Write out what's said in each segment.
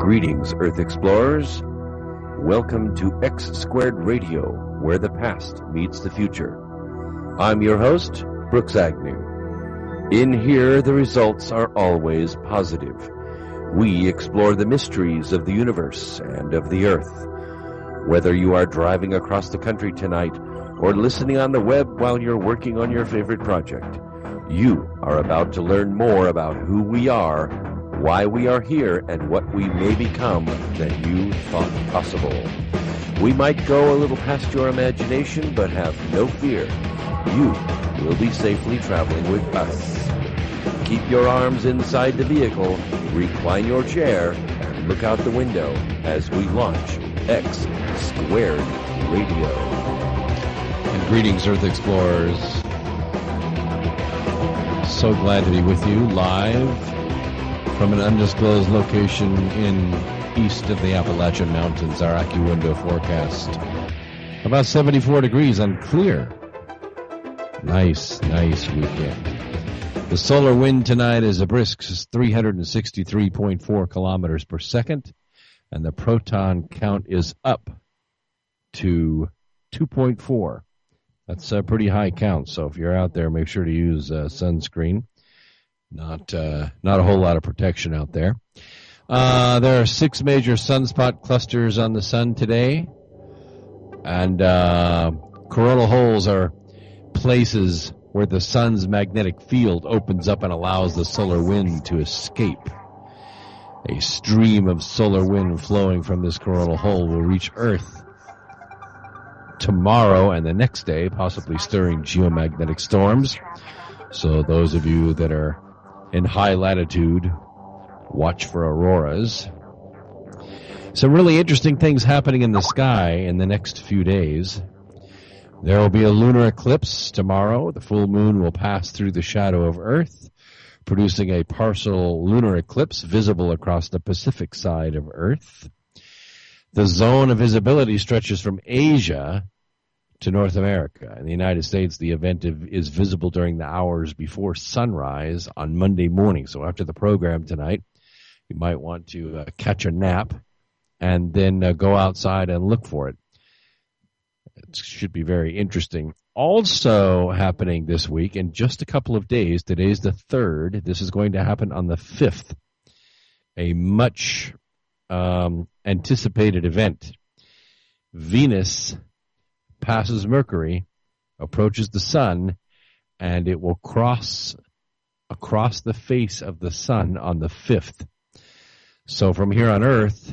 Greetings, Earth Explorers. Welcome to X Squared Radio, where the past meets the future. I'm your host, Brooks Agnew. In here, the results are always positive. We explore the mysteries of the universe and of the Earth. Whether you are driving across the country tonight or listening on the web while you're working on your favorite project, you are about to learn more about who we are, why we are here, and what we may become than you thought possible. We might go a little past your imagination, but have no fear. You will be safely traveling with us. Keep your arms inside the vehicle, recline your chair, and look out the window as we launch X Squared Radio. And greetings, Earth Explorers. So glad to be with you live from an undisclosed location in east of the Appalachian Mountains. Our AccuWindow forecast. About 74 degrees and clear. Nice weekend. The solar wind tonight is a brisk 363.4 kilometers per second, and the proton count is up to 2.4. That's a pretty high count, so if you're out there, make sure to use sunscreen. Not a whole lot of protection out there. There are 6 major sunspot clusters on the sun today, and coronal holes are places where the sun's magnetic field opens up and allows the solar wind to escape. A stream of solar wind flowing from this coronal hole will reach Earth tomorrow and the next day, possibly stirring geomagnetic storms. So those of you that are in high latitude, watch for auroras. Some really interesting things happening in the sky in the next few days. There will be a lunar eclipse tomorrow. The full moon will pass through the shadow of Earth, producing a partial lunar eclipse visible across the Pacific side of Earth. The zone of visibility stretches from Asia to North America. In the United States, the event is visible during the hours before sunrise on Monday morning. So after the program tonight, you might want to catch a nap and then go outside and look for it. It should be very interesting. Also happening this week, in just a couple of days, today's the 3rd, this is going to happen on the 5th, a much anticipated event. Venus passes Mercury, approaches the sun, and it will cross across the face of the sun on the 5th. So from here on Earth,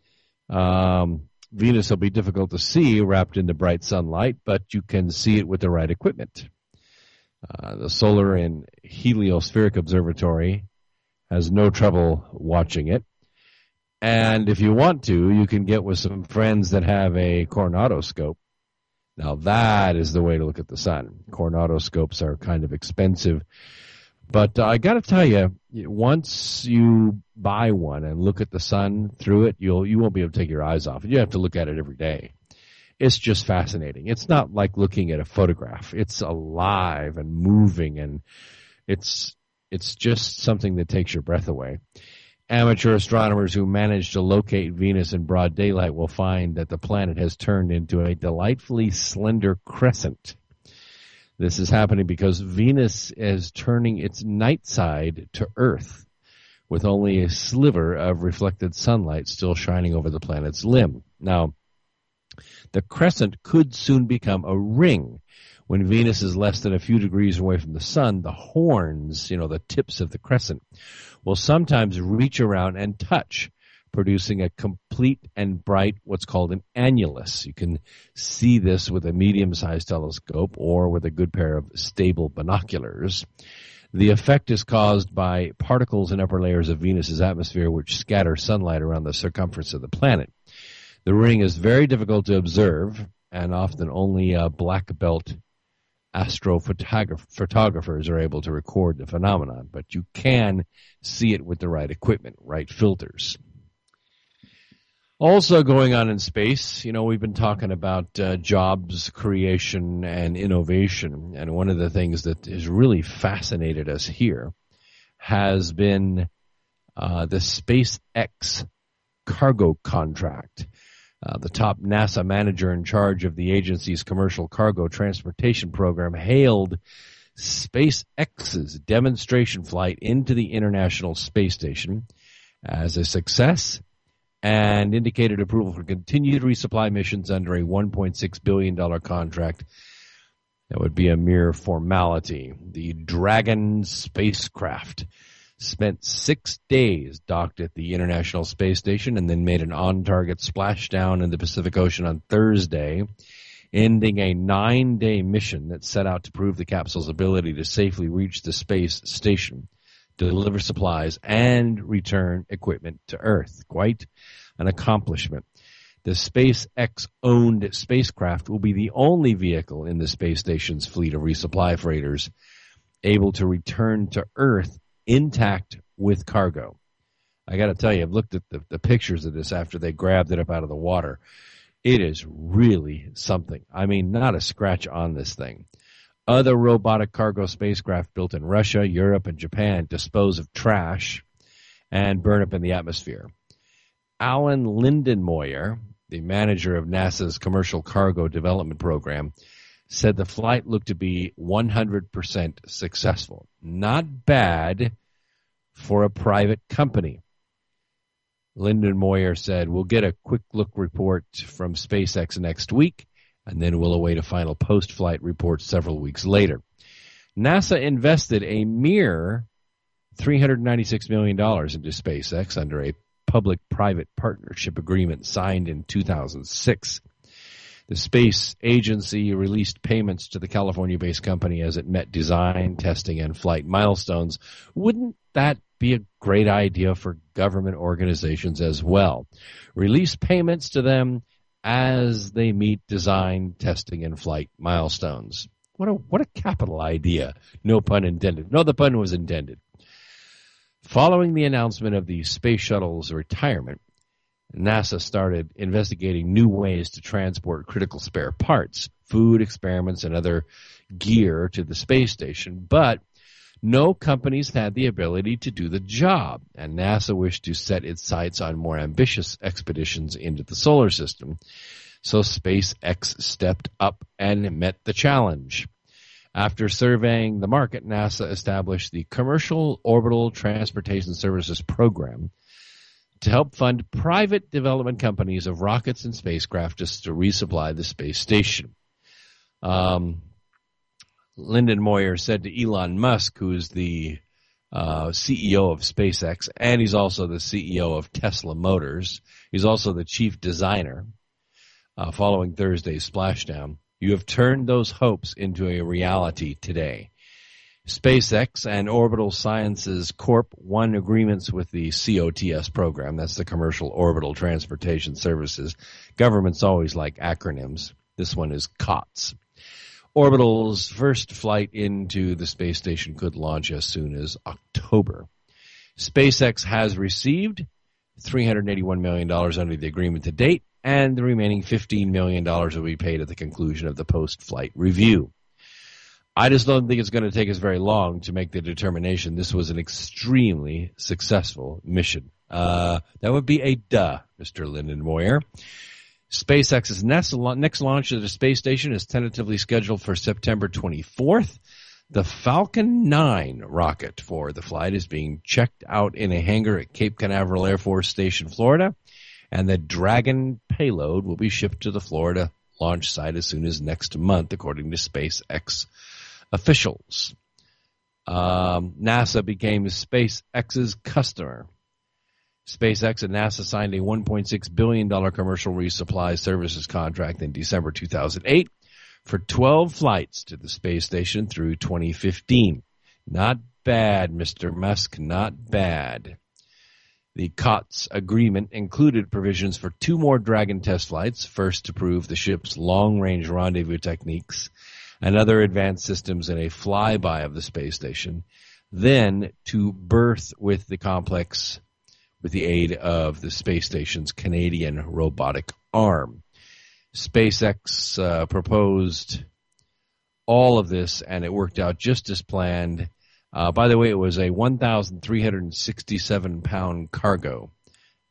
Venus will be difficult to see wrapped in the bright sunlight, but you can see it with the right equipment. The Solar and Heliospheric Observatory has no trouble watching it. And if you want to, you can get with some friends that have a coronadoscope. Now that is the way to look at the sun. Coronadoscopes are kind of expensive. But I got to tell you, once you buy one and look at the sun through it, you won't be able to take your eyes off it. You have to look at it every day. It's just fascinating. It's not like looking at a photograph. It's alive and moving, and it's just something that takes your breath away. Amateur astronomers who manage to locate Venus in broad daylight will find that the planet has turned into a delightfully slender crescent. This is happening because Venus is turning its night side to Earth, with only a sliver of reflected sunlight still shining over the planet's limb. Now, the crescent could soon become a ring. When Venus is less than a few degrees away from the sun, the horns, the tips of the crescent, will sometimes reach around and touch, producing a complete and bright, what's called an annulus. You can see this with a medium-sized telescope or with a good pair of stable binoculars. The effect is caused by particles in upper layers of Venus's atmosphere which scatter sunlight around the circumference of the planet. The ring is very difficult to observe, and often only black belt astrophotographers are able to record the phenomenon, but you can see it with the right equipment, right filters. Also going on in space, we've been talking about jobs creation and innovation, and one of the things that has really fascinated us here has been the SpaceX cargo contract. The top NASA manager in charge of the agency's commercial cargo transportation program hailed SpaceX's demonstration flight into the International Space Station as a success and indicated approval for continued resupply missions under a $1.6 billion contract. That would be a mere formality. The Dragon spacecraft spent 6 days docked at the International Space Station and then made an on-target splashdown in the Pacific Ocean on Thursday, ending a 9-day mission that set out to prove the capsule's ability to safely reach the space station, deliver supplies, and return equipment to Earth. Quite an accomplishment. The SpaceX-owned spacecraft will be the only vehicle in the space station's fleet of resupply freighters able to return to Earth intact with cargo. I got to tell you, I've looked at the pictures of this after they grabbed it up out of the water. It is really something. I mean, not a scratch on this thing. Other robotic cargo spacecraft built in Russia, Europe, and Japan dispose of trash and burn up in the atmosphere. Alan Lindenmoyer, the manager of NASA's Commercial Cargo Development Program, said the flight looked to be 100% successful. Not bad for a private company. Lindenmoyer said, "We'll get a quick look report from SpaceX next week, and then we'll await a final post-flight report several weeks later." NASA invested a mere $396 million into SpaceX under a public-private partnership agreement signed in 2006. The space agency released payments to the California-based company as it met design, testing, and flight milestones. Wouldn't that be a great idea for government organizations as well? Release payments to them as they meet design, testing, and flight milestones. What a capital idea. No pun intended. No, the pun was intended. Following the announcement of the space shuttle's retirement, NASA started investigating new ways to transport critical spare parts, food, experiments, and other gear to the space station, but no companies had the ability to do the job, and NASA wished to set its sights on more ambitious expeditions into the solar system. So SpaceX stepped up and met the challenge. After surveying the market, NASA established the Commercial Orbital Transportation Services Program to help fund private development companies of rockets and spacecraft just to resupply the space station. Lindenmoyer said to Elon Musk, who's the CEO of SpaceX, and he's also the CEO of Tesla Motors. He's also the chief designer. Following Thursday's splashdown, you have turned those hopes into a reality today. SpaceX and Orbital Sciences Corp. won agreements with the COTS program. That's the Commercial Orbital Transportation Services. Governments always like acronyms. This one is COTS. Orbital's first flight into the space station could launch as soon as October. SpaceX has received $381 million under the agreement to date, and the remaining $15 million will be paid at the conclusion of the post-flight review. I just don't think it's going to take us very long to make the determination this was an extremely successful mission. That would be a duh, Mr. Lindenmoyer. SpaceX's next launch to the space station is tentatively scheduled for September 24th. The Falcon 9 rocket for the flight is being checked out in a hangar at Cape Canaveral Air Force Station, Florida, and the Dragon payload will be shipped to the Florida launch site as soon as next month, according to SpaceX officials. NASA became SpaceX's customer. SpaceX and NASA signed a $1.6 billion commercial resupply services contract in December 2008 for 12 flights to the space station through 2015. Not bad, Mr. Musk, not bad. The COTS agreement included provisions for 2 more Dragon test flights, first to prove the ship's long-range rendezvous techniques and other advanced systems in a flyby of the space station, then to berth with the complex with the aid of the space station's Canadian robotic arm. SpaceX proposed all of this, and it worked out just as planned. By the way, it was a 1,367-pound cargo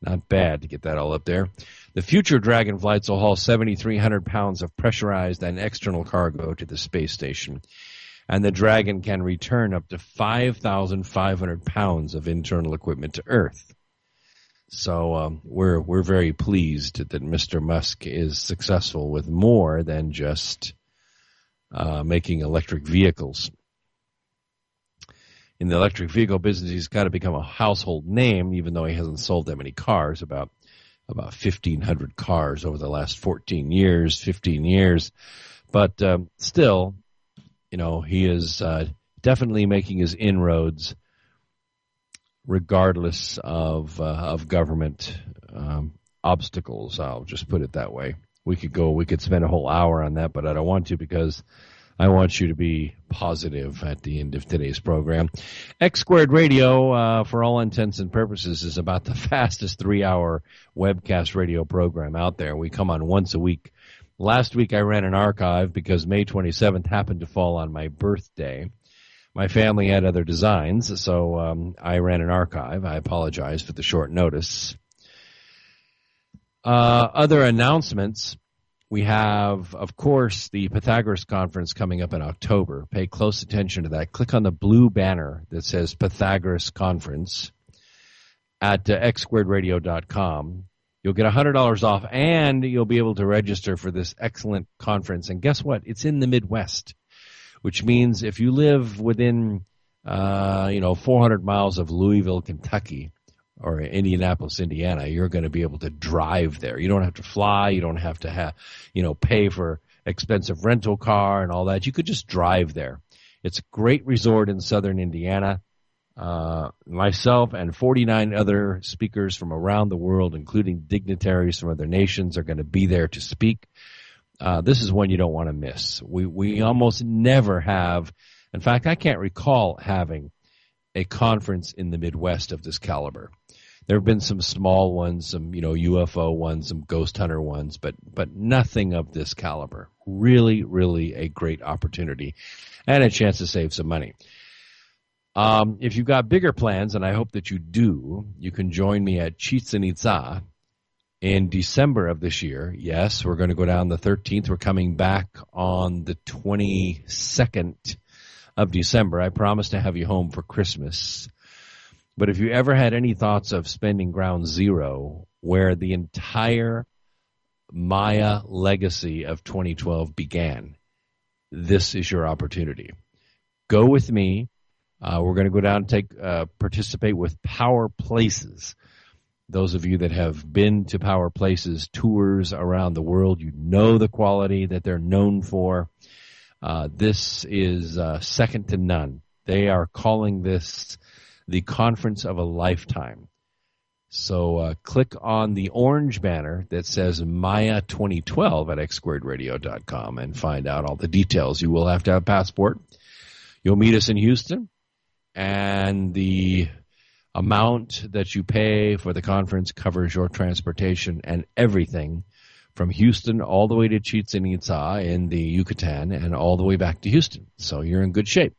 Not bad to get that all up there. The future Dragon flights will haul 7,300 pounds of pressurized and external cargo to the space station. And the Dragon can return up to 5,500 pounds of internal equipment to Earth. So we're very pleased that Mr. Musk is successful with more than just making electric vehicles. In the electric vehicle business, he's got to become a household name, even though he hasn't sold that many cars, about 1,500 cars over the last 15 years. But still, he is definitely making his inroads regardless of government obstacles. I'll just put it that way. We could spend a whole hour on that, but I don't want to, because I want you to be positive at the end of today's program. X Squared Radio, for all intents and purposes, is about the fastest 3-hour webcast radio program out there. We come on once a week. Last week I ran an archive because May 27th happened to fall on my birthday. My family had other designs, so I ran an archive. I apologize for the short notice. Other announcements. We have, of course, the Pythagoras Conference coming up in October. Pay close attention to that. Click on the blue banner that says Pythagoras Conference at xsquaredradio.com. You'll get $100 off, and you'll be able to register for this excellent conference. And guess what? It's in the Midwest, which means if you live within, 400 miles of Louisville, Kentucky, or Indianapolis, Indiana, you're going to be able to drive there. You don't have to fly. You don't have to pay for expensive rental car and all that. You could just drive there. It's a great resort in southern Indiana. Myself and 49 other speakers from around the world, including dignitaries from other nations, are going to be there to speak. This is one you don't want to miss. We almost never have. In fact, I can't recall having a conference in the Midwest of this caliber. There have been some small ones, some UFO ones, some ghost hunter ones, but nothing of this caliber. Really, really a great opportunity and a chance to save some money. If you've got bigger plans, and I hope that you do, you can join me at Chichen Itza in December of this year. Yes, we're going to go down the 13th. We're coming back on the 22nd of December. I promise to have you home for Christmas. But if you ever had any thoughts of spending ground zero, where the entire Maya legacy of 2012 began, this is your opportunity. Go with me. We're going to go down and participate with Power Places. Those of you that have been to Power Places tours around the world, you know the quality that they're known for. This is second to none. They are calling this the conference of a lifetime. So click on the orange banner that says Maya 2012 at xsquaredradio.com and find out all the details. You will have to have a passport. You'll meet us in Houston, and the amount that you pay for the conference covers your transportation and everything from Houston all the way to Chichen Itza in the Yucatan and all the way back to Houston. So you're in good shape.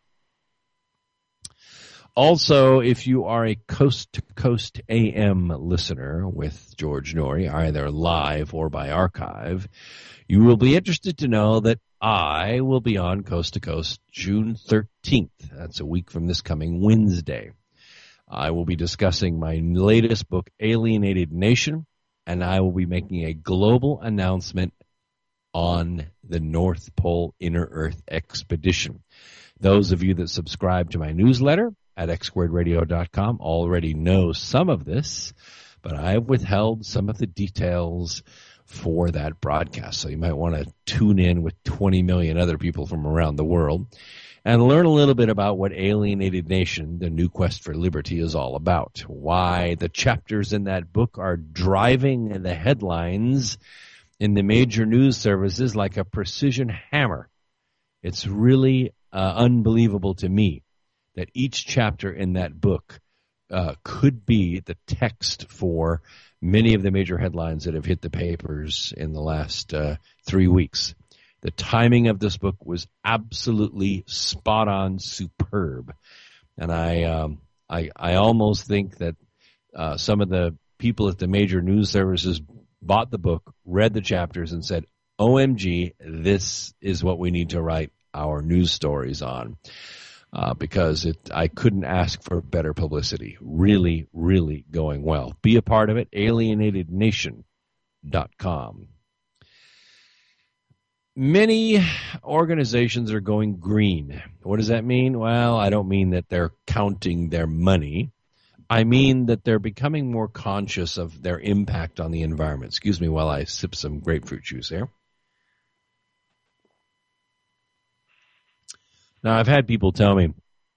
Also, if you are a Coast to Coast AM listener with George Noory, either live or by archive, you will be interested to know that I will be on Coast to Coast June 13th. That's a week from this coming Wednesday. I will be discussing my latest book, Alienated Nation, and I will be making a global announcement on the North Pole Inner Earth Expedition. Those of you that subscribe to my newsletter at xsquaredradio.com already know some of this, but I have withheld some of the details for that broadcast. So you might want to tune in with 20 million other people from around the world and learn a little bit about what Alienated Nation, the New Quest for Liberty, is all about. Why the chapters in that book are driving the headlines in the major news services like a precision hammer. It's really unbelievable to me that each chapter in that book could be the text for many of the major headlines that have hit the papers in the last 3 weeks. The timing of this book was absolutely spot on, superb. And I almost think that some of the people at the major news services bought the book, read the chapters, and said, OMG, this is what we need to write our news stories on. Because I couldn't ask for better publicity. Really, really going well. Be a part of it, alienatednation.com. Many organizations are going green. What does that mean? Well, I don't mean that they're counting their money. I mean that they're becoming more conscious of their impact on the environment. Excuse me while I sip some grapefruit juice here. Now, I've had people tell me,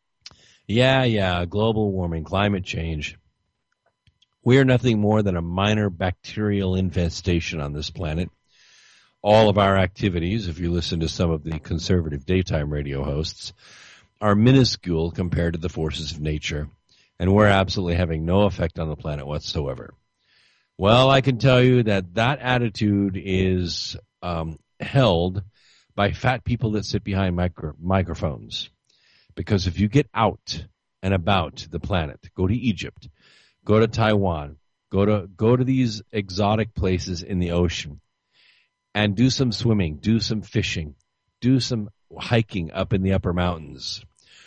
yeah, global warming, climate change. We are nothing more than a minor bacterial infestation on this planet. All of our activities, if you listen to some of the conservative daytime radio hosts, are minuscule compared to the forces of nature, and we're absolutely having no effect on the planet whatsoever. Well, I can tell you that attitude is held by fat people that sit behind microphones. Because if you get out and about the planet, go to Egypt, go to Taiwan, go to these exotic places in the ocean, and do some swimming, do some fishing, do some hiking up in the upper mountains.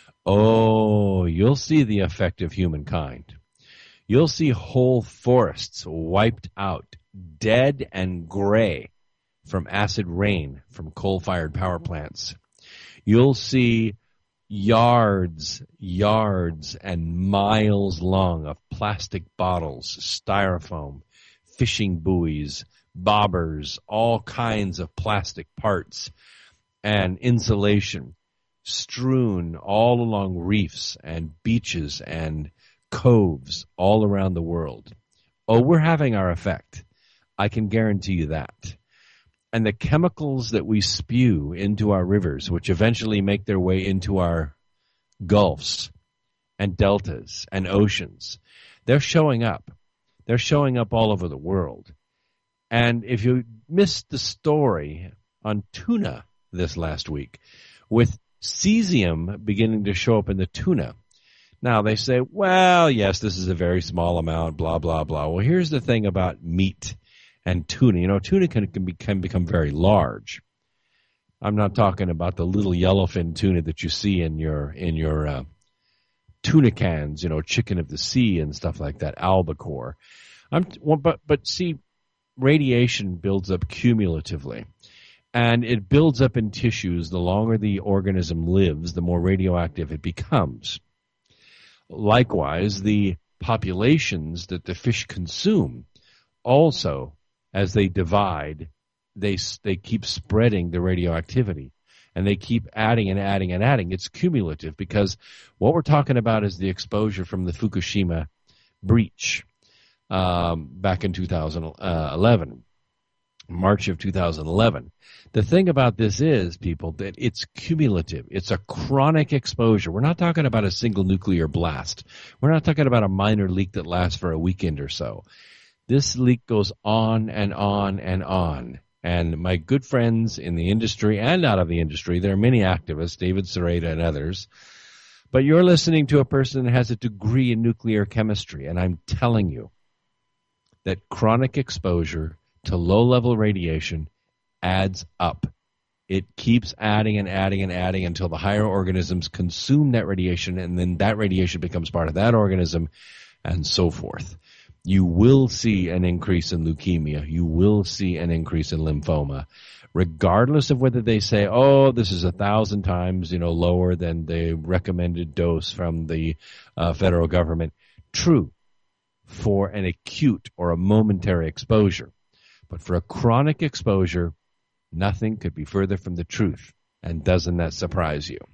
Oh, you'll see the effect of humankind. You'll see whole forests wiped out, dead and gray from acid rain from coal-fired power plants. You'll see yards and miles long of plastic bottles, styrofoam, fishing buoys, bobbers, all kinds of plastic parts and insulation strewn all along reefs and beaches and coves all around the world. Oh, we're having our effect. I can guarantee you that. And the chemicals that we spew into our rivers, which eventually make their way into our gulfs and deltas and oceans, they're showing up. They're showing up all over the world. And if you missed the story on tuna this last week, with cesium beginning to show up in the tuna, now they say, well, yes, this is a very small amount, blah, blah, blah. Well, here's the thing about meat and tuna. You know, tuna can become very large. I'm not talking about the little yellowfin tuna that you see in your tuna cans, you know, chicken of the sea and stuff like that, albacore. But see, radiation builds up cumulatively, and it builds up in tissues. The longer the organism lives, the more radioactive it becomes. Likewise, the populations that the fish consume also, as they divide, they keep spreading the radioactivity, and they keep adding and adding and adding. It's cumulative, because what we're talking about is the exposure from the Fukushima breach back in 2011, March of 2011. The thing about this is, people, that it's cumulative. It's a chronic exposure. We're not talking about a single nuclear blast. We're not talking about a minor leak that lasts for a weekend or so. This leak goes on and on and on. And my good friends in the industry and out of the industry, there are many activists, David Sereda and others, but you're listening to a person that has a degree in nuclear chemistry, and I'm telling you that chronic exposure to low-level radiation adds up. It keeps adding and adding and adding until the higher organisms consume that radiation, and then that radiation becomes part of that organism, and so forth. You will see an increase in leukemia. You will see an increase in lymphoma, regardless of whether they say, oh, this is 1,000 times, lower than the recommended dose from the federal government. True, for an acute or a momentary exposure. But for a chronic exposure, nothing could be further from the truth. And doesn't that surprise you?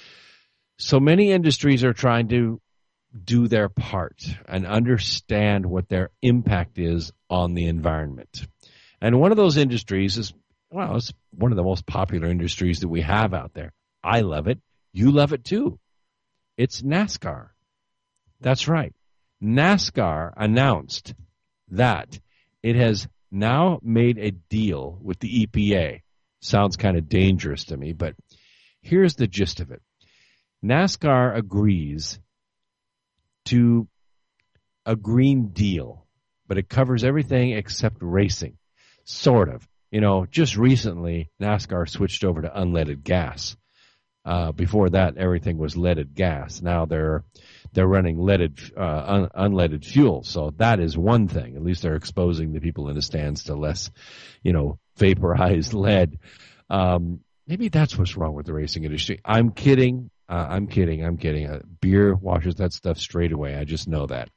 So many industries are trying to do their part and understand what their impact is on the environment. And one of those industries is, well, it's one of the most popular industries that we have out there. I love it. You love it too. It's NASCAR. That's right. NASCAR announced that it has now made a deal with the EPA. Sounds kind of dangerous to me, but here's the gist of it. NASCAR agrees to a green deal but it covers everything except racing. Sort of. Just recently, NASCAR switched over to unleaded gas. Before that, everything was leaded gas. Now they're running unleaded fuel. So that is one thing. At least they're exposing the people in the stands to less, vaporized lead. Maybe that's what's wrong with the racing industry. I'm kidding. I'm kidding. Beer washes that stuff straight away. I just know that.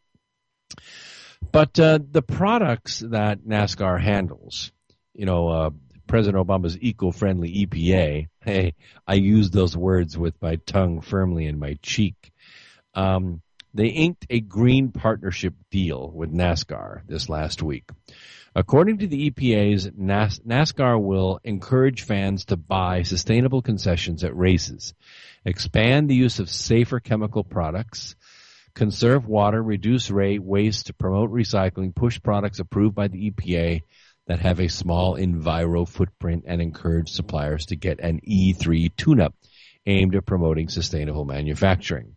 But the products that NASCAR handles, President Obama's eco-friendly EPA, hey, I use those words with my tongue firmly in my cheek. They inked a green partnership deal with NASCAR this last week. According to the EPA's, NASCAR will encourage fans to buy sustainable concessions at races, expand the use of safer chemical products, conserve water, reduce waste, promote recycling, push products approved by the EPA that have a small enviro footprint, and encourage suppliers to get an E3 tune-up aimed at promoting sustainable manufacturing.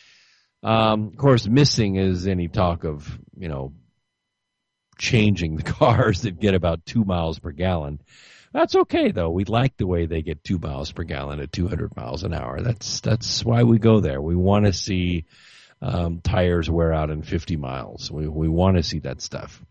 Of course, missing is any talk of, changing the cars that get about 2 miles per gallon. That's okay, though. We like the way they get 2 miles per gallon at 200 miles an hour. That's why we go there. We want to see tires wear out in 50 miles. We want to see that stuff.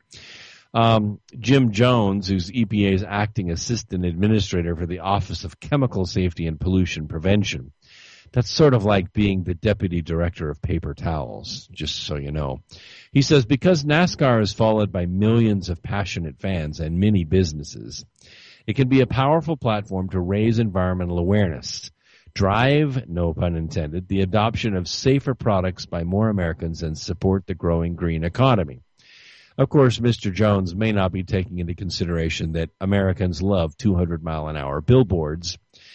Jim Jones, who's EPA's acting assistant administrator for the Office of Chemical Safety and Pollution Prevention. That's sort of like being the deputy director of paper towels, just so you know. He says, because NASCAR is followed by millions of passionate fans and many businesses, it can be a powerful platform to raise environmental awareness, drive, no pun intended, the adoption of safer products by more Americans, and support the growing green economy. Of course, Mr. Jones may not be taking into consideration that Americans love 200-mile-an-hour billboards.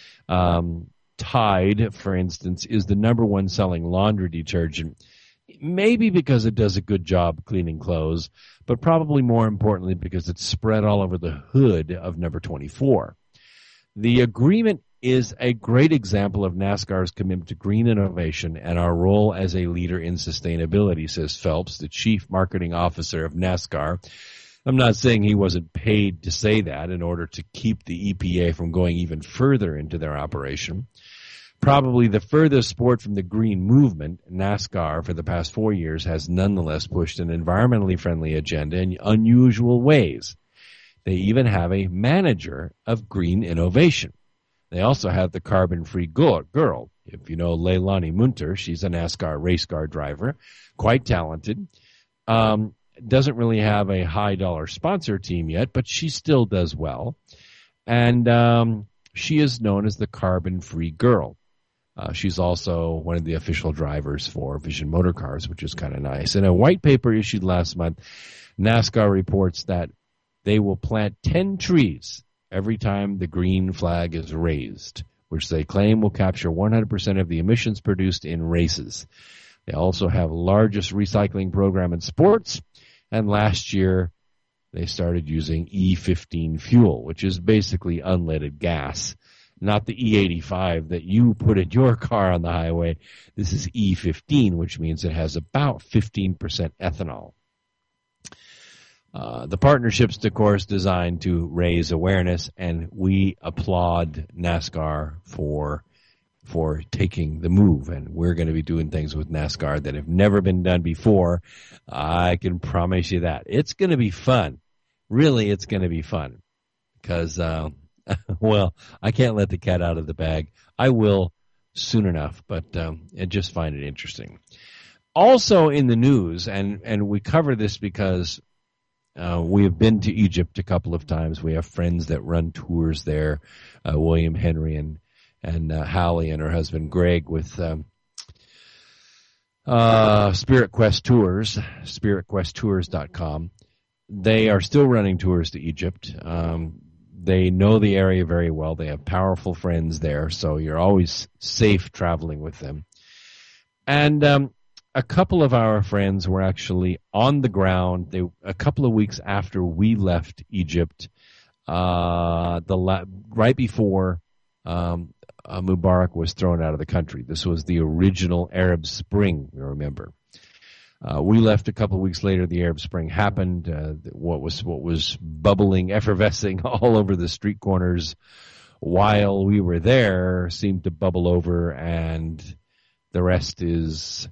Tide, for instance, is the number one selling laundry detergent, maybe because it does a good job cleaning clothes, but probably more importantly because it's spread all over the hood of number 24. The agreement is a great example of NASCAR's commitment to green innovation and our role as a leader in sustainability, says Phelps, the chief marketing officer of NASCAR. I'm not saying he wasn't paid to say that in order to keep the EPA from going even further into their operation. Probably the furthest sport from the green movement, NASCAR, for the past 4 years, has nonetheless pushed an environmentally friendly agenda in unusual ways. They even have a manager of green innovation. They also have the carbon-free girl. If you know Leilani Munter, she's a NASCAR race car driver, quite talented. Doesn't really have a high-dollar sponsor team yet, but she still does well. And she is known as the carbon-free girl. She's also one of the official drivers for Vision Motor Cars, which is kind of nice. In a white paper issued last month, NASCAR reports that they will plant 10 trees every time the green flag is raised, which they claim will capture 100% of the emissions produced in races. They also have the largest recycling program in sports, and last year they started using E15 fuel, which is basically unleaded gas. Not the E85 that you put in your car on the highway. This is E15, which means it has about 15% ethanol. The partnership's, of course, designed to raise awareness, and we applaud NASCAR for taking the move. And we're going to be doing things with NASCAR that have never been done before. I can promise you that. It's going to be fun. Really, it's going to be fun. Because, well, I can't let the cat out of the bag. I will soon enough, but I just find it interesting. Also in the news, and we cover this because we have been to Egypt a couple of times. We have friends that run tours there, William Henry and Hallie and her husband Greg with Spirit Quest Tours, spiritquesttours.com. They are still running tours to Egypt. They know the area very well. They have powerful friends there, so you're always safe traveling with them. And a couple of our friends were actually on the ground. A couple of weeks after we left Egypt, right before Mubarak was thrown out of the country. This was the original Arab Spring, you remember. We left a couple of weeks later. The Arab Spring happened. What was bubbling, effervescing all over the street corners while we were there seemed to bubble over, and the rest is,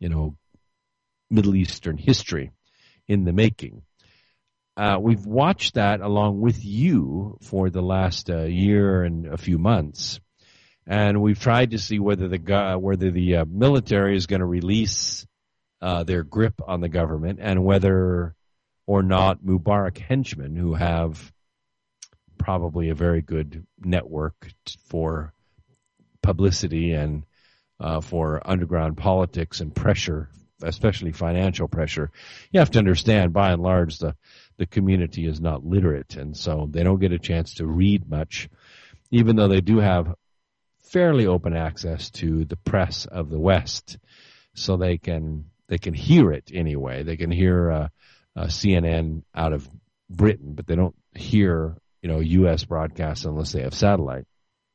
Middle Eastern history in the making. We've watched that along with you for the last year and a few months, and we've tried to see whether the military is going to release their grip on the government, and whether or not Mubarak henchmen, who have probably a very good network for publicity and for underground politics and pressure, especially financial pressure. You have to understand, by and large, the community is not literate, and so they don't get a chance to read much, even though they do have fairly open access to the press of the West, so they can hear it anyway. They can hear CNN out of Britain, but they don't hear U.S. broadcasts unless they have satellite.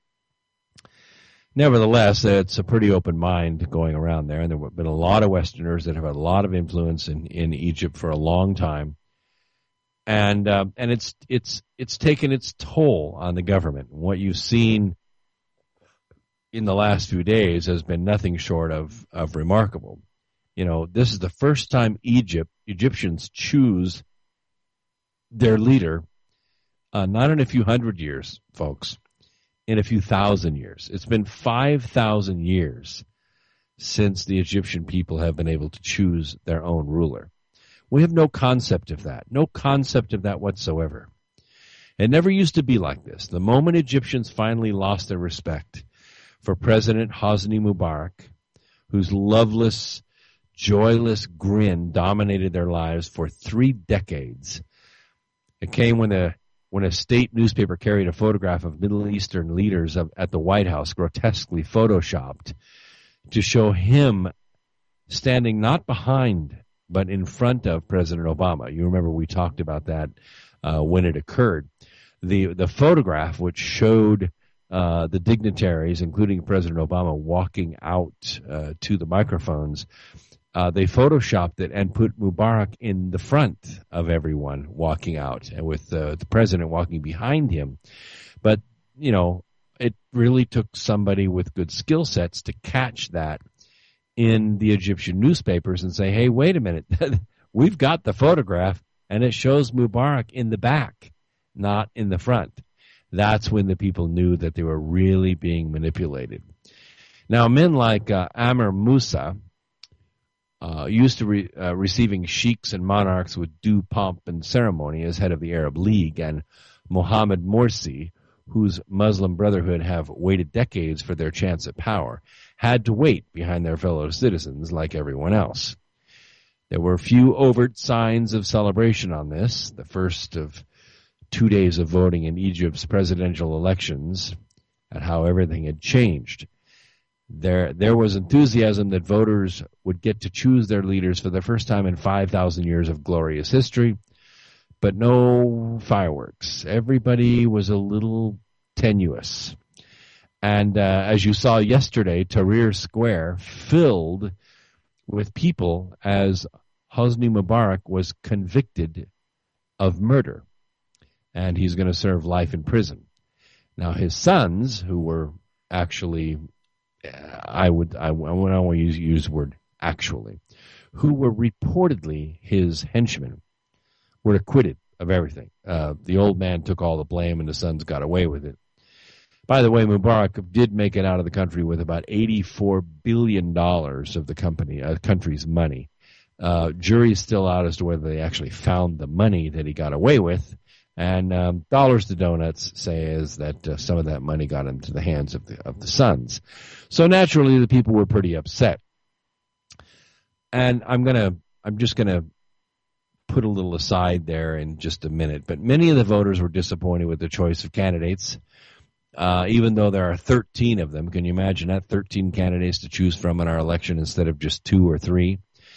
Nevertheless, it's a pretty open mind going around there, and there have been a lot of Westerners that have had a lot of influence in Egypt for a long time, and it's taken its toll on the government. What you've seen in the last few days has been nothing short of remarkable. This is the first time Egyptians choose their leader, not in a few hundred years, folks, in a few thousand years. It's been 5,000 years since the Egyptian people have been able to choose their own ruler. We have no concept of that whatsoever. It never used to be like this. The moment Egyptians finally lost their respect for President Hosni Mubarak, whose loveless, joyless grin dominated their lives for 3 decades, it came when a state newspaper carried a photograph of Middle Eastern leaders at the White House, grotesquely photoshopped, to show him standing not behind but in front of President Obama. You remember we talked about that when it occurred. The photograph, which showed the dignitaries, including President Obama, walking out to the microphones, they photoshopped it and put Mubarak in the front of everyone walking out, and with the president walking behind him. But, it really took somebody with good skill sets to catch that in the Egyptian newspapers and say, hey, wait a minute, we've got the photograph, and it shows Mubarak in the back, not in the front. That's when the people knew that they were really being manipulated. Now, men like Amr Musa, used to receiving sheiks and monarchs with due pomp and ceremony as head of the Arab League, and Mohammed Morsi, whose Muslim Brotherhood have waited decades for their chance at power, had to wait behind their fellow citizens like everyone else. There were few overt signs of celebration on this, the first of 2 days of voting in Egypt's presidential elections, at how everything had changed. There was enthusiasm that voters would get to choose their leaders for the first time in 5,000 years of glorious history, but no fireworks. Everybody was a little tenuous. And as you saw yesterday, Tahrir Square filled with people as Hosni Mubarak was convicted of murder, and he's going to serve life in prison. Now, his sons, who were actually, I want to use the word actually, who were reportedly his henchmen, were acquitted of everything. The old man took all the blame, and the sons got away with it. By the way, Mubarak did make it out of the country with about $84 billion of the country's money. Jury's still out as to whether they actually found the money that he got away with. And dollars to donuts says that some of that money got into the hands of the sons. So naturally, the people were pretty upset. And I'm just gonna put a little aside there in just a minute. But many of the voters were disappointed with the choice of candidates, even though there are 13 of them. Can you imagine that? 13 candidates to choose from in our election instead of just 2 or 3.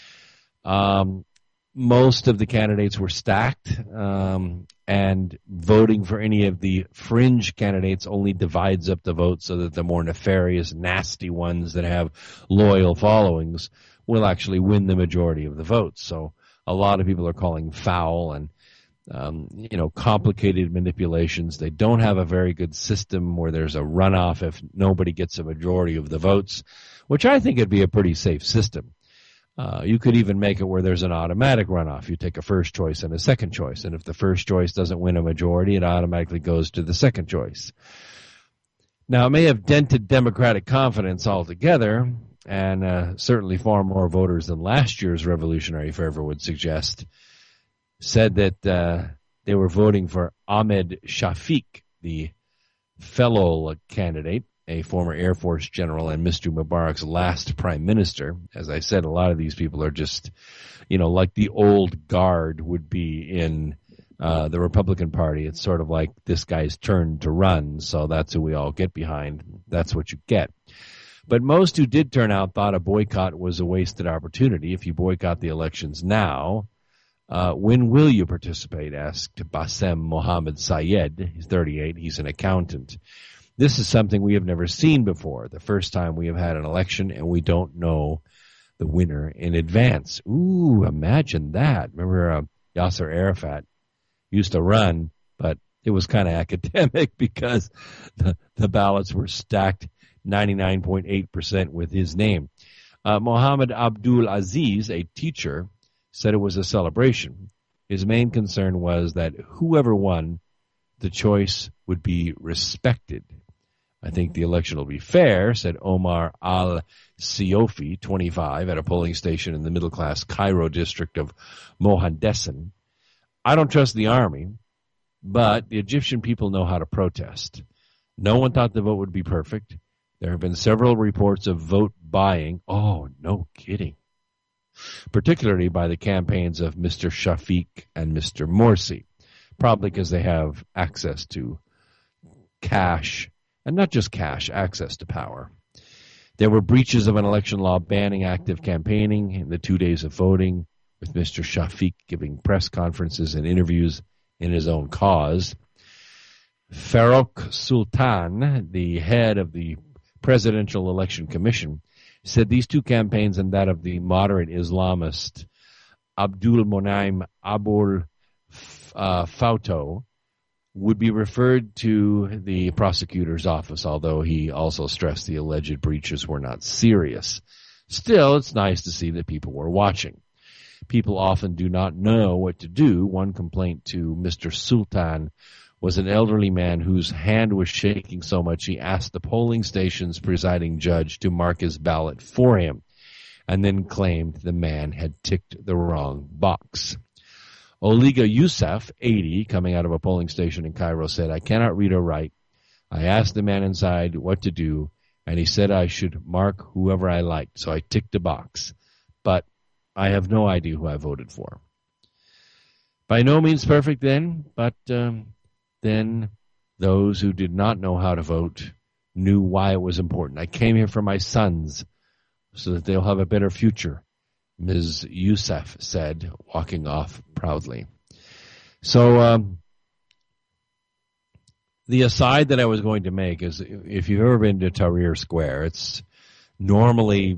Most of the candidates were stacked, and voting for any of the fringe candidates only divides up the vote so that the more nefarious, nasty ones that have loyal followings will actually win the majority of the votes. So a lot of people are calling foul and complicated manipulations. They don't have a very good system where there's a runoff if nobody gets a majority of the votes, which I think would be a pretty safe system. You could even make it where there's an automatic runoff. You take a first choice and a second choice, and if the first choice doesn't win a majority, it automatically goes to the second choice. Now, it may have dented Democratic confidence altogether, and certainly far more voters than last year's revolutionary fervor would suggest said that they were voting for Ahmed Shafiq, the fellow candidate, a former Air Force general and Mr. Mubarak's last prime minister. As I said, a lot of these people are just, like the old guard would be in the Republican Party. It's sort of like this guy's turn to run, so that's who we all get behind. That's what you get. But most who did turn out thought a boycott was a wasted opportunity. If you boycott the elections now, when will you participate? Asked Bassem Mohammed Sayed. He's 38. He's an accountant. This is something we have never seen before. The first time we have had an election and we don't know the winner in advance. Ooh, imagine that. Remember Yasser Arafat used to run, but it was kind of academic because the ballots were stacked 99.8% with his name. Mohammed Abdul Aziz, a teacher, said it was a celebration. His main concern was that whoever won, the choice would be respected. I think the election will be fair, said Omar al-Siofi, 25, at a polling station in the middle-class Cairo district of Mohandesan. I don't trust the army, but the Egyptian people know how to protest. No one thought the vote would be perfect. There have been several reports of vote buying. Oh, no kidding. Particularly by the campaigns of Mr. Shafiq and Mr. Morsi, probably because they have access to cash, and not just cash, access to power. There were breaches of an election law banning active campaigning in the 2 days of voting, with Mr. Shafiq giving press conferences and interviews in his own cause. Farouk Sultan, the head of the Presidential Election Commission, said these two campaigns and that of the moderate Islamist Abdul Monaim Abul Fauto would be referred to the prosecutor's office, although he also stressed the alleged breaches were not serious. Still, it's nice to see that people were watching. People often do not know what to do. One complaint to Mr. Sultan was an elderly man whose hand was shaking so much he asked the polling station's presiding judge to mark his ballot for him, and then claimed the man had ticked the wrong box. Oliga Youssef, 80, coming out of a polling station in Cairo, said, I cannot read or write. I asked the man inside what to do, and he said I should mark whoever I liked, so I ticked a box. But I have no idea who I voted for. By no means perfect then, but then those who did not know how to vote knew why it was important. I came here for my sons so that they'll have a better future, Ms. Youssef said, walking off proudly. So the aside that I was going to make is if you've ever been to Tahrir Square, it's normally,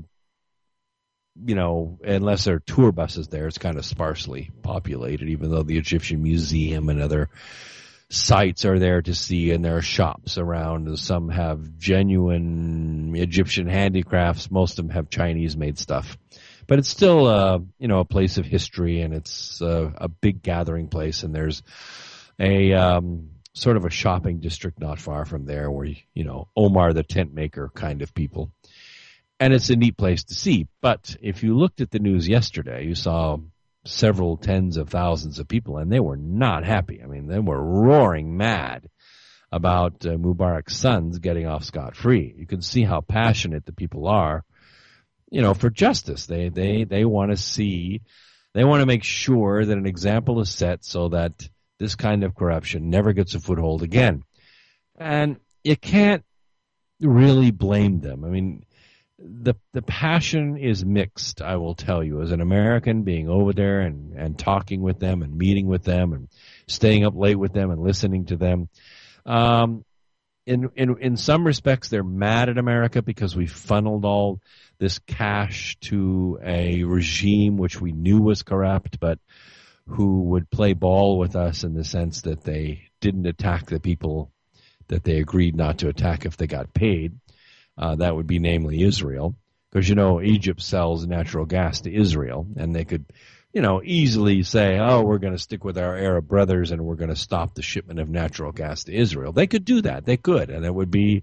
unless there are tour buses there, it's kind of sparsely populated, even though the Egyptian Museum and other sites are there to see, and there are shops around, and some have genuine Egyptian handicrafts. Most of them have Chinese-made stuff. But it's still, a place of history, and it's a big gathering place, and there's a sort of a shopping district not far from there where, Omar the tent maker kind of people. And it's a neat place to see. But if you looked at the news yesterday, you saw several tens of thousands of people, and they were not happy. I mean, they were roaring mad about Mubarak's sons getting off scot-free. You can see how passionate the people are, for justice. They want to see, they want to make sure that an example is set so that this kind of corruption never gets a foothold again. And you can't really blame them. I mean, the passion is mixed, I will tell you. As an American, being over there and talking with them and meeting with them and staying up late with them and listening to them, in some respects, they're mad at America because we funneled all this cash to a regime which we knew was corrupt, but who would play ball with us in the sense that they didn't attack the people that they agreed not to attack if they got paid. That would be namely Israel, because, Egypt sells natural gas to Israel, and they could, easily say, oh, we're going to stick with our Arab brothers and we're going to stop the shipment of natural gas to Israel. They could do that. They could, and it would be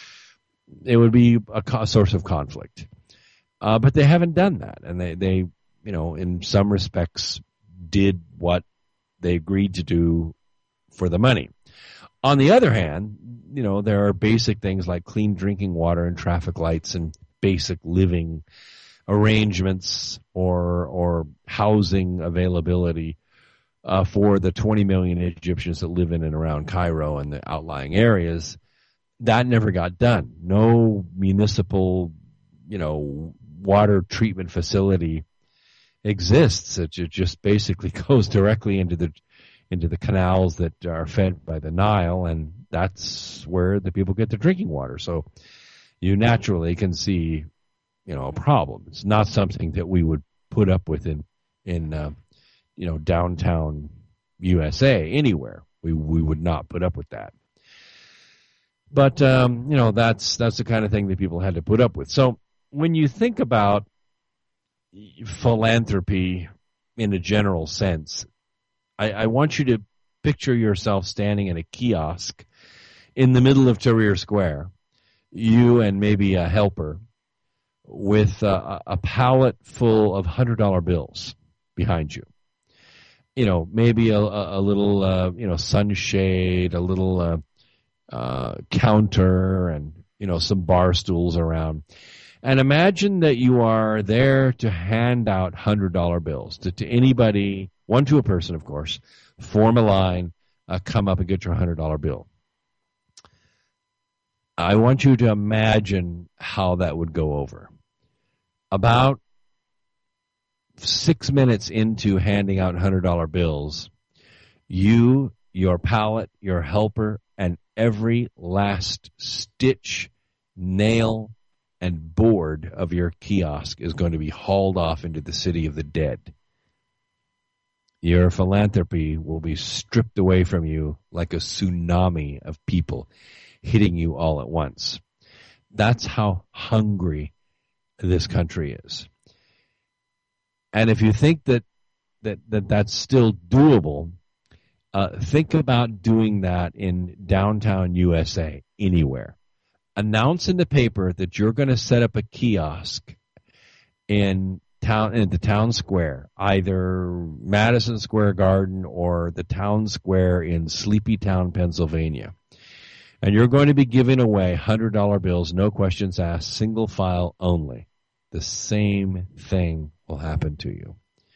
a source of conflict. But they haven't done that, and they in some respects did what they agreed to do for the money. On the other hand, there are basic things like clean drinking water and traffic lights and basic living arrangements or housing availability for the 20 million Egyptians that live in and around Cairo and the outlying areas. That never got done. No municipal, water treatment facility exists. It just basically goes directly into the canals that are fed by the Nile, and that's where the people get their drinking water. So you naturally can see, a problem. It's not something that we would put up with in downtown USA anywhere. We would not put up with that. But that's the kind of thing that people had to put up with. So when you think about philanthropy in a general sense, I want you to picture yourself standing in a kiosk in the middle of Tahrir Square, you and maybe a helper, with a pallet full of $100 bills behind you. Maybe a little, sunshade, a little counter, and, some bar stools around. And imagine that you are there to hand out $100 bills to anybody, one to a person, of course, form a line, come up and get your $100 bill. I want you to imagine how that would go over. About 6 minutes into handing out $100 bills, you, your pallet, your helper, and every last stitch, nail, and board of your kiosk is going to be hauled off into the city of the dead. Your philanthropy will be stripped away from you like a tsunami of people hitting you all at once. That's how hungry this country is. And if you think that's still doable, think about doing that in downtown USA, anywhere. Announce in the paper that you're going to set up a kiosk in the town square, either Madison Square Garden or the town square in Sleepytown, Pennsylvania. And you're going to be giving away $100 bills, no questions asked, single file only. The same thing will happen to you.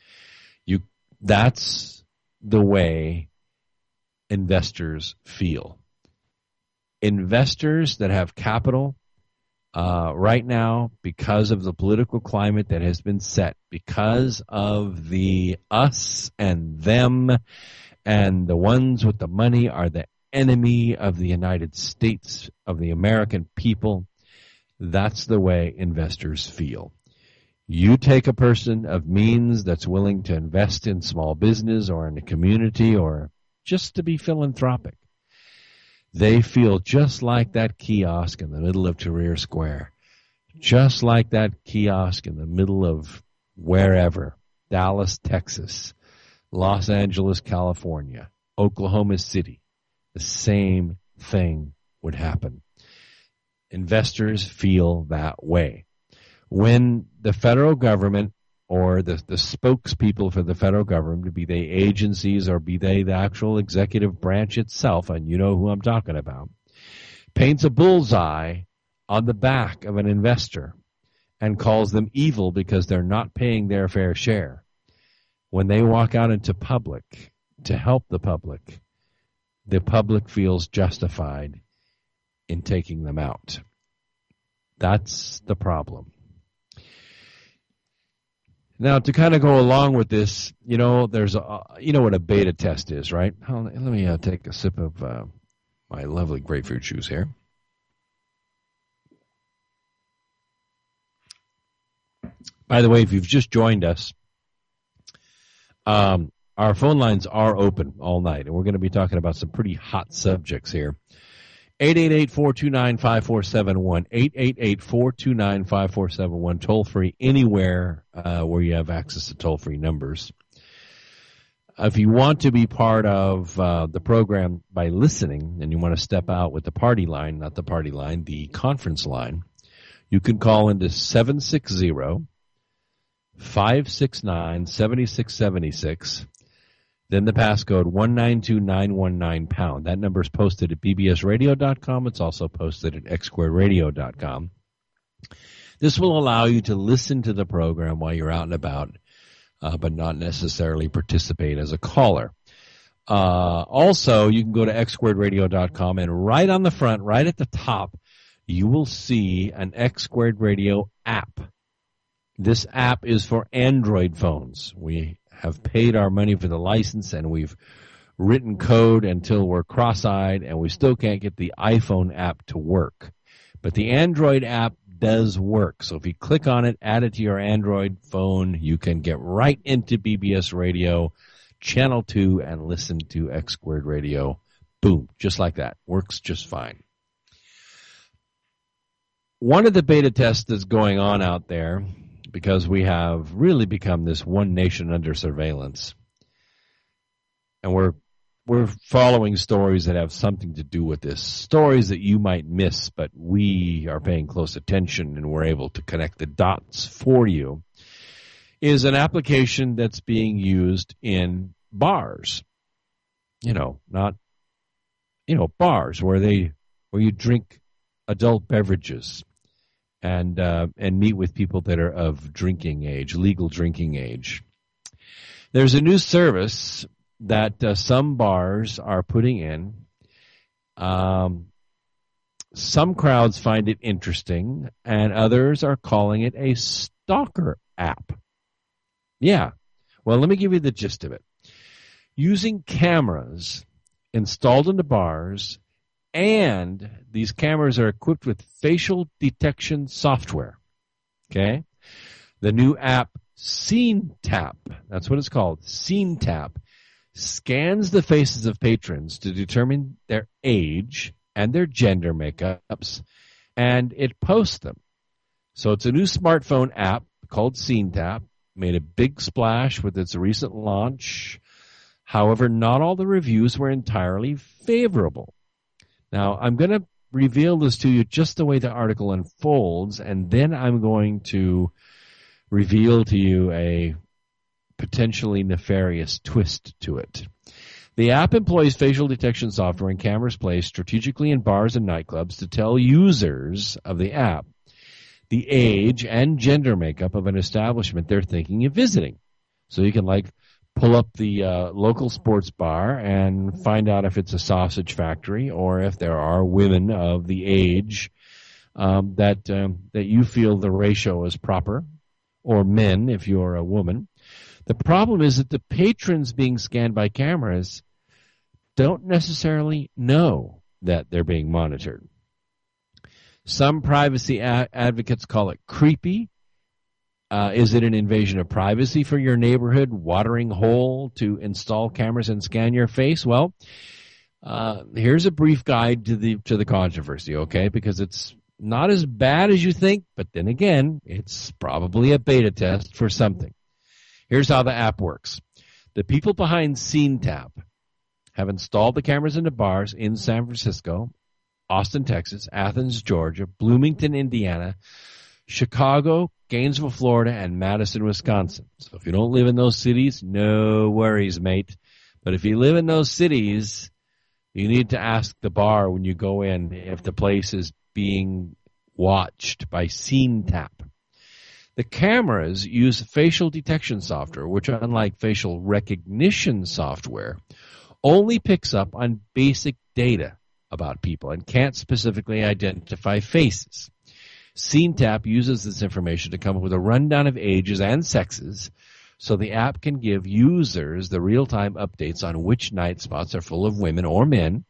That's the way investors feel. Investors that have capital right now, because of the political climate that has been set, because of the us and them, and the ones with the money are the enemy of the United States, of the American people. That's the way investors feel. You take a person of means that's willing to invest in small business or in a community or just to be philanthropic. They feel just like that kiosk in the middle of Tahrir Square, just like that kiosk in the middle of wherever, Dallas, Texas, Los Angeles, California, Oklahoma City. The same thing would happen. Investors feel that way. When the federal government or the spokespeople for the federal government, be they agencies or be they the actual executive branch itself, and you know who I'm talking about, paints a bullseye on the back of an investor and calls them evil because they're not paying their fair share, when they walk out into public to help the public feels justified in taking them out. That's the problem. Now, to kind of go along with this, there's what a beta test is, right? Let me take a sip of my lovely grapefruit juice here. By the way, if you've just joined us, our phone lines are open all night, and we're going to be talking about some pretty hot subjects here. 888-429-5471, 888-429-5471, toll-free anywhere where you have access to toll-free numbers. If you want to be part of the program by listening and you want to step out with the party line, not the party line, the conference line, you can call into 760-569-7676, then the passcode 192919#. That number is posted at bbsradio.com. It's also posted at xsquaredradio.com. This will allow you to listen to the program while you're out and about, but not necessarily participate as a caller. Also, you can go to xsquaredradio.com, and right on the front, right at the top, you will see an X Squared Radio app. This app is for Android phones. We have paid our money for the license, and we've written code until we're cross-eyed, and we still can't get the iPhone app to work. But the Android app does work. So if you click on it, add it to your Android phone, you can get right into BBS Radio, Channel 2, and listen to X Squared Radio. Boom, just like that. Works just fine. One of the beta tests that's going on out there, because we have really become this one nation under surveillance, and we're following stories that have something to do with this, stories that you might miss, but we are paying close attention and we're able to connect the dots for you, is an application that's being used in bars. Bars where you drink adult beverages and meet with people that are of drinking age, legal drinking age. There's a new service that some bars are putting in. Some crowds find it interesting, and others are calling it a stalker app. Yeah. Well, let me give you the gist of it. Using cameras installed into bars, and these cameras are equipped with facial detection software. Okay? The new app, SceneTap, that's what it's called, SceneTap, scans the faces of patrons to determine their age and their gender makeups, and it posts them. So it's a new smartphone app called SceneTap, made a big splash with its recent launch. However, not all the reviews were entirely favorable. Now, I'm going to reveal this to you just the way the article unfolds, and then I'm going to reveal to you a potentially nefarious twist to it. The app employs facial detection software and cameras placed strategically in bars and nightclubs to tell users of the app the age and gender makeup of an establishment they're thinking of visiting. So you can pull up the local sports bar and find out if it's a sausage factory or if there are women of the age that you feel the ratio is proper, or men if you're a woman. The problem is that the patrons being scanned by cameras don't necessarily know that they're being monitored. Some privacy advocates call it creepy. Is it an invasion of privacy for your neighborhood watering hole to install cameras and scan your face? Well, here's a brief guide to the controversy, okay? Because it's not as bad as you think, but then again, it's probably a beta test for something. Here's how the app works. The people behind SceneTap have installed the cameras into bars in San Francisco, Austin, Texas, Athens, Georgia, Bloomington, Indiana, Chicago, Gainesville, Florida, and Madison, Wisconsin. So if you don't live in those cities, no worries, mate. But if you live in those cities, you need to ask the bar when you go in if the place is being watched by SceneTap. The cameras use facial detection software, which, unlike facial recognition software, only picks up on basic data about people and can't specifically identify faces. SceneTap uses this information to come up with a rundown of ages and sexes, so the app can give users the real-time updates on which night spots are full of women or men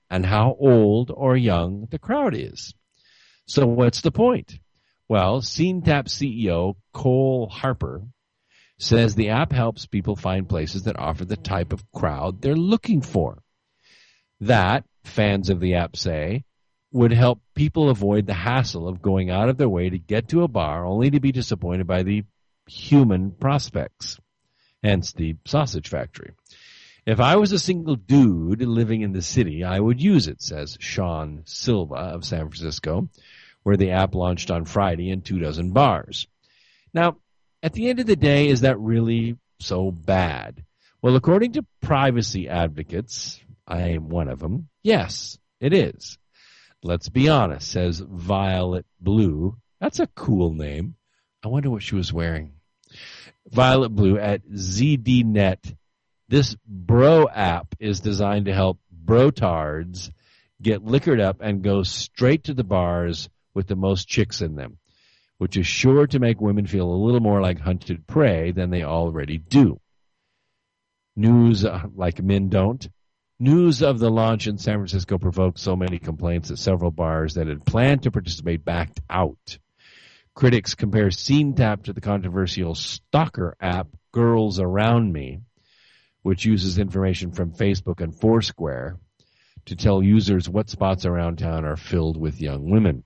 and how old or young the crowd is. So what's the point? Well, SceneTap CEO Cole Harper says the app helps people find places that offer the type of crowd they're looking for. That, fans of the app say, would help people avoid the hassle of going out of their way to get to a bar only to be disappointed by the human prospects, hence the sausage factory. If I was a single dude living in the city, I would use it, says Sean Silva of San Francisco, where the app launched on Friday in 24 bars. Now, at the end of the day, is that really so bad? Well, according to privacy advocates, I am one of them, yes, it is. Let's be honest, says Violet Blue. That's a cool name. I wonder what she was wearing. Violet Blue at ZDNet. This bro app is designed to help brotards get liquored up and go straight to the bars with the most chicks in them, which is sure to make women feel a little more like hunted prey than they already do. News, like men don't. News of the launch in San Francisco provoked so many complaints that several bars that had planned to participate backed out. Critics compare SceneTap to the controversial stalker app Girls Around Me, which uses information from Facebook and Foursquare to tell users what spots around town are filled with young women.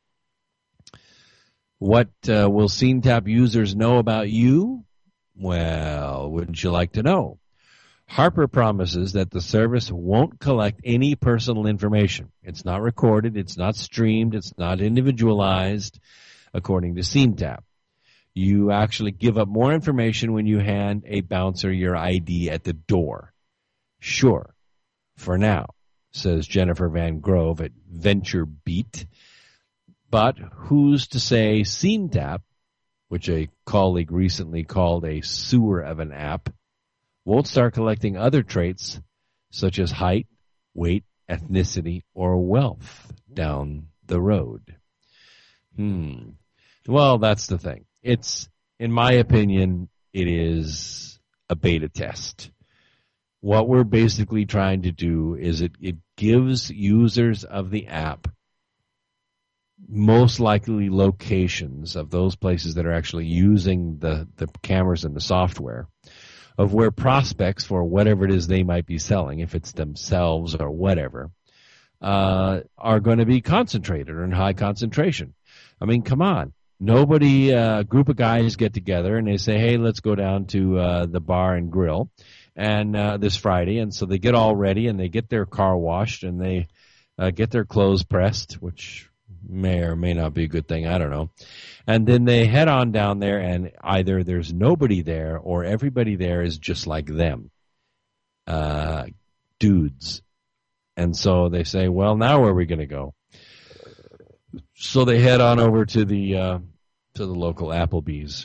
What will SceneTap users know about you? Well, wouldn't you like to know? Harper promises that the service won't collect any personal information. It's not recorded, it's not streamed, it's not individualized, according to SceneTap. You actually give up more information when you hand a bouncer your ID at the door. Sure, for now, says Jennifer Van Grove at VentureBeat. But who's to say SceneTap, which a colleague recently called a sewer of an app, won't start collecting other traits such as height, weight, ethnicity, or wealth down the road? Well, that's the thing. It's, in my opinion, it is a beta test. What we're basically trying to do is it gives users of the app most likely locations of those places that are actually using the cameras and the software of where prospects for whatever it is they might be selling, if it's themselves or whatever, are going to be concentrated or in high concentration. I mean, come on. Nobody, a group of guys get together and they say, hey, let's go down to the bar and grill and this Friday. And so they get all ready and they get their car washed and they get their clothes pressed, which may or may not be a good thing. I don't know. And then they head on down there and either there's nobody there or everybody there is just like them, dudes. And so they say, well, now where are we going to go? So they head on over to the local Applebee's.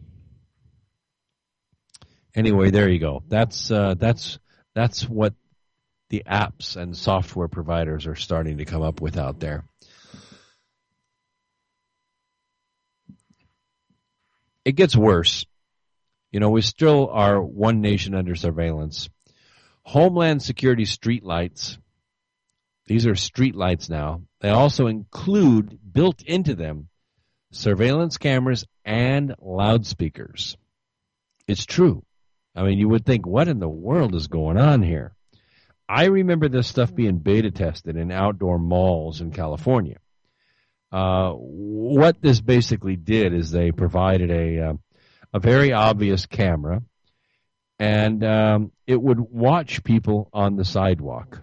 Anyway, there you go. That's what the apps and software providers are starting to come up with out there. It gets worse. You know, we still are one nation under surveillance. Homeland Security streetlights, these are streetlights now. They also include, built into them, surveillance cameras and loudspeakers. It's true. I mean, you would think, what in the world is going on here? I remember this stuff being beta tested in outdoor malls in California. What this basically did is they provided a very obvious camera, and it would watch people on the sidewalk.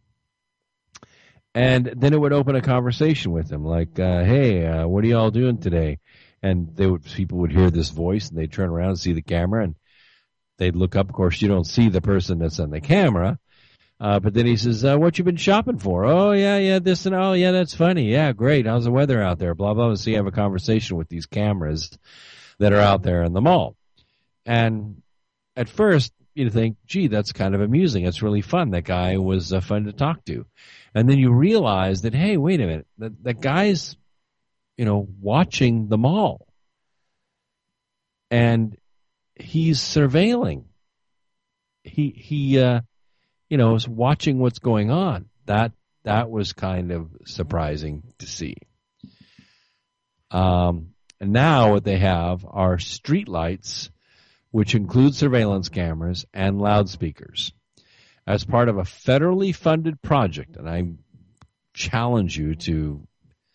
And then it would open a conversation with them, like, hey, what are you all doing today? And people would hear this voice, and they'd turn around and see the camera, and they'd look up. Of course, you don't see the person that's on the camera. But then he says, what you been shopping for? Oh, yeah, this and oh, yeah, that's funny. Yeah, great. How's the weather out there? Blah, blah. So you have a conversation with these cameras that are out there in the mall. And at first, you think, gee, that's kind of amusing. It's really fun. That guy was fun to talk to. And then you realize that, hey, wait a minute. That guy's, watching the mall. And he's surveilling. He is watching what's going on. That was kind of surprising to see. And now what they have are street lights, which include surveillance cameras and loudspeakers. As part of a federally funded project, and I challenge you to,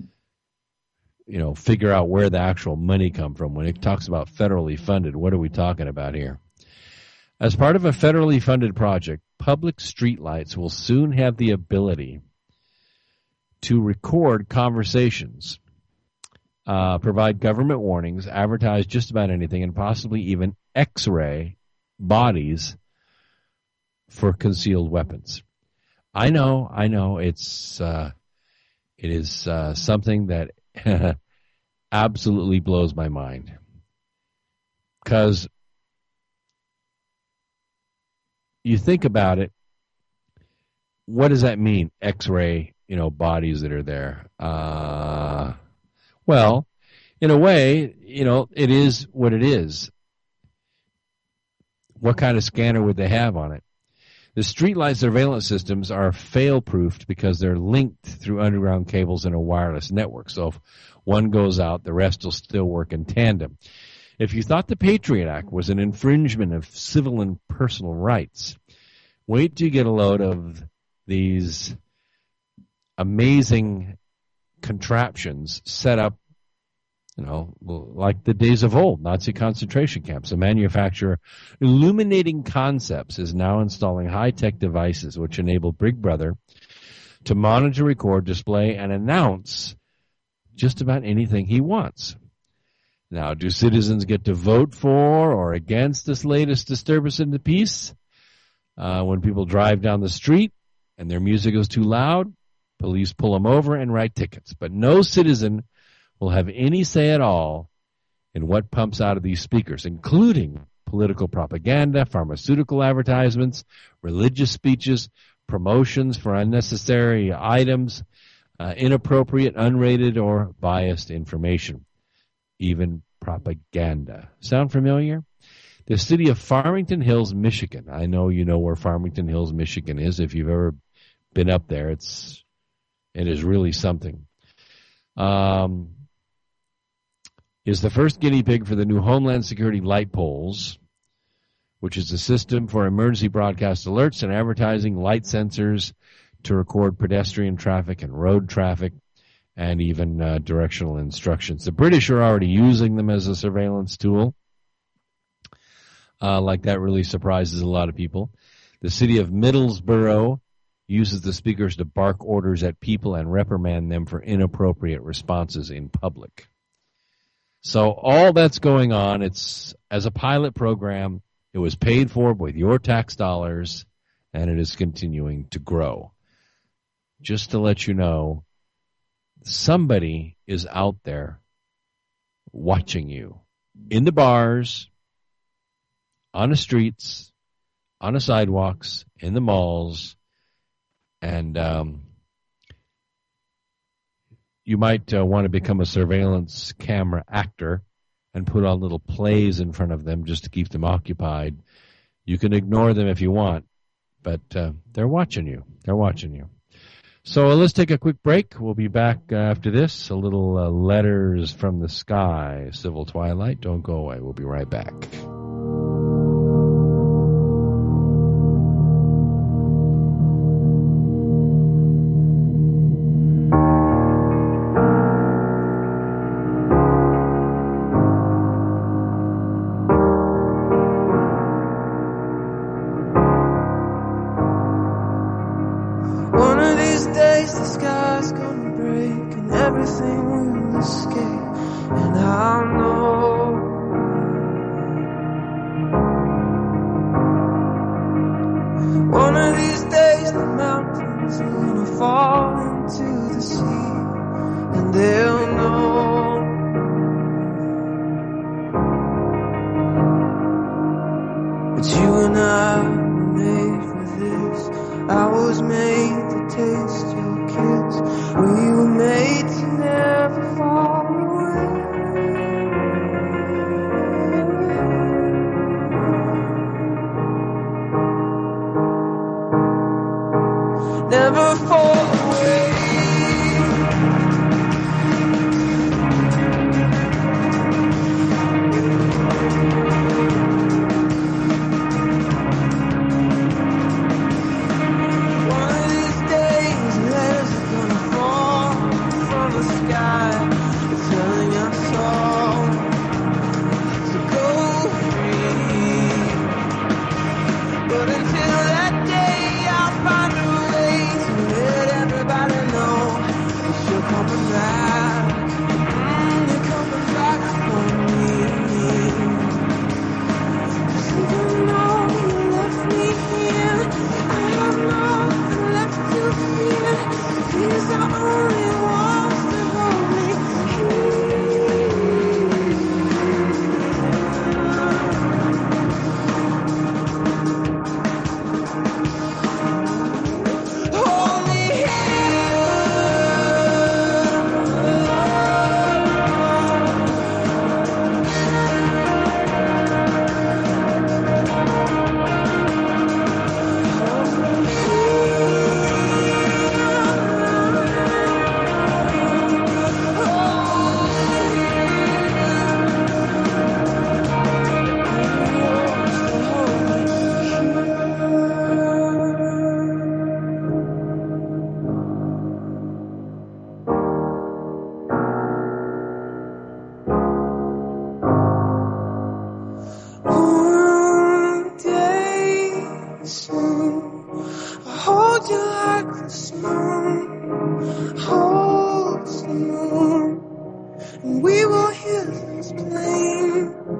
figure out where the actual money come from. When it talks about federally funded, what are we talking about here? As part of a federally funded project, public streetlights will soon have the ability to record conversations, provide government warnings, advertise just about anything, and possibly even X-ray bodies for concealed weapons. I know, it is something that absolutely blows my mind. Because you think about it, what does that mean? X-ray, bodies that are there. Well, in a way, it is what it is. What kind of scanner would they have on it? The streetlight surveillance systems are fail-proofed because they're linked through underground cables in a wireless network. So if one goes out, the rest will still work in tandem. If you thought the Patriot Act was an infringement of civil and personal rights, wait till you get a load of these amazing contraptions set up, like the days of old, Nazi concentration camps. A manufacturer, Illuminating Concepts, is now installing high-tech devices which enable Big Brother to monitor, record, display, and announce just about anything he wants. Now, do citizens get to vote for or against this latest disturbance in the peace? When people drive down the street and their music is too loud, police pull them over and write tickets. But no citizen will have any say at all in what pumps out of these speakers, including political propaganda, pharmaceutical advertisements, religious speeches, promotions for unnecessary items, inappropriate, unrated, or biased information, even propaganda. Sound familiar? The city of Farmington Hills, Michigan. I know you know where Farmington Hills, Michigan is. If you've ever been up there, it is really something. Is the first guinea pig for the new Homeland Security light poles, which is a system for emergency broadcast alerts and advertising, light sensors to record pedestrian traffic and road traffic, and even directional instructions. The British are already using them as a surveillance tool. Like that really surprises a lot of people. The city of Middlesbrough uses the speakers to bark orders at people and reprimand them for inappropriate responses in public. So all that's going on, it's as a pilot program, it was paid for with your tax dollars, and it is continuing to grow. Just to let you know, somebody is out there watching you in the bars, on the streets, on the sidewalks, in the malls, and you might want to become a surveillance camera actor and put on little plays in front of them just to keep them occupied. You can ignore them if you want, but they're watching you. They're watching you. So let's take a quick break. We'll be back after this. A little letters from the sky, Civil Twilight. Don't go away. We'll be right back. We were made to never fall away.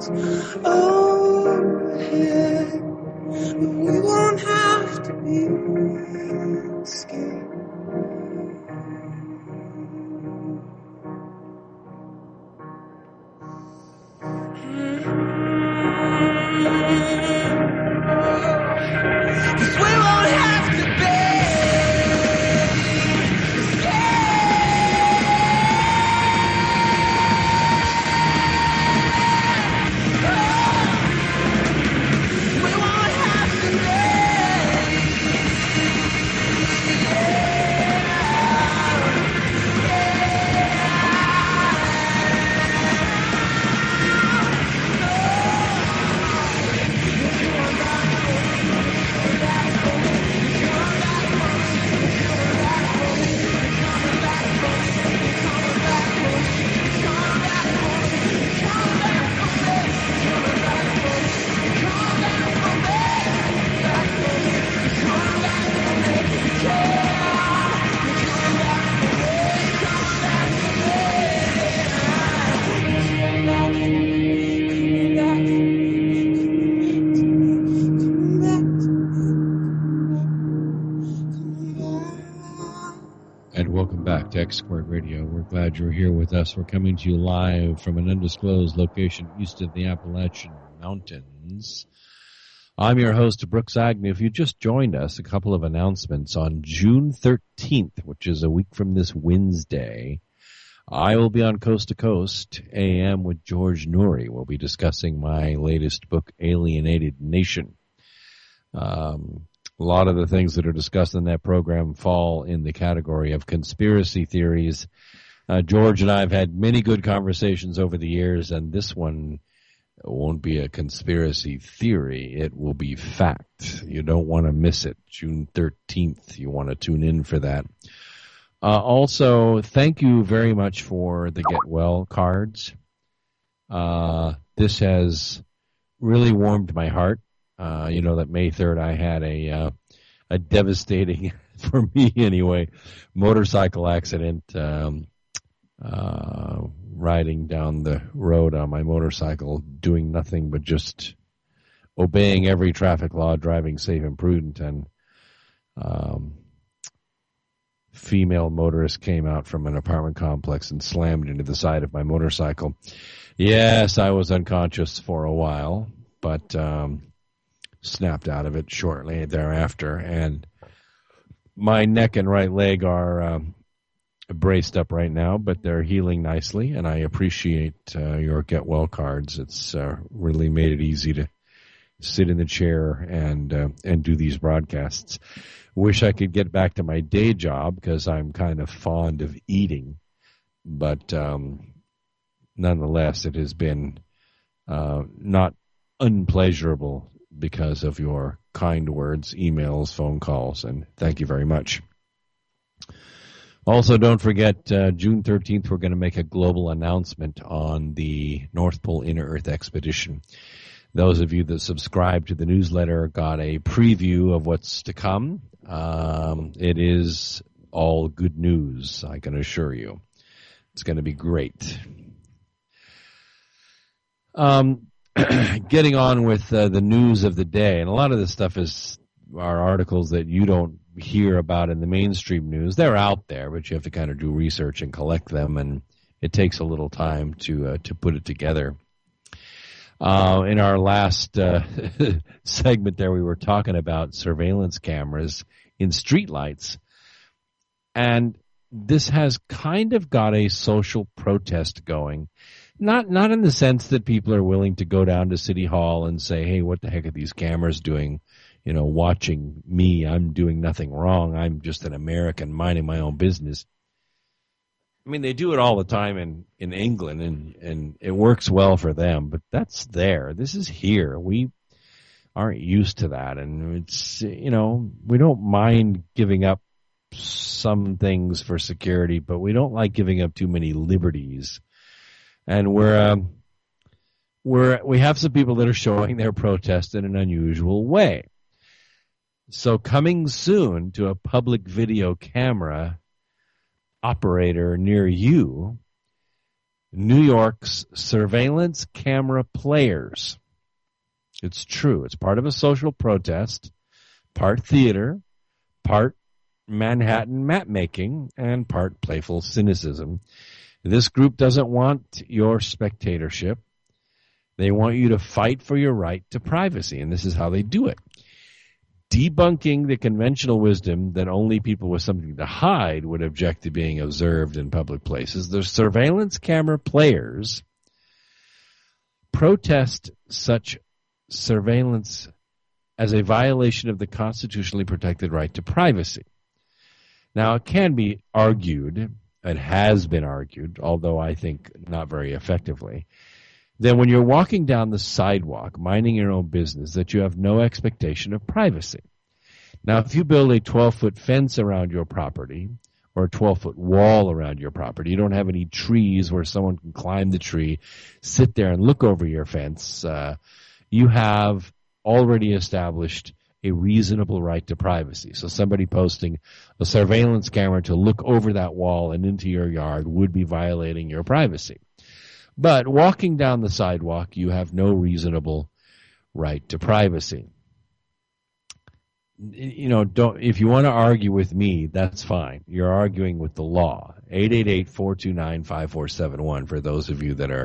clouds overhead. We won't have to be scared. Cause we won't have to be Welcome back to X Squared Radio. We're glad you're here with us. We're coming to you live from an undisclosed location east of the Appalachian Mountains. I'm your host, Brooks Agnew. If you just joined us, a couple of announcements. On June 13th, which is a week from this Wednesday, I will be on Coast to Coast AM with George Noory. We'll be discussing my latest book, Alienated Nation. A lot of the things that are discussed in that program fall in the category of conspiracy theories. George and I have had many good conversations over the years, and this one won't be a conspiracy theory. It will be fact. You don't want to miss it. June 13th, you want to tune in for that. Also, thank you very much for the Get Well cards. This has really warmed my heart. You know that May 3rd I had a devastating, for me anyway, motorcycle accident, riding down the road on my motorcycle, doing nothing but just obeying every traffic law, driving safe and prudent, and female motorist came out from an apartment complex and slammed into the side of my motorcycle. Yes, I was unconscious for a while, but snapped out of it shortly thereafter, and my neck and right leg are braced up right now, but they're healing nicely, and I appreciate your Get Well cards. It's really made it easy to sit in the chair and do these broadcasts. Wish I could get back to my day job because I'm kind of fond of eating, but nonetheless, it has been not unpleasurable because of your kind words, emails, phone calls, and thank you very much. Also, don't forget, June 13th, we're going to make a global announcement on the North Pole Inner Earth Expedition. Those of you that subscribe to the newsletter got a preview of what's to come. It is all good news, I can assure you. It's going to be great. Getting on with the news of the day, and a lot of this stuff are articles that you don't hear about in the mainstream news. They're out there, but you have to kind of do research and collect them, and it takes a little time to put it together. In our last segment there, we were talking about surveillance cameras in streetlights, and this has kind of got a social protest going. Not in the sense that people are willing to go down to City Hall and say, hey, what the heck are these cameras doing, watching me? I'm doing nothing wrong. I'm just an American minding my own business. I mean, they do it all the time in England, and it works well for them, but that's there. This is here. We aren't used to that, and it's, we don't mind giving up some things for security, but we don't like giving up too many liberties. And we have some people that are showing their protest in an unusual way. So coming soon to a public video camera operator near you, New York's surveillance camera players. It's true. It's part of a social protest, part theater, part Manhattan map-making, and part playful cynicism. This group doesn't want your spectatorship. They want you to fight for your right to privacy, and this is how they do it. Debunking the conventional wisdom that only people with something to hide would object to being observed in public places, the surveillance camera players protest such surveillance as a violation of the constitutionally protected right to privacy. Now, it can be argued, it has been argued, although I think not very effectively, that when you're walking down the sidewalk, minding your own business, that you have no expectation of privacy. Now, if you build a 12-foot fence around your property or a 12-foot wall around your property, you don't have any trees where someone can climb the tree, sit there and look over your fence, you have already established a reasonable right to privacy. So somebody posting a surveillance camera to look over that wall and into your yard would be violating your privacy. But walking down the sidewalk, you have no reasonable right to privacy. You know, if you want to argue with me, that's fine. You're arguing with the law. 888-429-5471 for those of you that are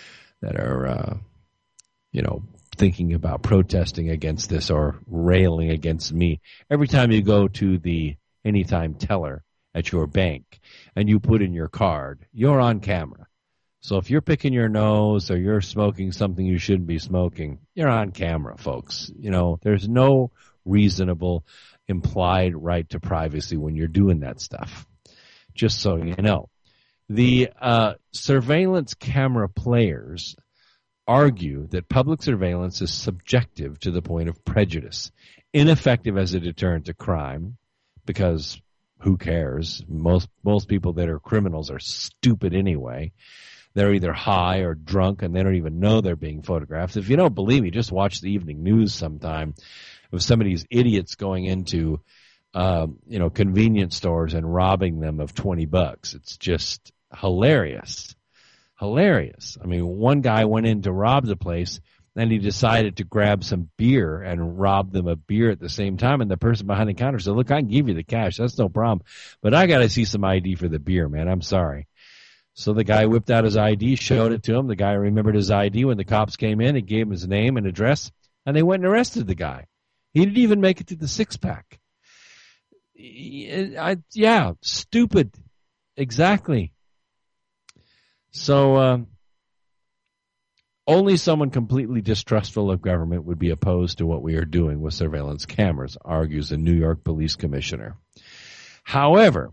thinking about protesting against this or railing against me. Every time you go to the anytime teller at your bank and you put in your card, you're on camera. So if you're picking your nose or you're smoking something you shouldn't be smoking, you're on camera, folks. You know, there's no reasonable implied right to privacy when you're doing that stuff. Just so you know. The surveillance camera players argue that public surveillance is subjective to the point of prejudice, ineffective as a deterrent to crime, because who cares? Most people that are criminals are stupid anyway. They're either high or drunk, and they don't even know they're being photographed. If you don't believe me, just watch the evening news sometime of some of these idiots going into, convenience stores and robbing them of $20. It's just hilarious. Hilarious. I mean, one guy went in to rob the place, and he decided to grab some beer and rob them of beer at the same time. And the person behind the counter said, "Look, I can give you the cash. That's no problem. But I got to see some ID for the beer, man. I'm sorry." So the guy whipped out his ID, showed it to him. The guy remembered his ID when the cops came in and gave him his name and address, and they went and arrested the guy. He didn't even make it to the six-pack. Yeah, stupid. Exactly. So only someone completely distrustful of government would be opposed to what we are doing with surveillance cameras, argues a New York police commissioner. However,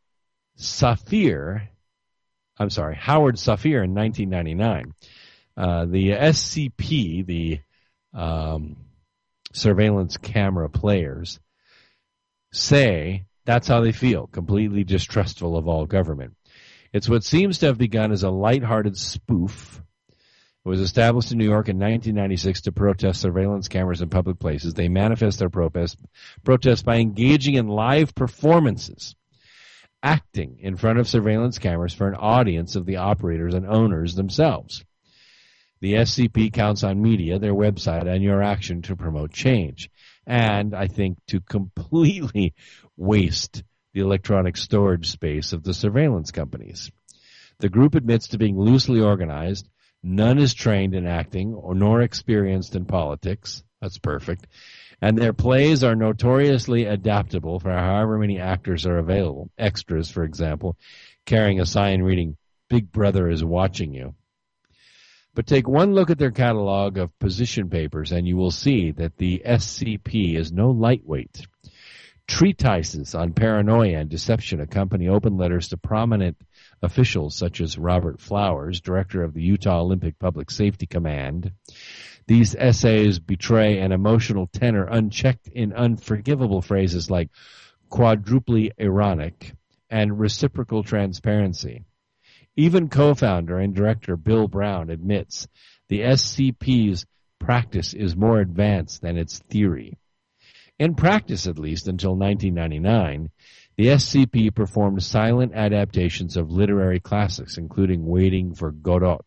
Howard Safir in 1999, the SCP, the surveillance camera players, say that's how they feel, completely distrustful of all government. It's what seems to have begun as a lighthearted spoof. It was established in New York in 1996 to protest surveillance cameras in public places. They manifest their protest by engaging in live performances, acting in front of surveillance cameras for an audience of the operators and owners themselves. The SCP counts on media, their website, and your action to promote change, and I think to completely waste the electronic storage space of the surveillance companies. The group admits to being loosely organized. None is trained in acting or nor experienced in politics. That's perfect. And their plays are notoriously adaptable for however many actors are available. Extras, for example, carrying a sign reading, "Big Brother is watching you." But take one look at their catalog of position papers and you will see that the SCP is no lightweight. Treatises on paranoia and deception accompany open letters to prominent officials such as Robert Flowers, director of the Utah Olympic Public Safety Command. These essays betray an emotional tenor unchecked in unforgivable phrases like quadruply ironic and reciprocal transparency. Even co-founder and director Bill Brown admits the SCP's practice is more advanced than its theory. In practice, at least, until 1999, The SCP performed silent adaptations of literary classics, including Waiting for Godot.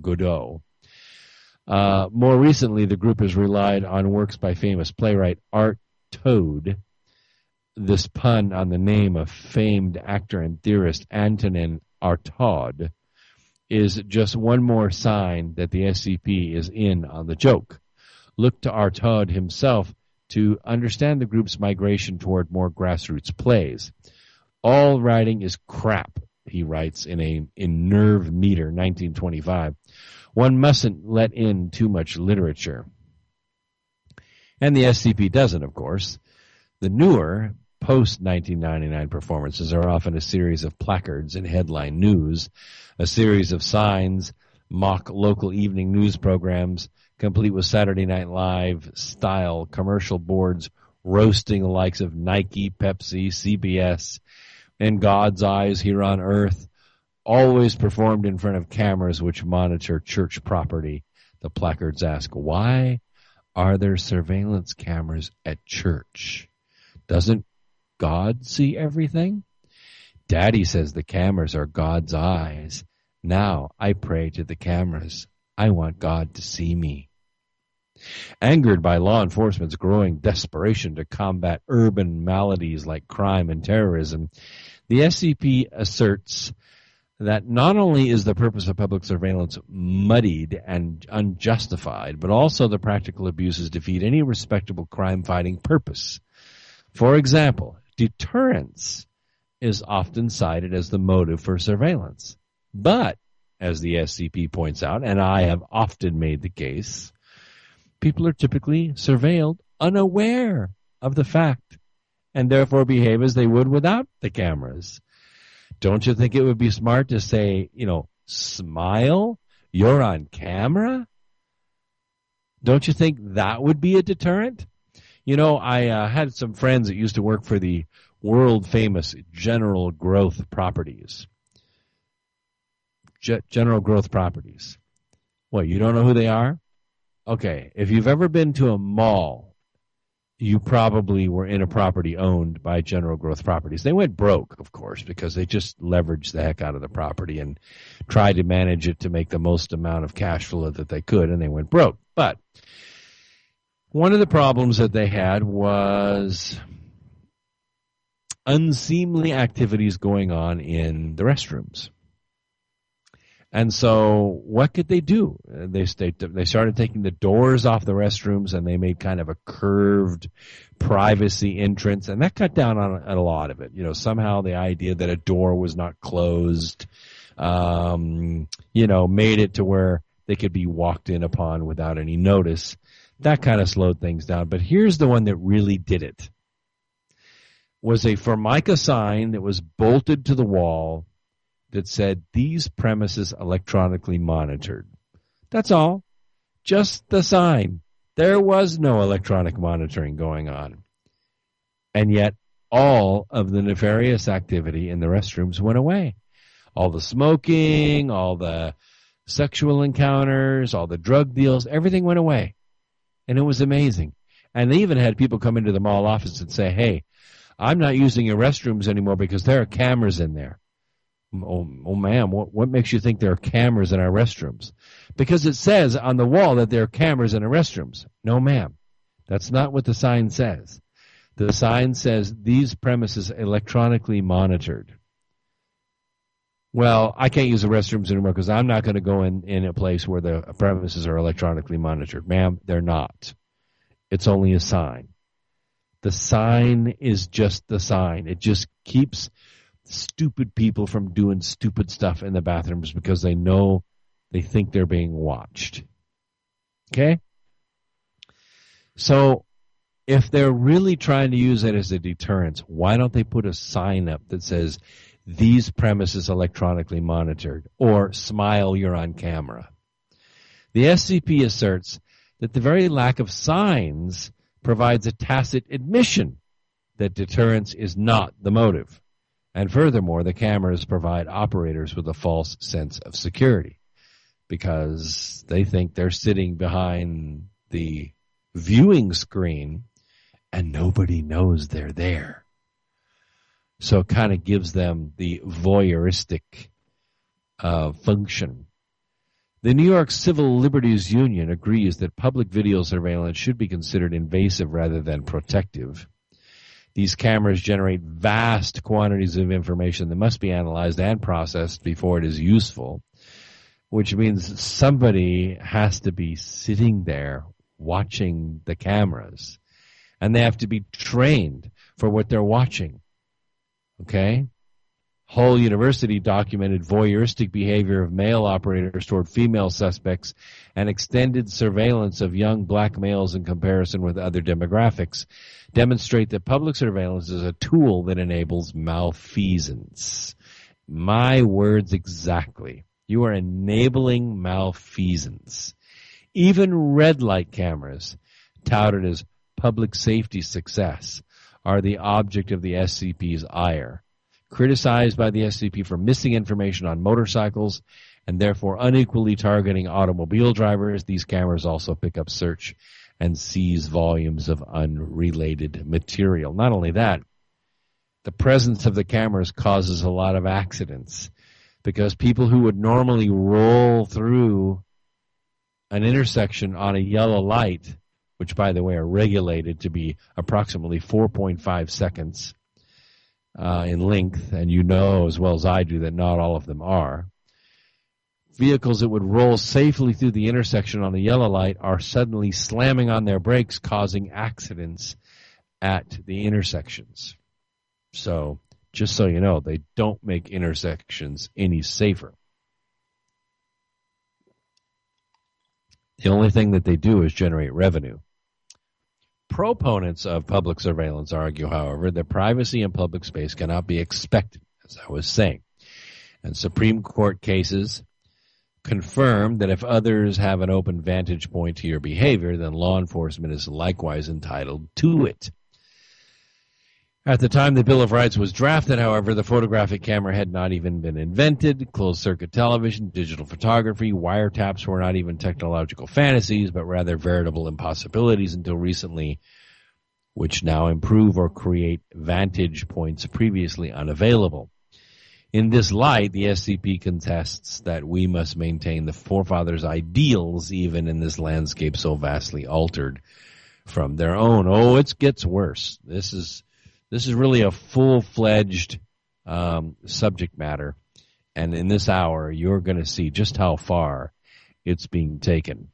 More recently, the group has relied on works by famous playwright Art Toad. This pun on the name of famed actor and theorist Antonin Artaud is just one more sign that the SCP is in on the joke. Look to Artaud himself to understand the group's migration toward more grassroots plays. All writing is crap, he writes in Nerve Meter, 1925. One mustn't let in too much literature. And the SCP doesn't, of course. The newer, post-1999 performances are often a series of placards and headline news, a series of signs, mock local evening news programs, complete with Saturday Night Live-style commercial boards roasting the likes of Nike, Pepsi, CBS, and God's Eyes Here on Earth, always performed in front of cameras which monitor church property. The placards ask, why are there surveillance cameras at church? Doesn't God see everything? Daddy says the cameras are God's eyes. Now I pray to the cameras. I want God to see me. Angered by law enforcement's growing desperation to combat urban maladies like crime and terrorism, the SCP asserts that not only is the purpose of public surveillance muddied and unjustified, but also the practical abuses defeat any respectable crime-fighting purpose. For example, deterrence is often cited as the motive for surveillance. But, as the SCP points out, and I have often made the case, people are typically surveilled unaware of the fact and therefore behave as they would without the cameras. Don't you think it would be smart to say, smile, you're on camera? Don't you think that would be a deterrent? I had some friends that used to work for the world-famous General Growth Properties. General Growth Properties. What, you don't know who they are? Okay, if you've ever been to a mall, you probably were in a property owned by General Growth Properties. They went broke, of course, because they just leveraged the heck out of the property and tried to manage it to make the most amount of cash flow that they could, and they went broke. But one of the problems that they had was unseemly activities going on in the restrooms. And so what could they do? They started taking the doors off the restrooms, and they made kind of a curved privacy entrance, and that cut down on a lot of it. Somehow the idea that a door was not closed, made it to where they could be walked in upon without any notice. That kind of slowed things down. But here's the one that really did it. Was a Formica sign that was bolted to the wall that said, these premises electronically monitored. That's all. Just the sign. There was no electronic monitoring going on. And yet, all of the nefarious activity in the restrooms went away. All the smoking, all the sexual encounters, all the drug deals, everything went away. And it was amazing. And they even had people come into the mall office and say, hey, I'm not using your restrooms anymore because there are cameras in there. Oh, ma'am, what makes you think there are cameras in our restrooms? Because it says on the wall that there are cameras in our restrooms. No, ma'am. That's not what the sign says. The sign says these premises electronically monitored. Well, I can't use the restrooms anymore because I'm not going to go in a place where the premises are electronically monitored. Ma'am, they're not. It's only a sign. The sign is just the sign. It just keeps stupid people from doing stupid stuff in the bathrooms because they think they're being watched. Okay? So if they're really trying to use it as a deterrent, why don't they put a sign up that says, these premises electronically monitored, or smile, you're on camera? The SCP asserts that the very lack of signs provides a tacit admission that deterrence is not the motive. And furthermore, the cameras provide operators with a false sense of security because they think they're sitting behind the viewing screen and nobody knows they're there. So it kind of gives them the voyeuristic function. The New York Civil Liberties Union agrees that public video surveillance should be considered invasive rather than protective. These cameras generate vast quantities of information that must be analyzed and processed before it is useful, which means somebody has to be sitting there watching the cameras, and they have to be trained for what they're watching. Okay? Hull University documented voyeuristic behavior of male operators toward female suspects and extended surveillance of young black males in comparison with other demographics demonstrate that public surveillance is a tool that enables malfeasance. My words exactly. You are enabling malfeasance. Even red light cameras, touted as public safety success, are the object of the SCP's ire. Criticized by the SCP for missing information on motorcycles and therefore unequally targeting automobile drivers, these cameras also pick up search and seize volumes of unrelated material. Not only that, the presence of the cameras causes a lot of accidents because people who would normally roll through an intersection on a yellow light, which, by the way, are regulated to be approximately 4.5 seconds in length, and you know as well as I do that not all of them are. Vehicles that would roll safely through the intersection on a yellow light are suddenly slamming on their brakes, causing accidents at the intersections. So, just so you know, they don't make intersections any safer. The only thing that they do is generate revenue. Proponents of public surveillance argue, however, that privacy in public space cannot be expected, as I was saying. And Supreme Court cases confirm that if others have an open vantage point to your behavior, then law enforcement is likewise entitled to it. At the time the Bill of Rights was drafted, however, the photographic camera had not even been invented. Closed-circuit television, digital photography, wiretaps were not even technological fantasies, but rather veritable impossibilities until recently, which now improve or create vantage points previously unavailable. In this light, the SCP contests that we must maintain the forefathers' ideals even in this landscape so vastly altered from their own. Oh, it gets worse. This is really a full-fledged subject matter. And in this hour, you're going to see just how far it's being taken.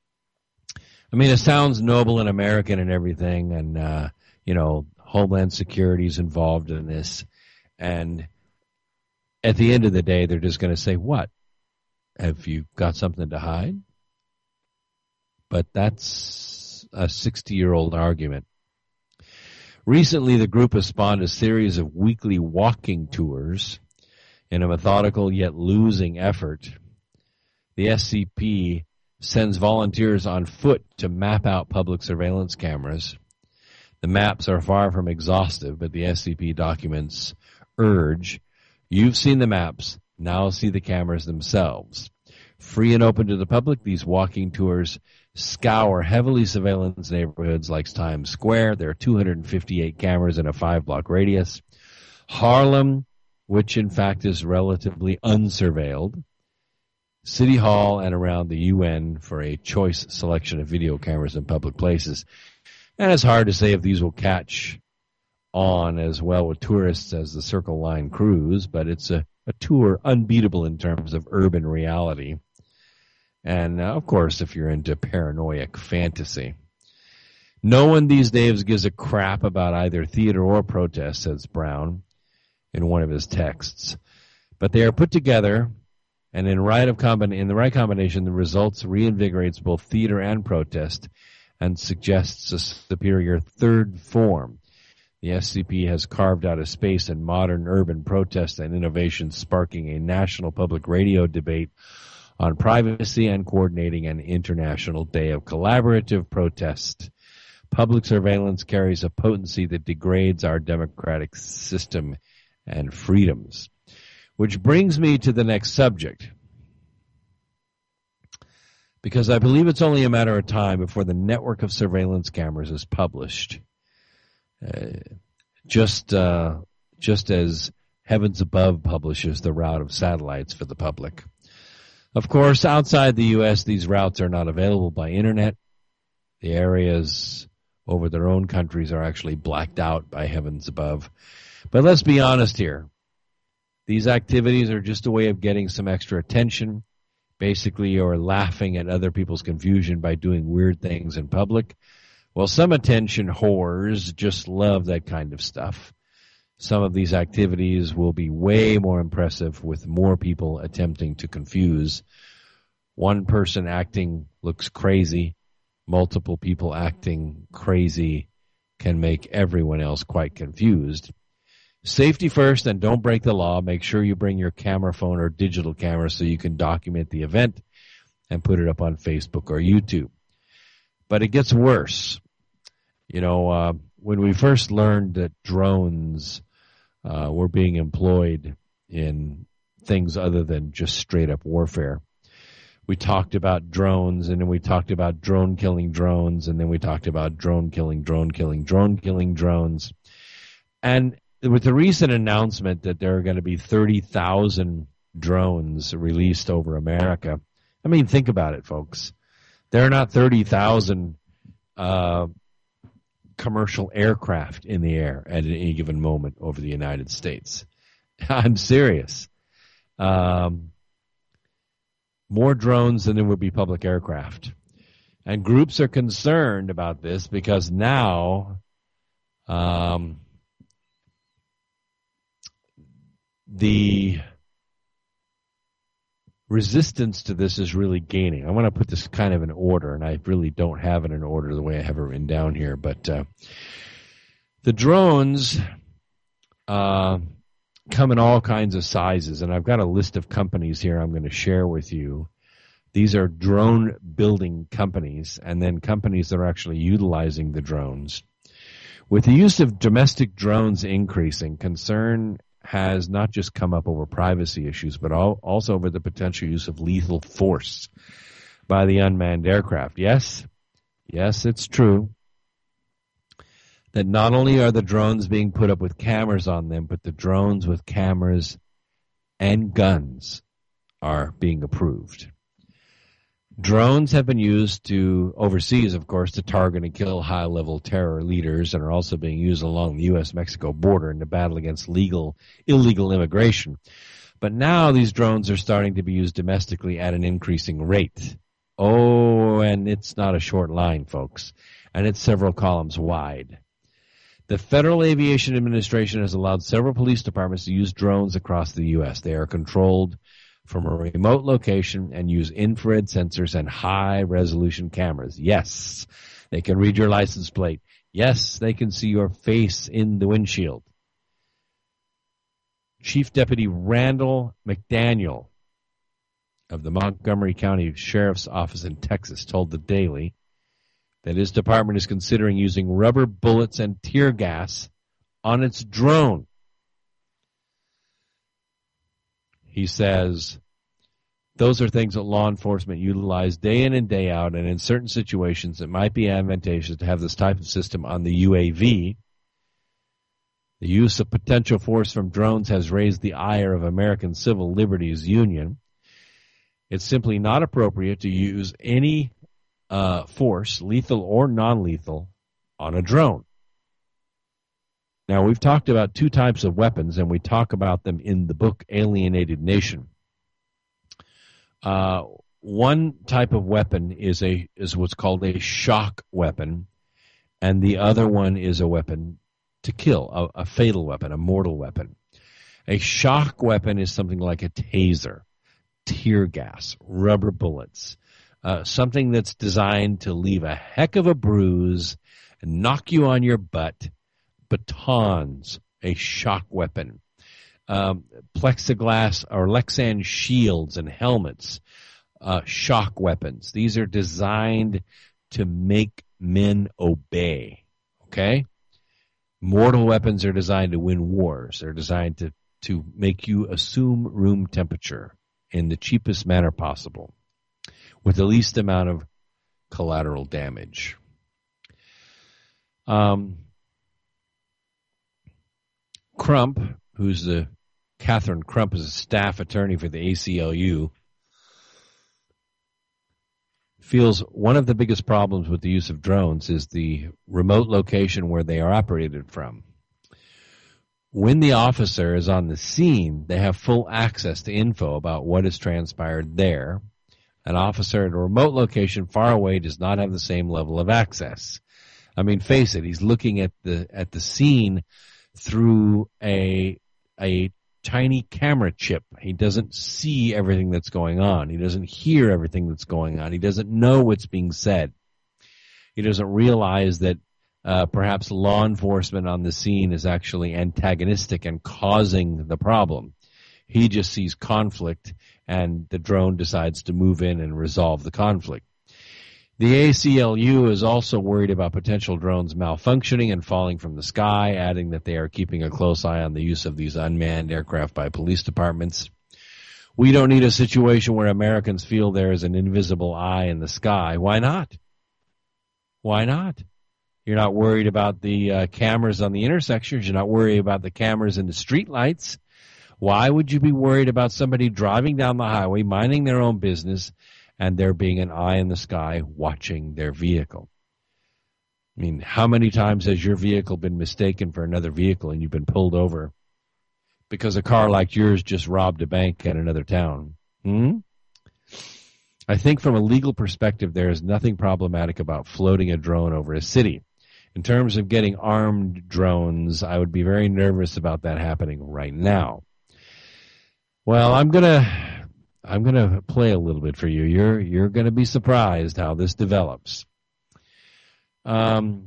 I mean, it sounds noble and American and everything, and, Homeland Security is involved in this. And at the end of the day, they're just going to say, what? Have you got something to hide? But that's a 60-year-old argument. Recently, the group has spawned a series of weekly walking tours in a methodical yet losing effort. The SCP sends volunteers on foot to map out public surveillance cameras. The maps are far from exhaustive, but the SCP documents urge, you've seen the maps, now see the cameras themselves. Free and open to the public, these walking tours scour heavily surveillance neighborhoods like Times Square. There are 258 cameras in a 5-block radius. Harlem, which in fact is relatively unsurveilled. City Hall and around the UN for a choice selection of video cameras in public places. And it's hard to say if these will catch on as well with tourists as the Circle Line cruise, but it's a tour unbeatable in terms of urban reality. And, of course, if you're into paranoid fantasy. No one these days gives a crap about either theater or protest, says Brown in one of his texts. But they are put together, and in the right combination, the results reinvigorates both theater and protest and suggests a superior third form. The SCP has carved out a space in modern urban protest and innovation, sparking a national public radio debate on privacy and coordinating an international day of collaborative protest. Public surveillance carries a potency that degrades our democratic system and freedoms. Which brings me to the next subject. Because I believe it's only a matter of time before the network of surveillance cameras is published. Just just as Heavens Above publishes the route of satellites for the public. Of course, outside the U.S., these routes are not available by internet. The areas over their own countries are actually blacked out by Heavens Above. But let's be honest here. These activities are just a way of getting some extra attention. Basically, you're laughing at other people's confusion by doing weird things in public. Well, some attention whores just love that kind of stuff. Some of these activities will be way more impressive with more people attempting to confuse. One person acting looks crazy. Multiple people acting crazy can make everyone else quite confused. Safety first, and don't break the law. Make sure you bring your camera phone or digital camera so you can document the event and put it up on Facebook or YouTube. But it gets worse. When we first learned that drones were being employed in things other than just straight up warfare, we talked about drones, and then we talked about drone killing drones, and then we talked about drone killing drones. And with the recent announcement that there are going to be 30,000 drones released over America, I mean, think about it, folks. There are not 30,000 commercial aircraft in the air at any given moment over the United States. I'm serious. More drones than there would be public aircraft. And groups are concerned about this because now the resistance to this is really gaining. I want to put this kind of in order, and I really don't have it in order the way I have it written down here. But the drones come in all kinds of sizes, and I've got a list of companies here I'm going to share with you. These are drone building companies, and then companies that are actually utilizing the drones. With the use of domestic drones increasing, concern has not just come up over privacy issues, but also over the potential use of lethal force by the unmanned aircraft. Yes, it's true that not only are the drones being put up with cameras on them, but the drones with cameras and guns are being approved. Drones have been used overseas, of course, to target and kill high-level terror leaders, and are also being used along the U.S.-Mexico border in the battle against illegal immigration. But now these drones are starting to be used domestically at an increasing rate. Oh, and it's not a short line, folks, and it's several columns wide. The Federal Aviation Administration has allowed several police departments to use drones across the U.S. They are controlled from a remote location and use infrared sensors and high-resolution cameras. Yes, they can read your license plate. Yes, they can see your face in the windshield. Chief Deputy Randall McDaniel of the Montgomery County Sheriff's Office in Texas told the Daily that his department is considering using rubber bullets and tear gas on its drone. He says, those are things that law enforcement utilize day in and day out, and in certain situations it might be advantageous to have this type of system on the UAV. The use of potential force from drones has raised the ire of American Civil Liberties Union. It's simply not appropriate to use any force, lethal or non-lethal, on a drone. Now, we've talked about two types of weapons, and we talk about them in the book Alienated Nation. One type of weapon is what's called a shock weapon, and the other one is a weapon to kill, a fatal weapon, a mortal weapon. A shock weapon is something like a taser, tear gas, rubber bullets, something that's designed to leave a heck of a bruise and knock you on your butt. Batons, a shock weapon. Plexiglass or Lexan shields and helmets, shock weapons. These are designed to make men obey, okay? Mortal weapons are designed to win wars. They're designed to make you assume room temperature in the cheapest manner possible with the least amount of collateral damage. Crump, Catherine Crump is a staff attorney for the ACLU, feels one of the biggest problems with the use of drones is the remote location where they are operated from. When the officer is on the scene, they have full access to info about what has transpired there. An officer at a remote location far away does not have the same level of access. I mean, face it, he's looking at the scene through a tiny camera chip. He doesn't see everything that's going on. He doesn't hear everything that's going on. He doesn't know what's being said. He doesn't realize that perhaps law enforcement on the scene is actually antagonistic and causing the problem. He just sees conflict, and the drone decides to move in and resolve the conflict. The ACLU is also worried about potential drones malfunctioning and falling from the sky, adding that they are keeping a close eye on the use of these unmanned aircraft by police departments. We don't need a situation where Americans feel there is an invisible eye in the sky. Why not? Why not? You're not worried about the cameras on the intersections. You're not worried about the cameras in the streetlights. Why would you be worried about somebody driving down the highway, minding their own business, and there being an eye in the sky watching their vehicle? I mean, how many times has your vehicle been mistaken for another vehicle and you've been pulled over because a car like yours just robbed a bank in another town? I think from a legal perspective, there is nothing problematic about floating a drone over a city. In terms of getting armed drones, I would be very nervous about that happening right now. Well, I'm gonna play a little bit for you. You're gonna be surprised how this develops. We've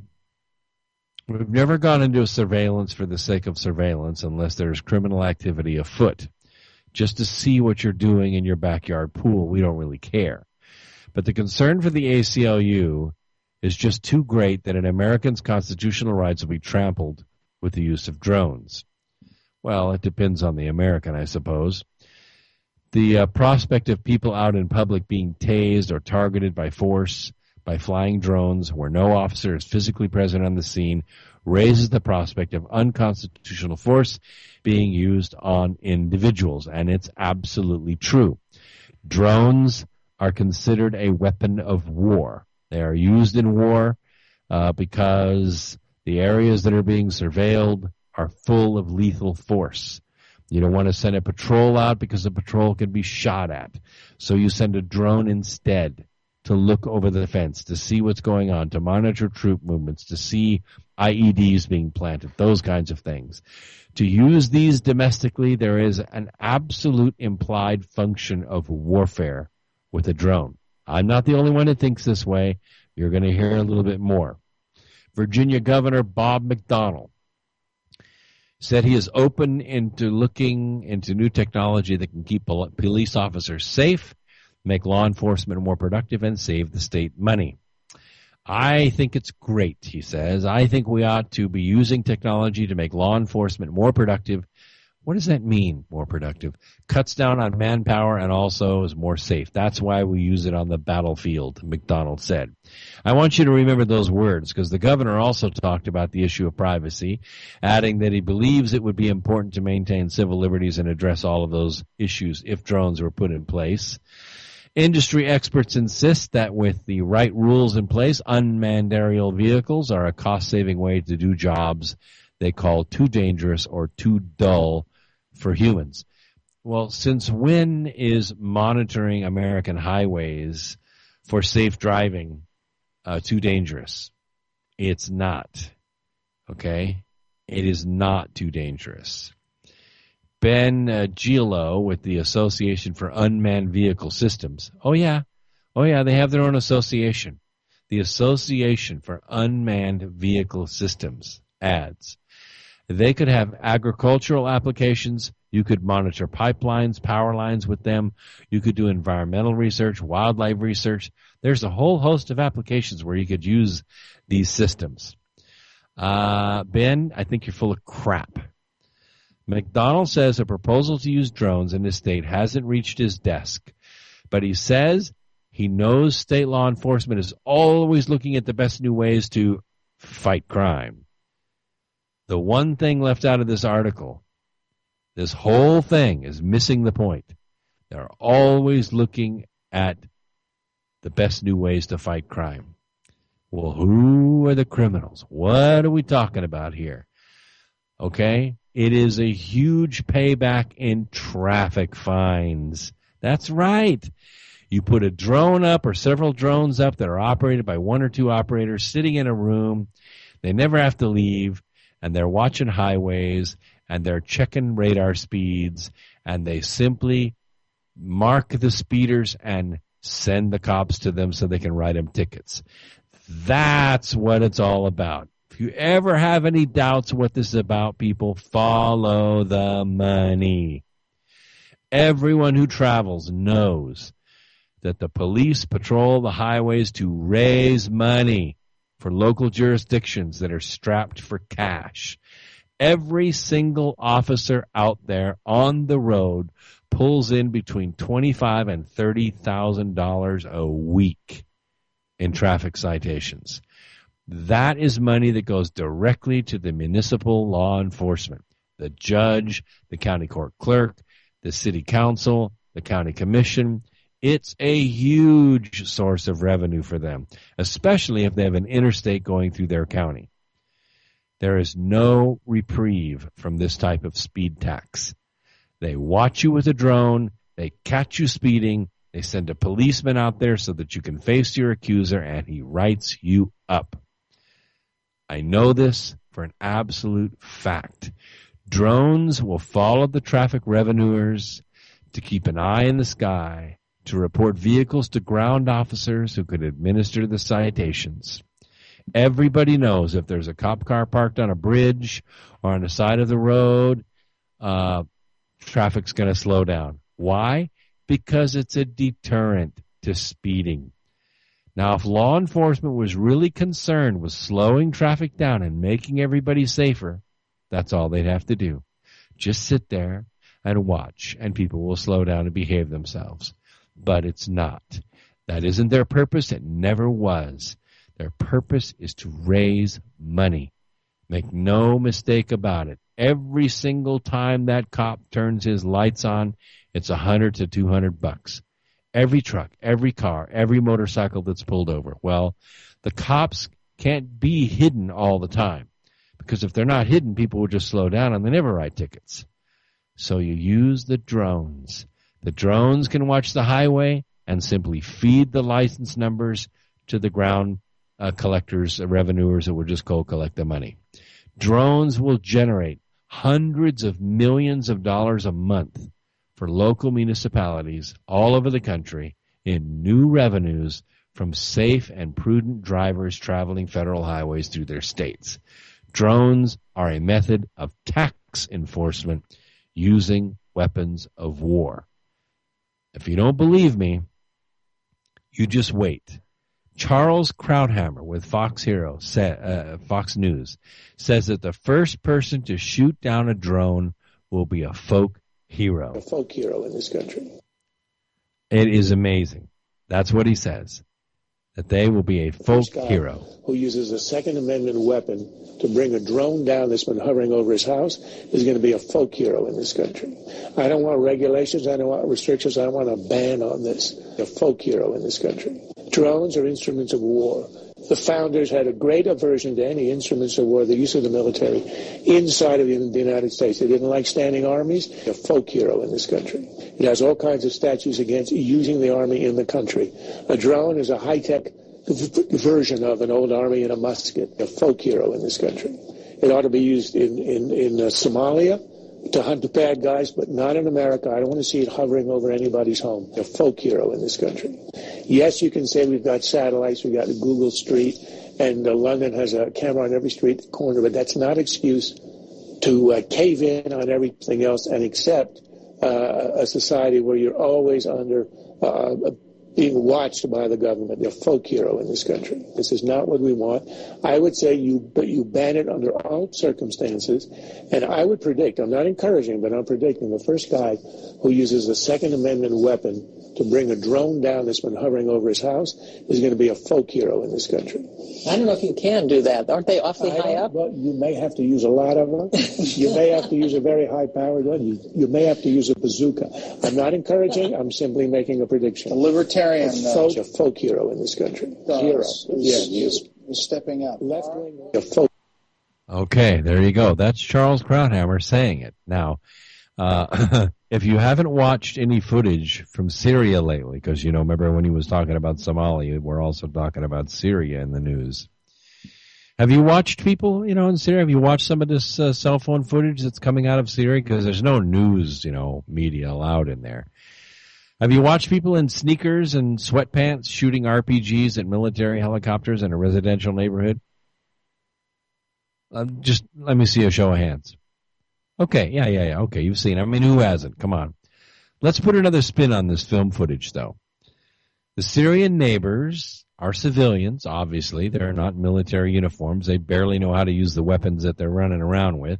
never gone into a surveillance for the sake of surveillance unless there's criminal activity afoot. Just to see what you're doing in your backyard pool, we don't really care. But the concern for the ACLU is just too great that an American's constitutional rights will be trampled with the use of drones. Well, it depends on the American, I suppose. The prospect of people out in public being tased or targeted by force by flying drones where no officer is physically present on the scene raises the prospect of unconstitutional force being used on individuals, and it's absolutely true. Drones are considered a weapon of war. They are used in war because the areas that are being surveilled are full of lethal force. You don't want to send a patrol out because a patrol can be shot at. So you send a drone instead to look over the fence, to see what's going on, to monitor troop movements, to see IEDs being planted, those kinds of things. To use these domestically, there is an absolute implied function of warfare with a drone. I'm not the only one that thinks this way. You're going to hear a little bit more. Virginia Governor Bob McDonnell said he is open into looking into new technology that can keep police officers safe, make law enforcement more productive, and save the state money. I think it's great, he says. I think we ought to be using technology to make law enforcement more productive. What does that mean, more productive? Cuts down on manpower and also is more safe. That's why we use it on the battlefield, McDonnell said. I want you to remember those words because the governor also talked about the issue of privacy, adding that he believes it would be important to maintain civil liberties and address all of those issues if drones were put in place. Industry experts insist that with the right rules in place, unmanned aerial vehicles are a cost-saving way to do jobs they call too dangerous or too dull for humans. Well, since when is monitoring American highways for safe driving too dangerous? It's not. Okay? It is not too dangerous. Ben Giolo with the Association for Unmanned Vehicle Systems. Oh yeah, they have their own association. The Association for Unmanned Vehicle Systems adds. They could have agricultural applications. You could monitor pipelines, power lines with them. You could do environmental research, wildlife research. There's a whole host of applications where you could use these systems. Ben, I think you're full of crap. McDonnell says a proposal to use drones in his state hasn't reached his desk, but he says he knows state law enforcement is always looking at the best new ways to fight crime. The one thing left out of this article, this whole thing is missing the point. They're always looking at the best new ways to fight crime. Well, who are the criminals? What are we talking about here? Okay? It is a huge payback in traffic fines. That's right. You put a drone up or several drones up that are operated by one or two operators sitting in a room. They never have to leave, and they're watching highways, and they're checking radar speeds, and they simply mark the speeders and send the cops to them so they can write them tickets. That's what it's all about. If you ever have any doubts what this is about, people, follow the money. Everyone who travels knows that the police patrol the highways to raise money for local jurisdictions that are strapped for cash. Every single officer out there on the road pulls in between $25,000 and $30,000 a week in traffic citations. That is money that goes directly to the municipal law enforcement, the judge, the county court clerk, the city council, the county commission. It's a huge source of revenue for them, especially if they have an interstate going through their county. There is no reprieve from this type of speed tax. They watch you with a drone, they catch you speeding, they send a policeman out there so that you can face your accuser, and he writes you up. I know this for an absolute fact. Drones will follow the traffic revenuers to keep an eye in the sky, to report vehicles to ground officers who could administer the citations. Everybody knows if there's a cop car parked on a bridge or on the side of the road, traffic's going to slow down. Why? Because it's a deterrent to speeding. Now, if law enforcement was really concerned with slowing traffic down and making everybody safer, that's all they'd have to do. Just sit there and watch, and people will slow down and behave themselves. But it's not. That isn't their purpose. It never was. Their purpose is to raise money. Make no mistake about it. Every single time that cop turns his lights on, it's $100 to $200. Every truck, every car, every motorcycle that's pulled over. Well, the cops can't be hidden all the time, because if they're not hidden, people will just slow down and they never write tickets. So you use the drones. The drones can watch the highway and simply feed the license numbers to the ground collectors, revenuers that will just go collect the money. Drones will generate hundreds of millions of dollars a month for local municipalities all over the country in new revenues from safe and prudent drivers traveling federal highways through their states. Drones are a method of tax enforcement using weapons of war. If you don't believe me, you just wait. Charles Krauthammer with Fox News says that the first person to shoot down a drone will be a folk hero. A folk hero in this country. It is amazing. That's what he says. That they will be a folk hero. Who uses a Second Amendment weapon to bring a drone down that's been hovering over his house is going to be a folk hero in this country. I don't want regulations. I don't want restrictions. I want a ban on this. A folk hero in this country. Drones are instruments of war. The founders had a great aversion to any instruments of war, the use of the military, inside of the United States. They didn't like standing armies. A folk hero in this country. It has all kinds of statutes against using the army in the country. A drone is a high-tech version of an old army and a musket. A folk hero in this country. It ought to be used in Somalia to hunt the bad guys, but not in America. I don't want to see it hovering over anybody's home. A folk hero in this country. Yes, you can say we've got satellites, we've got Google Street, and London has a camera on every street corner, but that's not excuse to cave in on everything else and accept a society where you're always under being watched by the government. They're folk hero in this country. This is not what we want. I would say you ban it under all circumstances, and I would predict, I'm not encouraging, but I'm predicting the first guy who uses a Second Amendment weapon to bring a drone down that's been hovering over his house is going to be a folk hero in this country. I don't know if you can do that. Aren't they awfully high up? Well, you may have to use a lot of them. You may have to use a very high-powered one. You may have to use a bazooka. I'm not encouraging. I'm simply making a prediction. A libertarian. A folk hero in this country. Hero. Is stepping up. Left-wing. A folk. Okay, there you go. That's Charles Krauthammer saying it. Now, if you haven't watched any footage from Syria lately, because, remember when he was talking about Somalia, we're also talking about Syria in the news. Have you watched people, in Syria? Have you watched some of this cell phone footage that's coming out of Syria? Because there's no news, media allowed in there. Have you watched people in sneakers and sweatpants shooting RPGs at military helicopters in a residential neighborhood? Just let me see a show of hands. Okay, yeah. Okay, you've seen it. I mean, who hasn't? Come on. Let's put another spin on this film footage, though. The Syrian neighbors are civilians, obviously. They're not in military uniforms. They barely know how to use the weapons that they're running around with.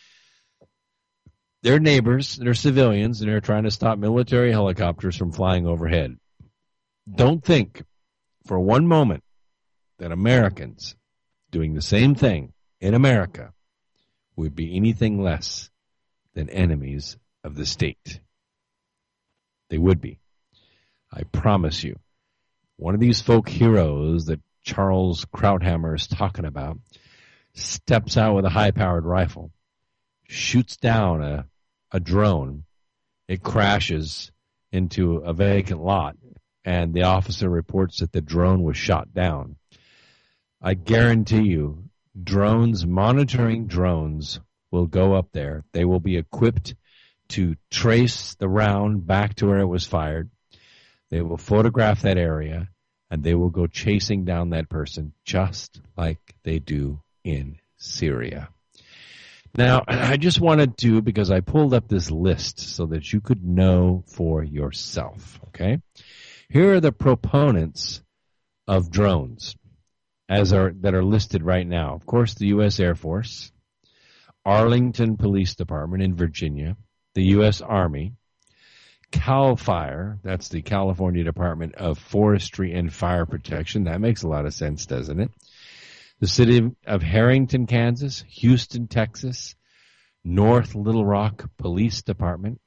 They're neighbors, they're civilians, and they're trying to stop military helicopters from flying overhead. Don't think for one moment that Americans doing the same thing in America would be anything less than enemies of the state. They would be. I promise you. One of these folk heroes that Charles Krauthammer is talking about steps out with a high-powered rifle, shoots down a drone. It crashes into a vacant lot, and the officer reports that the drone was shot down. I guarantee you, monitoring drones will go up there. They will be equipped to trace the round back to where it was fired. They will photograph that area, and they will go chasing down that person just like they do in Syria. Now, I just wanted to, because I pulled up this list so that you could know for yourself, okay? Here are the proponents of drones that are listed right now. Of course, the U.S. Air Force, Arlington Police Department in Virginia, the U.S. Army, CAL FIRE, that's the California Department of Forestry and Fire Protection. That makes a lot of sense, doesn't it? The city of Harrington, Kansas, Houston, Texas, North Little Rock Police Department,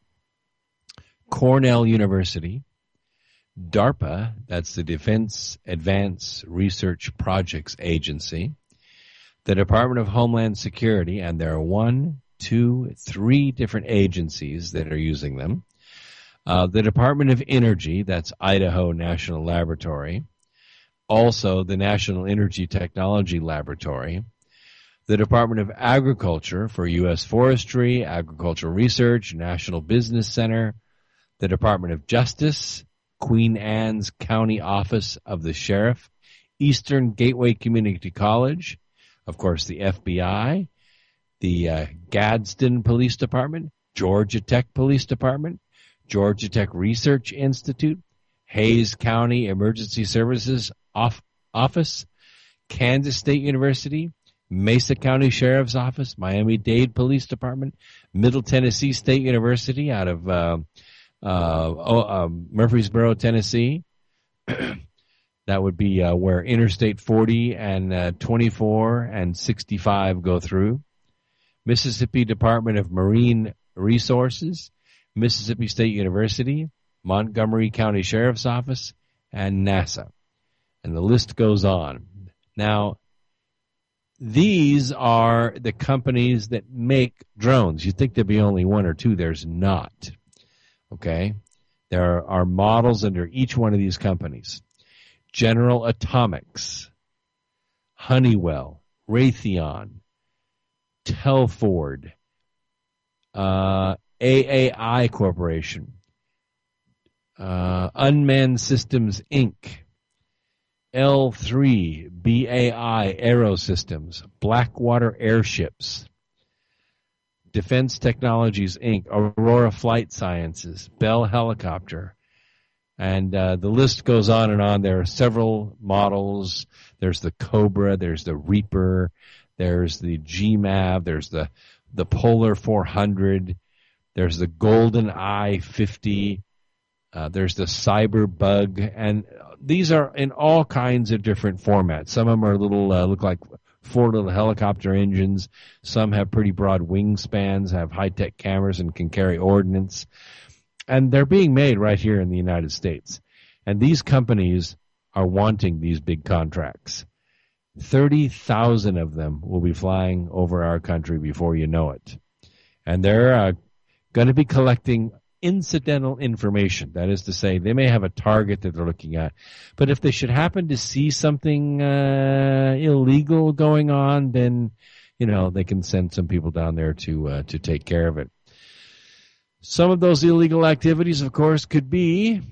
Cornell University, DARPA, that's the Defense Advanced Research Projects Agency, the Department of Homeland Security, and there are 1, 2, 3 different agencies that are using them. The Department of Energy, that's Idaho National Laboratory, also the National Energy Technology Laboratory, the Department of Agriculture for U.S. Forestry, Agricultural Research, National Business Center, the Department of Justice, Queen Anne's County Office of the Sheriff, Eastern Gateway Community College, of course the FBI, the Gadsden Police Department, Georgia Tech Police Department, Georgia Tech Research Institute, Hayes County Emergency Services Office, Kansas State University, Mesa County Sheriff's Office, Miami-Dade Police Department, Middle Tennessee State University out of Murfreesboro, Tennessee. That would be where Interstate 40 and 24 and 65 go through. Mississippi Department of Marine Resources, Mississippi State University, Montgomery County Sheriff's Office, and NASA. And the list goes on. Now, these are the companies that make drones. You'd think there'd be only 1 or 2. There's not. Okay? There are models under each one of these companies. General Atomics, Honeywell, Raytheon, Telford, AAI Corporation, Unmanned Systems, Inc., L3, BAI Aerosystems, Blackwater Airships, Defense Technologies, Inc., Aurora Flight Sciences, Bell Helicopter, and the list goes on and on. There are several models. There's the Cobra, there's the Reaper, there's the GMAV, there's the Polar 400, there's the Golden Eye 50, There's the Cyberbug, and these are in all kinds of different formats. Some of them are little, look like 4 little helicopter engines. Some have pretty broad wingspans, have high-tech cameras, and can carry ordnance. And they're being made right here in the United States. And these companies are wanting these big contracts. 30,000 of them will be flying over our country before you know it. And they're going to be collecting incidental information. That is to say, they may have a target that they're looking at, but if they should happen to see something illegal going on, then they can send some people down there to take care of it. Some of those illegal activities, of course, could be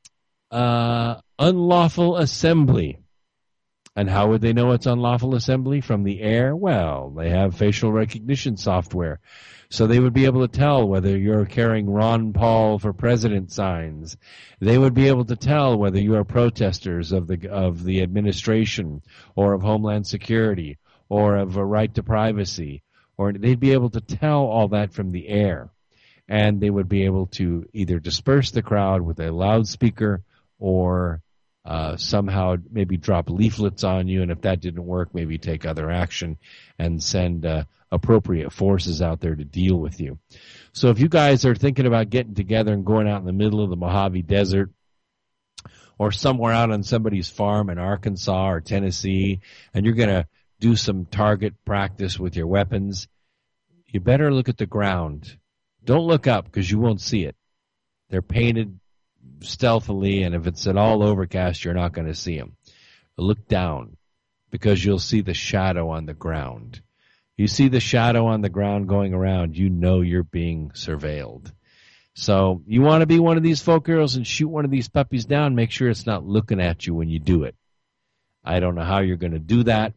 unlawful assembly. And how would they know it's unlawful assembly? From the air? Well, they have facial recognition software. So they would be able to tell whether you're carrying Ron Paul for president signs. They would be able to tell whether you are protesters of the administration or of Homeland Security or of a right to privacy. Or they'd be able to tell all that from the air. And they would be able to either disperse the crowd with a loudspeaker or somehow maybe drop leaflets on you, and if that didn't work, maybe take other action and send appropriate forces out there to deal with you. So if you guys are thinking about getting together and going out in the middle of the Mojave Desert or somewhere out on somebody's farm in Arkansas or Tennessee, and you're going to do some target practice with your weapons, you better look at the ground. Don't look up because you won't see it. They're painted stealthily, and if it's at all overcast, you're not going to see them. Look down because you'll see the shadow on the ground. You see the shadow on the ground going around, you know you're being surveilled. So you want to be one of these folk heroes and shoot one of these puppies down, make sure it's not looking at you when you do it. I don't know how you're going to do that.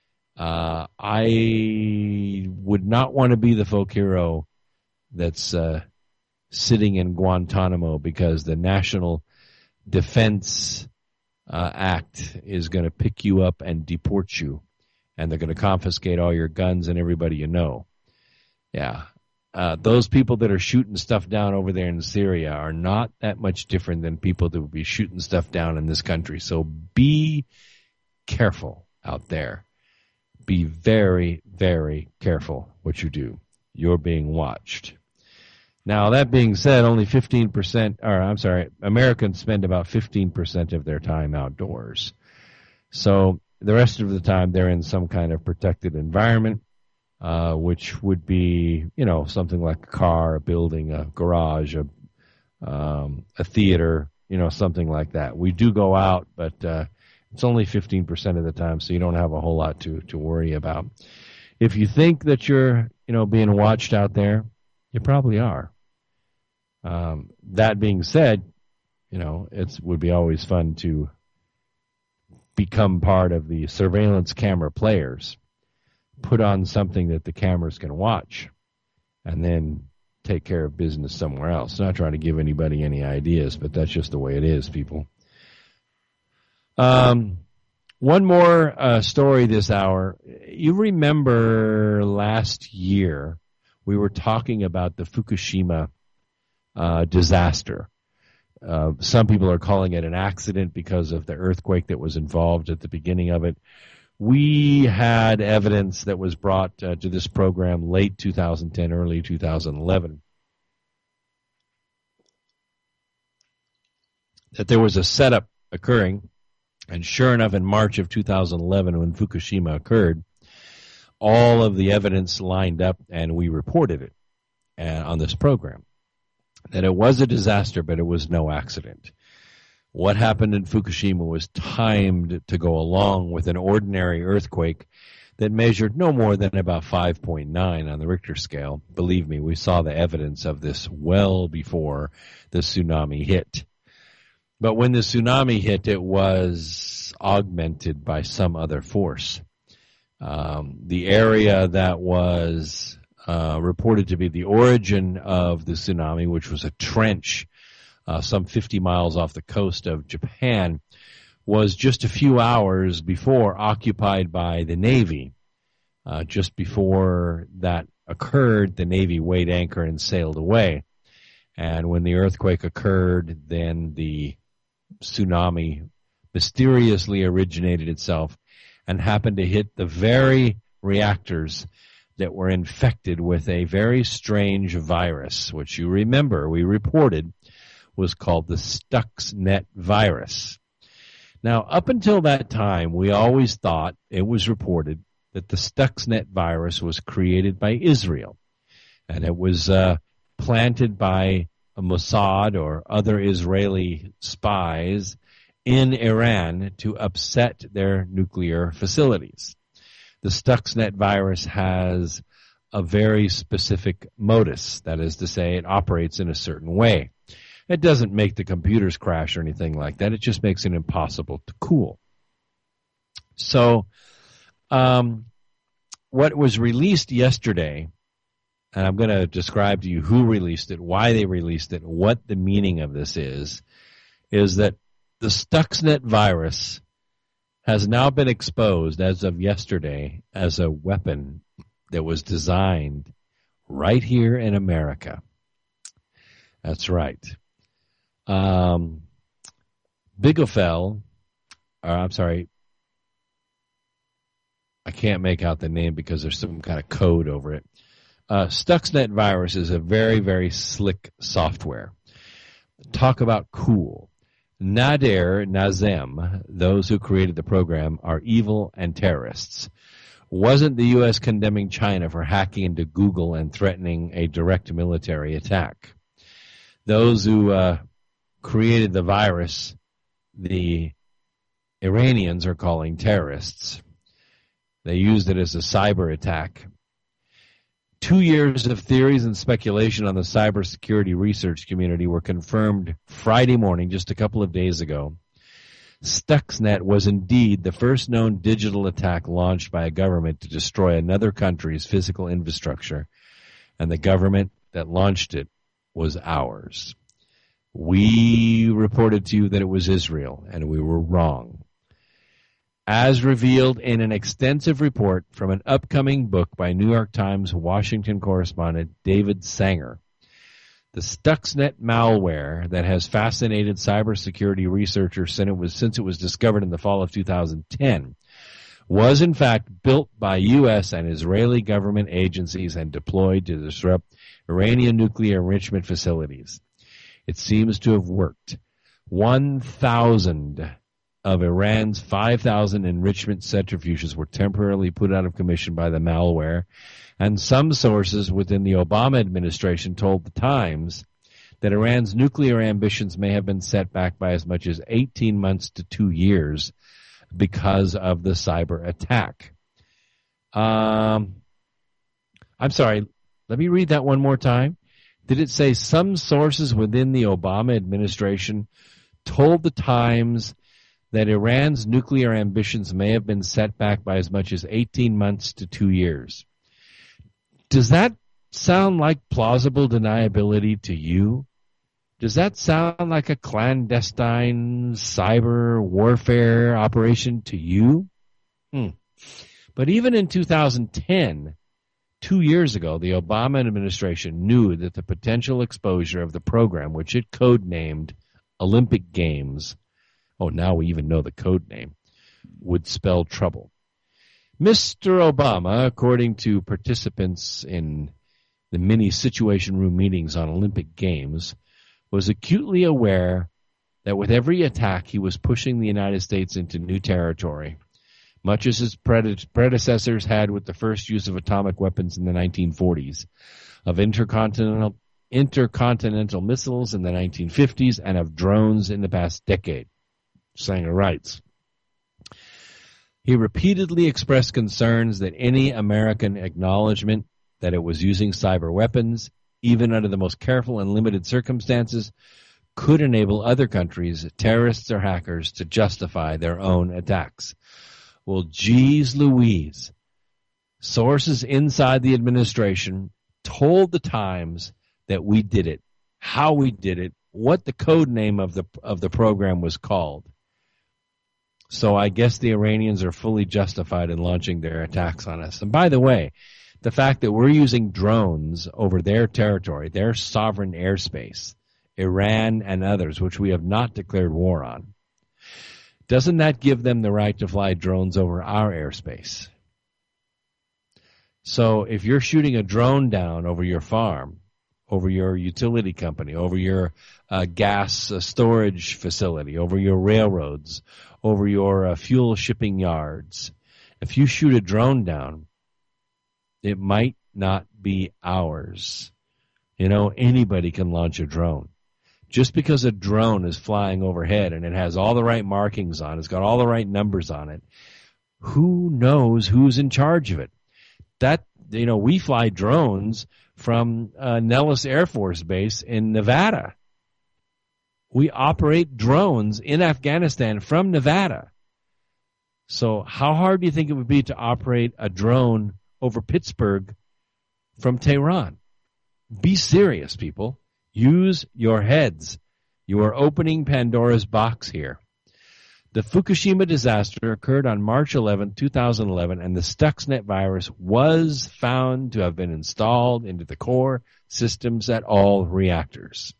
I would not want to be the folk hero that's sitting in Guantanamo because the National Defense Act is going to pick you up and deport you, and they're going to confiscate all your guns and everybody you know. Yeah. Those people that are shooting stuff down over there in Syria are not that much different than people that would be shooting stuff down in this country. So be careful out there. Be very, very careful what you do. You're being watched. Now, that being said, only 15%, Americans spend about 15% of their time outdoors. So the rest of the time they're in some kind of protected environment, which would be, something like a car, a building, a garage, a theater, something like that. We do go out, but it's only 15% of the time, so you don't have a whole lot to worry about. If you think that you're, being watched out there, you probably are. That being said, it would be always fun to become part of the surveillance camera players. Put on something that the cameras can watch, and then take care of business somewhere else. Not trying to give anybody any ideas, but that's just the way it is, people. One more story this hour. You remember last year we were talking about the Fukushima disaster. Some people are calling it an accident because of the earthquake that was involved at the beginning of it. We had evidence that was brought to this program late 2010, early 2011, that there was a setup occurring. And sure enough, in March of 2011, when Fukushima occurred, all of the evidence lined up, and we reported it on this program, that it was a disaster, but it was no accident. What happened in Fukushima was timed to go along with an ordinary earthquake that measured no more than about 5.9 on the Richter scale. Believe me, we saw the evidence of this well before the tsunami hit. But when the tsunami hit, it was augmented by some other force. The area that was reported to be the origin of the tsunami, which was a trench some 50 miles off the coast of Japan, was just a few hours before occupied by the Navy. Just before that occurred, the Navy weighed anchor and sailed away. And when the earthquake occurred, then the tsunami mysteriously originated itself and happened to hit the very reactors that were infected with a very strange virus, which you remember we reported was called the Stuxnet virus. Now, up until that time, we always thought, it was reported, that the Stuxnet virus was created by Israel, and it was planted by a Mossad or other Israeli spies in Iran to upset their nuclear facilities. The Stuxnet virus has a very specific modus, that is to say, it operates in a certain way. It doesn't make the computers crash or anything like that. It just makes it impossible to cool. So, what was released yesterday, and I'm going to describe to you who released it, why they released it, what the meaning of this is that the Stuxnet virus has now been exposed as of yesterday as a weapon that was designed right here in America. That's right. Bigofel, I can't make out the name because there's some kind of code over it. Stuxnet virus is a very, very slick software. Talk about cool. Nader Nazem, those who created the program, are evil and terrorists. Wasn't the U.S. condemning China for hacking into Google and threatening a direct military attack? Those who created the virus, the Iranians are calling terrorists. They used it as a cyber attack. 2 years of theories and speculation on the cybersecurity research community were confirmed Friday morning, just a couple of days ago. Stuxnet was indeed the first known digital attack launched by a government to destroy another country's physical infrastructure, and the government that launched it was ours. We reported to you that it was Israel, and we were wrong. As revealed in an extensive report from an upcoming book by New York Times Washington correspondent David Sanger, the Stuxnet malware that has fascinated cybersecurity researchers since it was discovered in the fall of 2010 was in fact built by U.S. and Israeli government agencies and deployed to disrupt Iranian nuclear enrichment facilities. It seems to have worked. 1,000 of Iran's 5,000 enrichment centrifuges were temporarily put out of commission by the malware, and some sources within the Obama administration told the Times that Iran's nuclear ambitions may have been set back by as much as 18 months to 2 years because of the cyber attack. I'm sorry, let me read that one more time. Did it say some sources within the Obama administration told the Times that Iran's nuclear ambitions may have been set back by as much as 18 months to 2 years? Does that sound like plausible deniability to you? Does that sound like a clandestine cyber warfare operation to you? But even in 2010, 2 years ago, the Obama administration knew that the potential exposure of the program, which it codenamed Olympic Games, now we even know the code name, would spell trouble. Mr. Obama, according to participants in the mini Situation Room meetings on Olympic Games, was acutely aware that with every attack he was pushing the United States into new territory, much as his predecessors had with the first use of atomic weapons in the 1940s, of intercontinental missiles in the 1950s, and of drones in the past decade. Sanger writes, he repeatedly expressed concerns that any American acknowledgement that it was using cyber weapons, even under the most careful and limited circumstances, could enable other countries, terrorists or hackers, to justify their own attacks. Well, geez Louise. Sources inside the administration told the Times that we did it, how we did it, what the code name of the program was called. So I guess the Iranians are fully justified in launching their attacks on us. And by the way, the fact that we're using drones over their territory, their sovereign airspace, Iran and others, which we have not declared war on, doesn't that give them the right to fly drones over our airspace? So if you're shooting a drone down over your farm, over your utility company, over your gas storage facility, over your railroads, over your fuel shipping yards, if you shoot a drone down, it might not be ours. You know, anybody can launch a drone. Just because a drone is flying overhead and it has all the right markings on it, it's got all the right numbers on it, who knows who's in charge of it? That, you know, we fly drones from Nellis Air Force Base in Nevada. We operate drones in Afghanistan from Nevada. So how hard do you think it would be to operate a drone over Pittsburgh from Tehran? Be serious, people. Use your heads. You are opening Pandora's box here. The Fukushima disaster occurred on March 11, 2011, and the Stuxnet virus was found to have been installed into the core systems at all reactors.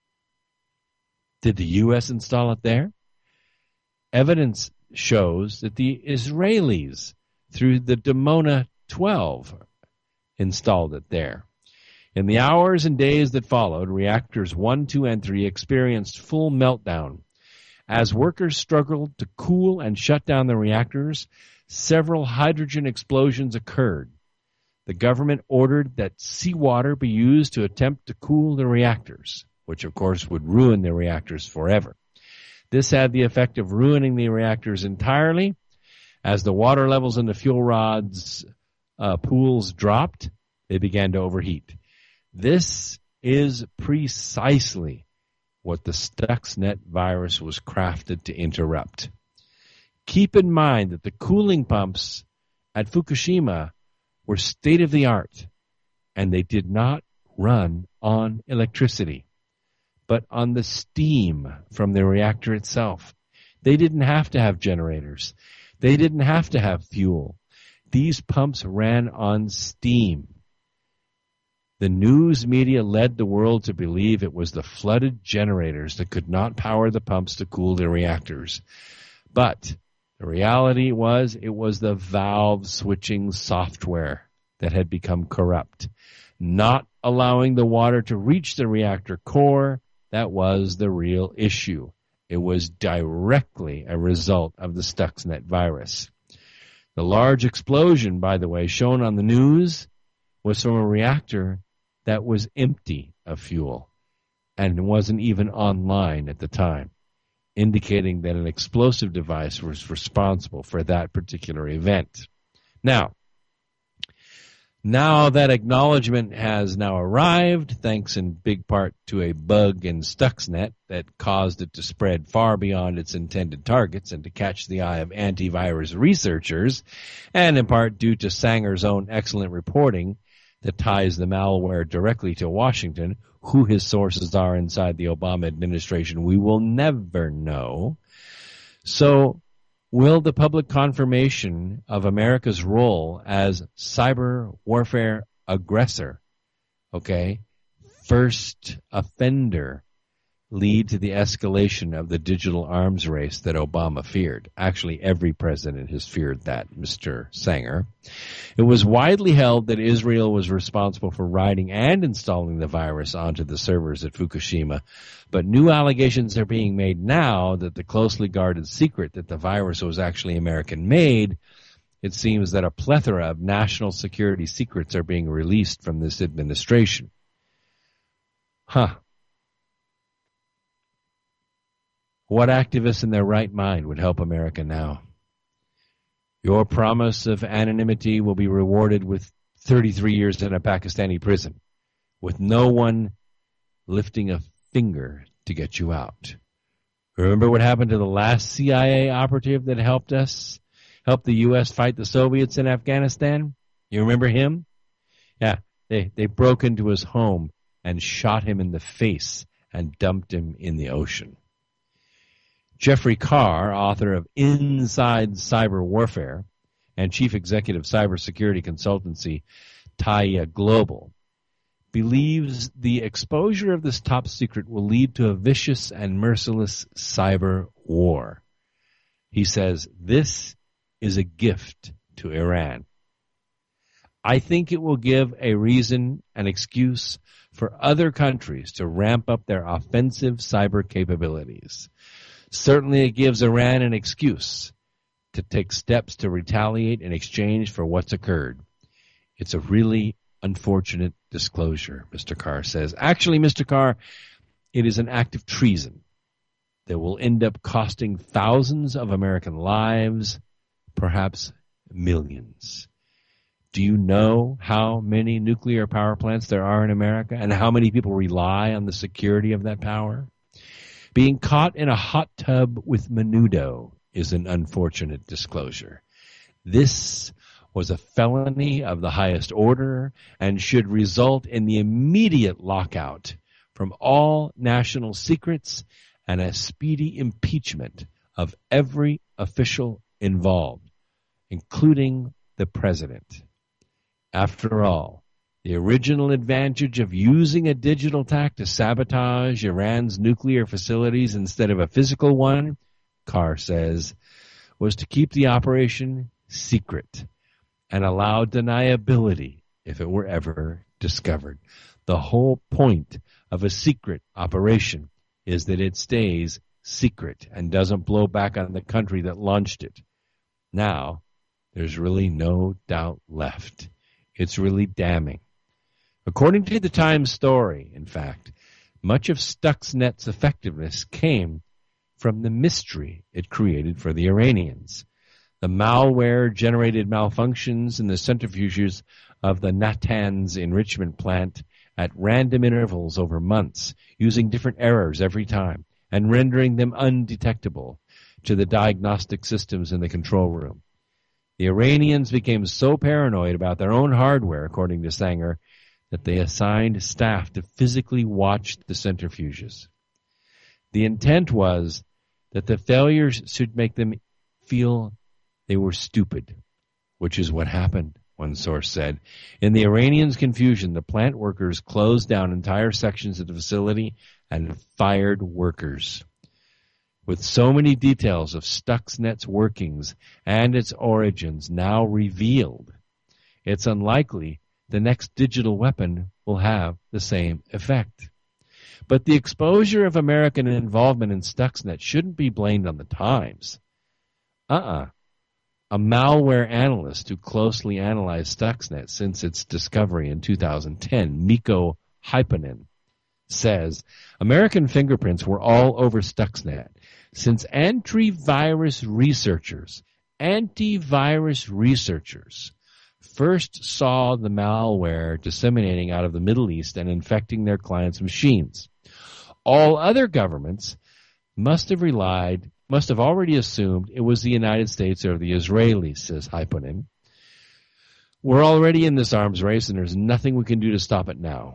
Did the U.S. install it there? Evidence shows that the Israelis, through the Dimona 12, installed it there. In the hours and days that followed, reactors 1, 2, and 3 experienced full meltdown. As workers struggled to cool and shut down the reactors, several hydrogen explosions occurred. The government ordered that seawater be used to attempt to cool the reactors, which of course would ruin the reactors forever. This had the effect of ruining the reactors entirely. As the water levels in the fuel rods pools dropped, they began to overheat. This is precisely what the Stuxnet virus was crafted to interrupt. Keep in mind that the cooling pumps at Fukushima were state-of-the-art, and they did not run on electricity, but on the steam from the reactor itself. They didn't have to have generators. They didn't have to have fuel. These pumps ran on steam. The news media led the world to believe it was the flooded generators that could not power the pumps to cool the reactors. But the reality was it was the valve switching software that had become corrupt, not allowing the water to reach the reactor core. That was the real issue. It was directly a result of the Stuxnet virus. The large explosion, by the way, shown on the news was from a reactor that was empty of fuel and wasn't even online at the time, indicating that an explosive device was responsible for that particular event. Now that acknowledgement has now arrived, thanks in big part to a bug in Stuxnet that caused it to spread far beyond its intended targets and to catch the eye of antivirus researchers, and in part due to Sanger's own excellent reporting that ties the malware directly to Washington. Who his sources are inside the Obama administration, we will never know. So, will the public confirmation of America's role as cyber warfare aggressor, first offender, lead to the escalation of the digital arms race that Obama feared? Actually, every president has feared that, Mr. Sanger. It was widely held that Israel was responsible for writing and installing the virus onto the servers at Fukushima, but new allegations are being made now that the closely guarded secret that the virus was actually American-made. It seems that a plethora of national security secrets are being released from this administration. What activists in their right mind would help America now? Your promise of anonymity will be rewarded with 33 years in a Pakistani prison, with no one lifting a finger to get you out. Remember what happened to the last CIA operative that helped the U.S. fight the Soviets in Afghanistan? You remember him? Yeah, they broke into his home and shot him in the face and dumped him in the ocean. Jeffrey Carr, author of Inside Cyber Warfare and chief executive cybersecurity consultancy Taya Global, believes the exposure of this top secret will lead to a vicious and merciless cyber war. He says this is a gift to Iran. I think it will give a reason, an excuse for other countries to ramp up their offensive cyber capabilities. Certainly it gives Iran an excuse to take steps to retaliate in exchange for what's occurred. It's a really unfortunate disclosure, Mr. Carr says. Actually, Mr. Carr, it is an act of treason that will end up costing thousands of American lives, perhaps millions. Do you know how many nuclear power plants there are in America and how many people rely on the security of that power? Being caught in a hot tub with Menudo is an unfortunate disclosure. This was a felony of the highest order and should result in the immediate lockout from all national secrets and a speedy impeachment of every official involved, including the president. After all, the original advantage of using a digital tack to sabotage Iran's nuclear facilities instead of a physical one, Carr says, was to keep the operation secret and allow deniability if it were ever discovered. The whole point of a secret operation is that it stays secret and doesn't blow back on the country that launched it. Now, there's really no doubt left. It's really damning. According to the Times story, in fact, much of Stuxnet's effectiveness came from the mystery it created for the Iranians. The malware generated malfunctions in the centrifuges of the Natanz enrichment plant at random intervals over months, using different errors every time and rendering them undetectable to the diagnostic systems in the control room. The Iranians became so paranoid about their own hardware, according to Sanger, that they assigned staff to physically watch the centrifuges. The intent was that the failures should make them feel they were stupid, which is what happened, one source said. In the Iranians' confusion, the plant workers closed down entire sections of the facility and fired workers. With so many details of Stuxnet's workings and its origins now revealed, it's unlikely the next digital weapon will have the same effect. But the exposure of American involvement in Stuxnet shouldn't be blamed on the Times. A malware analyst who closely analyzed Stuxnet since its discovery in 2010, Mikko Hyppönen, says American fingerprints were all over Stuxnet since antivirus researchers first saw the malware disseminating out of the Middle East and infecting their clients' machines. All other governments must have already assumed it was the United States or the Israelis, says Hyppönen. We're already in this arms race, and there's nothing we can do to stop it now.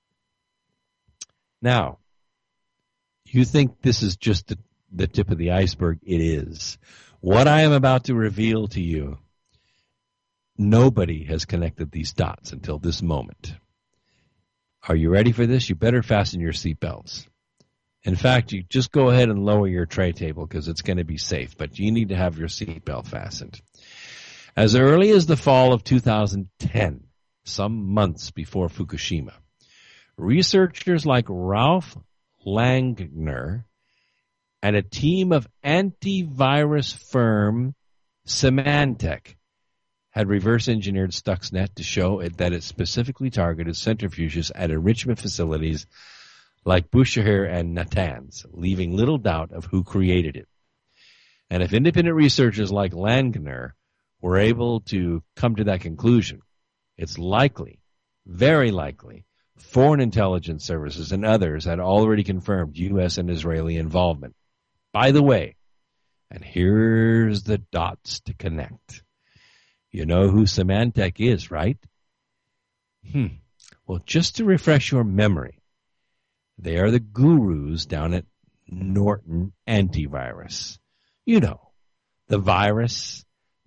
Now, you think this is just the tip of the iceberg? It is. What I am about to reveal to you, nobody has connected these dots until this moment. Are you ready for this? You better fasten your seatbelts. In fact, you just go ahead and lower your tray table because it's going to be safe, but you need to have your seatbelt fastened. As early as the fall of 2010, some months before Fukushima, researchers like Ralph Langner and a team of antivirus firm Symantec had reverse engineered Stuxnet to show that it specifically targeted centrifuges at enrichment facilities like Bushehr and Natanz, leaving little doubt of who created it. And if independent researchers like Langner were able to come to that conclusion, it's likely, very likely, foreign intelligence services and others had already confirmed U.S. and Israeli involvement. By the way, and here's the dots to connect. You know who Symantec is, right? Well, just to refresh your memory, they are the gurus down at Norton Antivirus. You know, the virus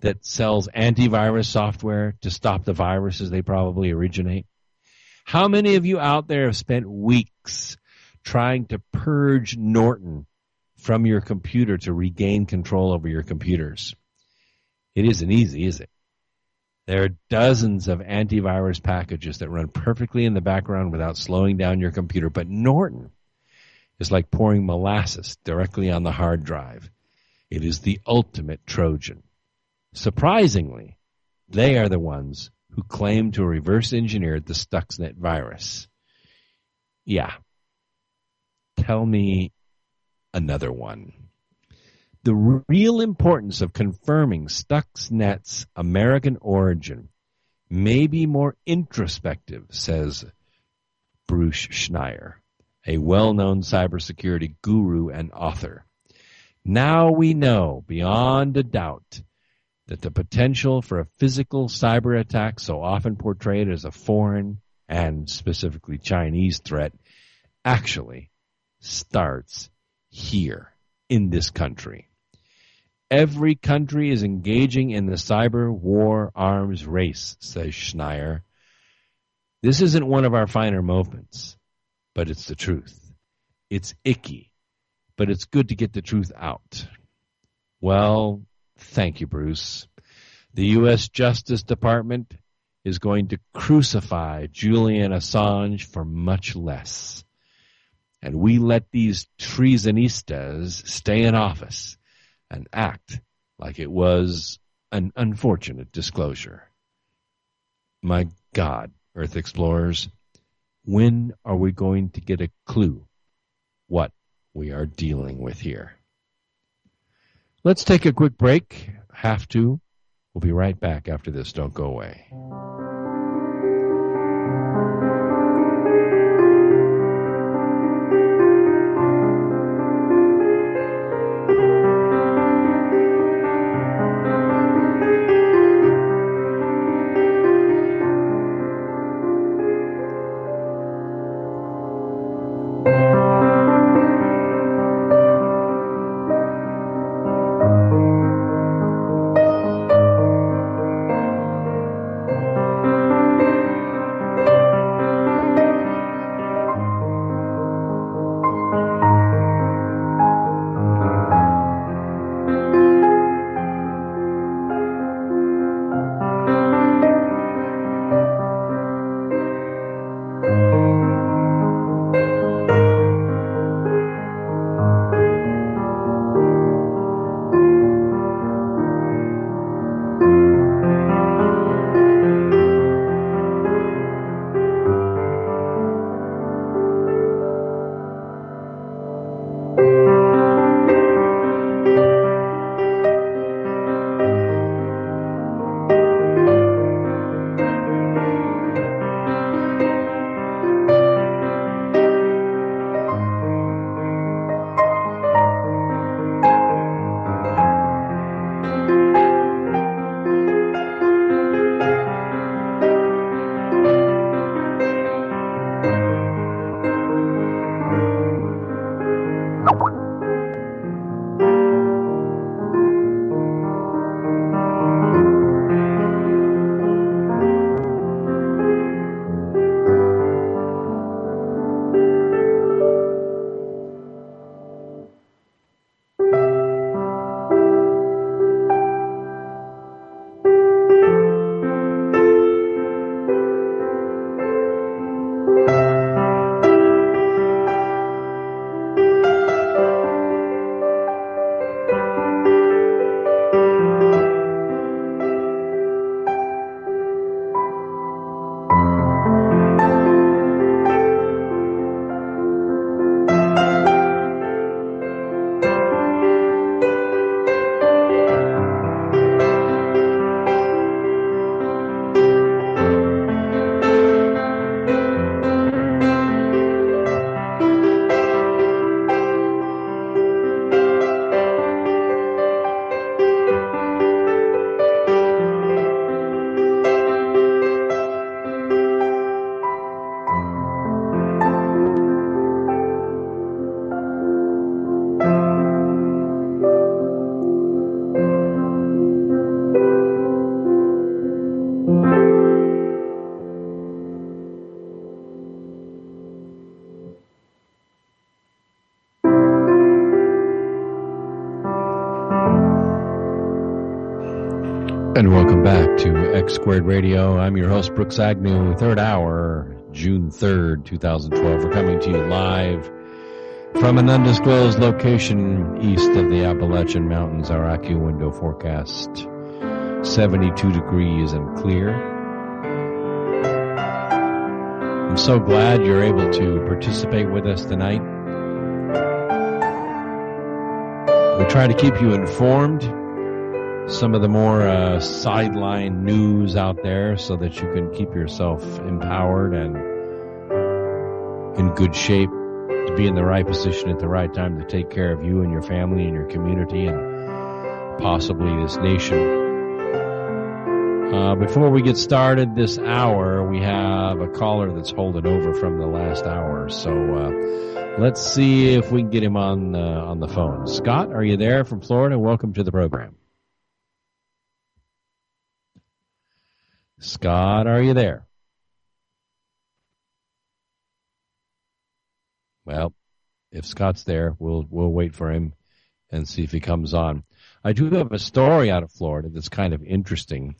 that sells antivirus software to stop the viruses they probably originate? How many of you out there have spent weeks trying to purge Norton from your computer to regain control over your computers? It isn't easy, is it? There are dozens of antivirus packages that run perfectly in the background without slowing down your computer, but Norton is like pouring molasses directly on the hard drive. It is the ultimate Trojan. Surprisingly, they are the ones who claim to reverse engineered the Stuxnet virus. Yeah. Tell me another one. The real importance of confirming Stuxnet's American origin may be more introspective, says Bruce Schneier, a well-known cybersecurity guru and author. Now we know beyond a doubt that the potential for a physical cyber attack, so often portrayed as a foreign and specifically Chinese threat, actually starts here in this country. Every country is engaging in the cyber war arms race, says Schneier. This isn't one of our finer moments, but it's the truth. It's icky, but it's good to get the truth out. Well, thank you, Bruce. The U.S. Justice Department is going to crucify Julian Assange for much less. And we let these treasonistas stay in office and act like it was an unfortunate disclosure. My God, Earth Explorers, when are we going to get a clue what we are dealing with here? Let's take a quick break. Have to. We'll be right back after this. Don't go away. And welcome back to X Squared Radio. I'm your host, Brooks Agnew. Third hour, June 3rd, 2012. We're coming to you live from an undisclosed location east of the Appalachian Mountains. Our AccuWindow forecast, 72 degrees and clear. I'm so glad you're able to participate with us tonight. We try to keep you informed. Some of the more sideline news out there so that you can keep yourself empowered and in good shape to be in the right position at the right time to take care of you and your family and your community and possibly this nation. Before we get started this hour, we have a caller that's holding over from the last hour. So let's see if we can get him on the phone. Scott, are you there from Florida? Welcome to the program. Scott, are you there? Well, if Scott's there, we'll wait for him and see if he comes on. I do have a story out of Florida that's kind of interesting.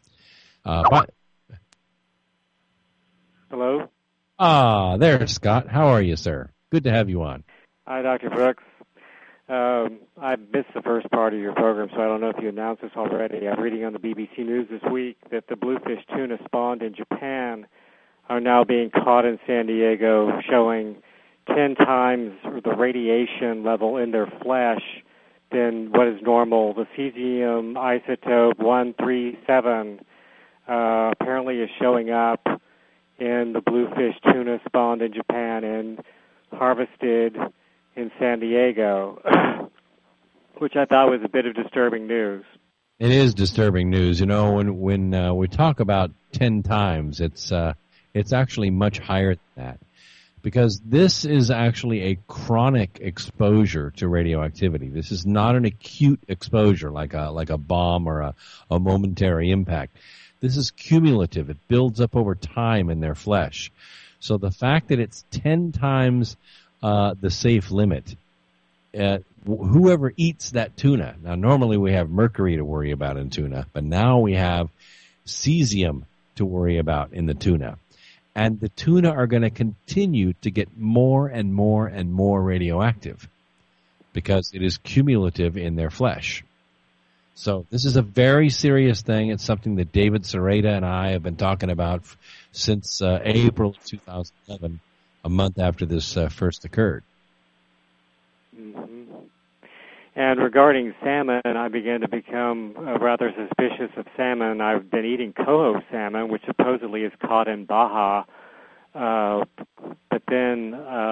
Hello? There's Scott. How are you, sir? Good to have you on. Hi, Dr. Brooks. I missed the first part of your program, so I don't know if you announced this already. I'm reading on the BBC News this week that the bluefish tuna spawned in Japan are now being caught in San Diego, showing 10 times the radiation level in their flesh than what is normal. The cesium isotope 137 apparently is showing up in the bluefish tuna spawned in Japan and harvested in San Diego, which I thought was a bit of disturbing news. It is disturbing news. You know, when we talk about 10 times, it's actually much higher than that, because this is actually a chronic exposure to radioactivity. This is not an acute exposure like a bomb or a momentary impact. This is cumulative. It builds up over time in their flesh. So the fact that it's 10 times the safe limit, whoever eats that tuna, now normally we have mercury to worry about in tuna, but now we have cesium to worry about in the tuna. And the tuna are going to continue to get more and more and more radioactive because it is cumulative in their flesh. So this is a very serious thing. It's something that David Sereda and I have been talking about since April of 2011, a month after this first occurred. Mm-hmm. And regarding salmon, I began to become rather suspicious of salmon. I've been eating coho salmon, which supposedly is caught in Baja. But then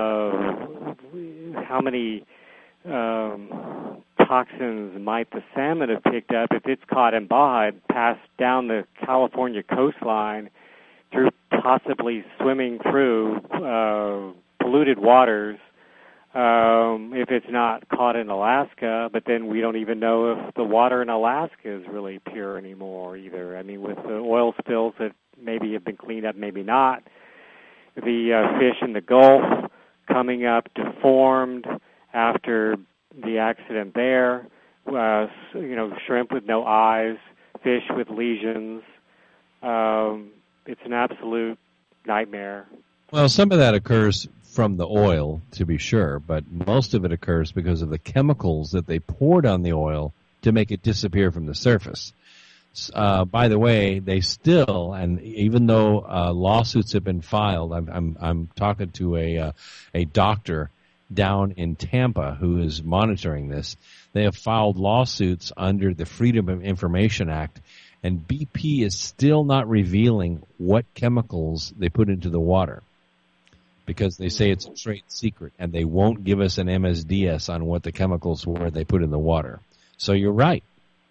how many toxins might the salmon have picked up if it's caught in Baja? It passed down the California coastline through possibly swimming through polluted waters. If it's not caught in Alaska, but then we don't even know if the water in Alaska is really pure anymore either. I mean, with the oil spills that maybe have been cleaned up, maybe not. The fish in the Gulf coming up deformed after the accident there. Shrimp with no eyes, fish with lesions. It's an absolute nightmare. Well, some of that occurs from the oil, to be sure, but most of it occurs because of the chemicals that they poured on the oil to make it disappear from the surface. By the way, they still, and even though lawsuits have been filed, I'm talking to a doctor down in Tampa who is monitoring this. They have filed lawsuits under the Freedom of Information Act, and BP is still not revealing what chemicals they put into the water, because they say it's a trade secret, and they won't give us an MSDS on what the chemicals were they put in the water. So you're right.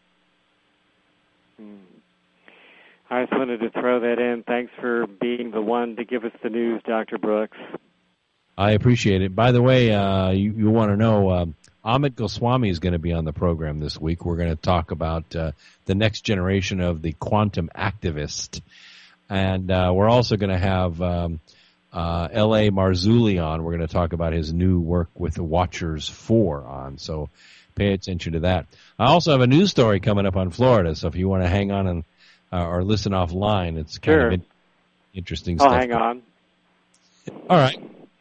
I just wanted to throw that in. Thanks for being the one to give us the news, Dr. Brooks. I appreciate it. By the way, you want to know, Amit Goswami is going to be on the program this week. We're going to talk about the next generation of the quantum activist. And we're also going to have L.A. Marzulli on. We're going to talk about his new work with the Watchers 4 on. So pay attention to that. I also have a news story coming up on Florida. So if you want to hang on and or listen offline. It's Sure. kind of interesting I'll stuff. hang on. All right.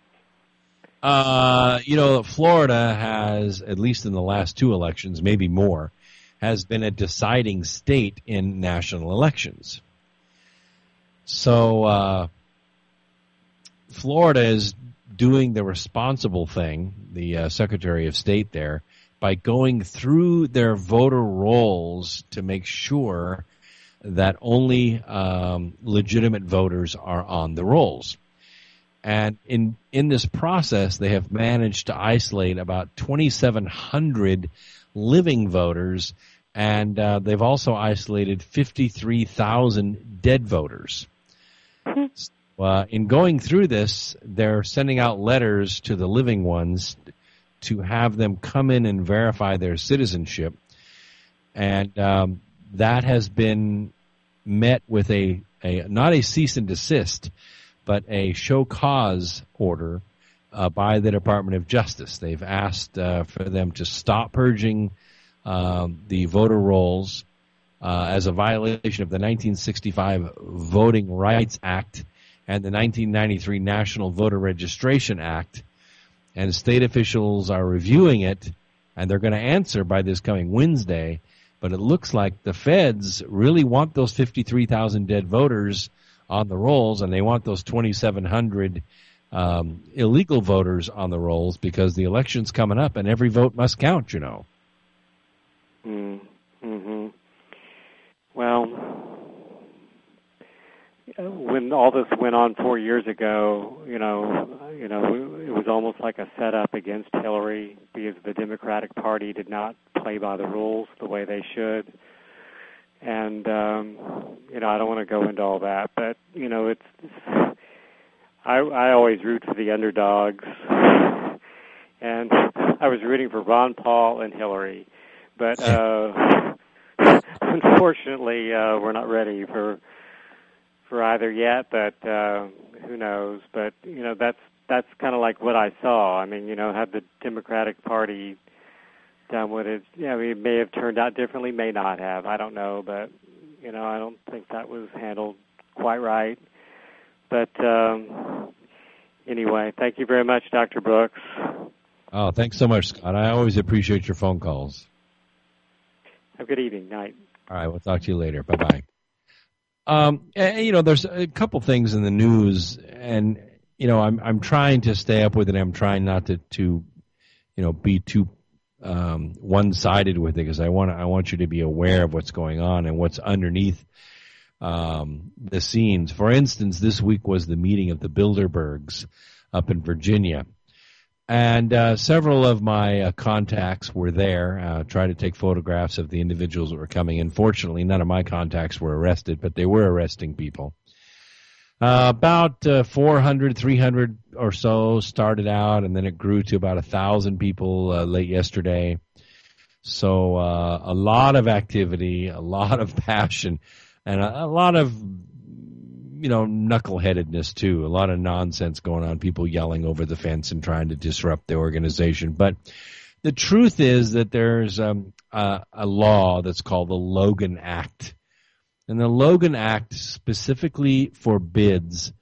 Florida has, at least in the last 2 elections, maybe more, has been a deciding state in national elections. So Florida is doing the responsible thing, the Secretary of State there, by going through their voter rolls to make sure that only legitimate voters are on the rolls. And in this process, they have managed to isolate about 2,700 living voters, and they've also isolated 53,000 dead voters. In going through this, they're sending out letters to the living ones to have them come in and verify their citizenship. And that has been met with not a cease and desist, but a show cause order by the Department of Justice. They've asked for them to stop purging the voter rolls as a violation of the 1965 Voting Rights Act and the 1993 National Voter Registration Act. And state officials are reviewing it, and they're going to answer by this coming Wednesday. But it looks like the feds really want those 53,000 dead voters on the rolls, and they want those 2,700 illegal voters on the rolls because the election's coming up and every vote must count, you know. Mm-hmm. Well, when all this went on 4 years ago, it was almost like a setup against Hillary because the Democratic Party did not play by the rules the way they should. And, I don't want to go into all that, but, I always root for the underdogs. And I was rooting for Ron Paul and Hillary. But unfortunately, we're not ready for either yet, but who knows. But, that's kind of like what I saw. I mean, had the Democratic Party done what it may have turned out differently, may not have. I don't know, but, I don't think that was handled quite right. But anyway, thank you very much, Dr. Brooks. Oh, thanks so much, Scott. I always appreciate your phone calls. Have a good evening. Night. All right, we'll talk to you later. Bye-bye. There's a couple things in the news, and, I'm trying to stay up with it. I'm trying not to be too one-sided with it because I want you to be aware of what's going on and what's underneath the scenes. For instance, this week was the meeting of the Bilderbergs up in Virginia. And several of my contacts were there, tried to take photographs of the individuals that were coming in. Fortunately, none of my contacts were arrested, but they were arresting people. About 400, 300 or so started out, and then it grew to about 1,000 people late yesterday. So a lot of activity, a lot of passion, and a lot of knuckleheadedness too. A lot of nonsense going on, people yelling over the fence and trying to disrupt the organization. But the truth is that there's a law that's called the Logan Act. And the Logan Act specifically forbids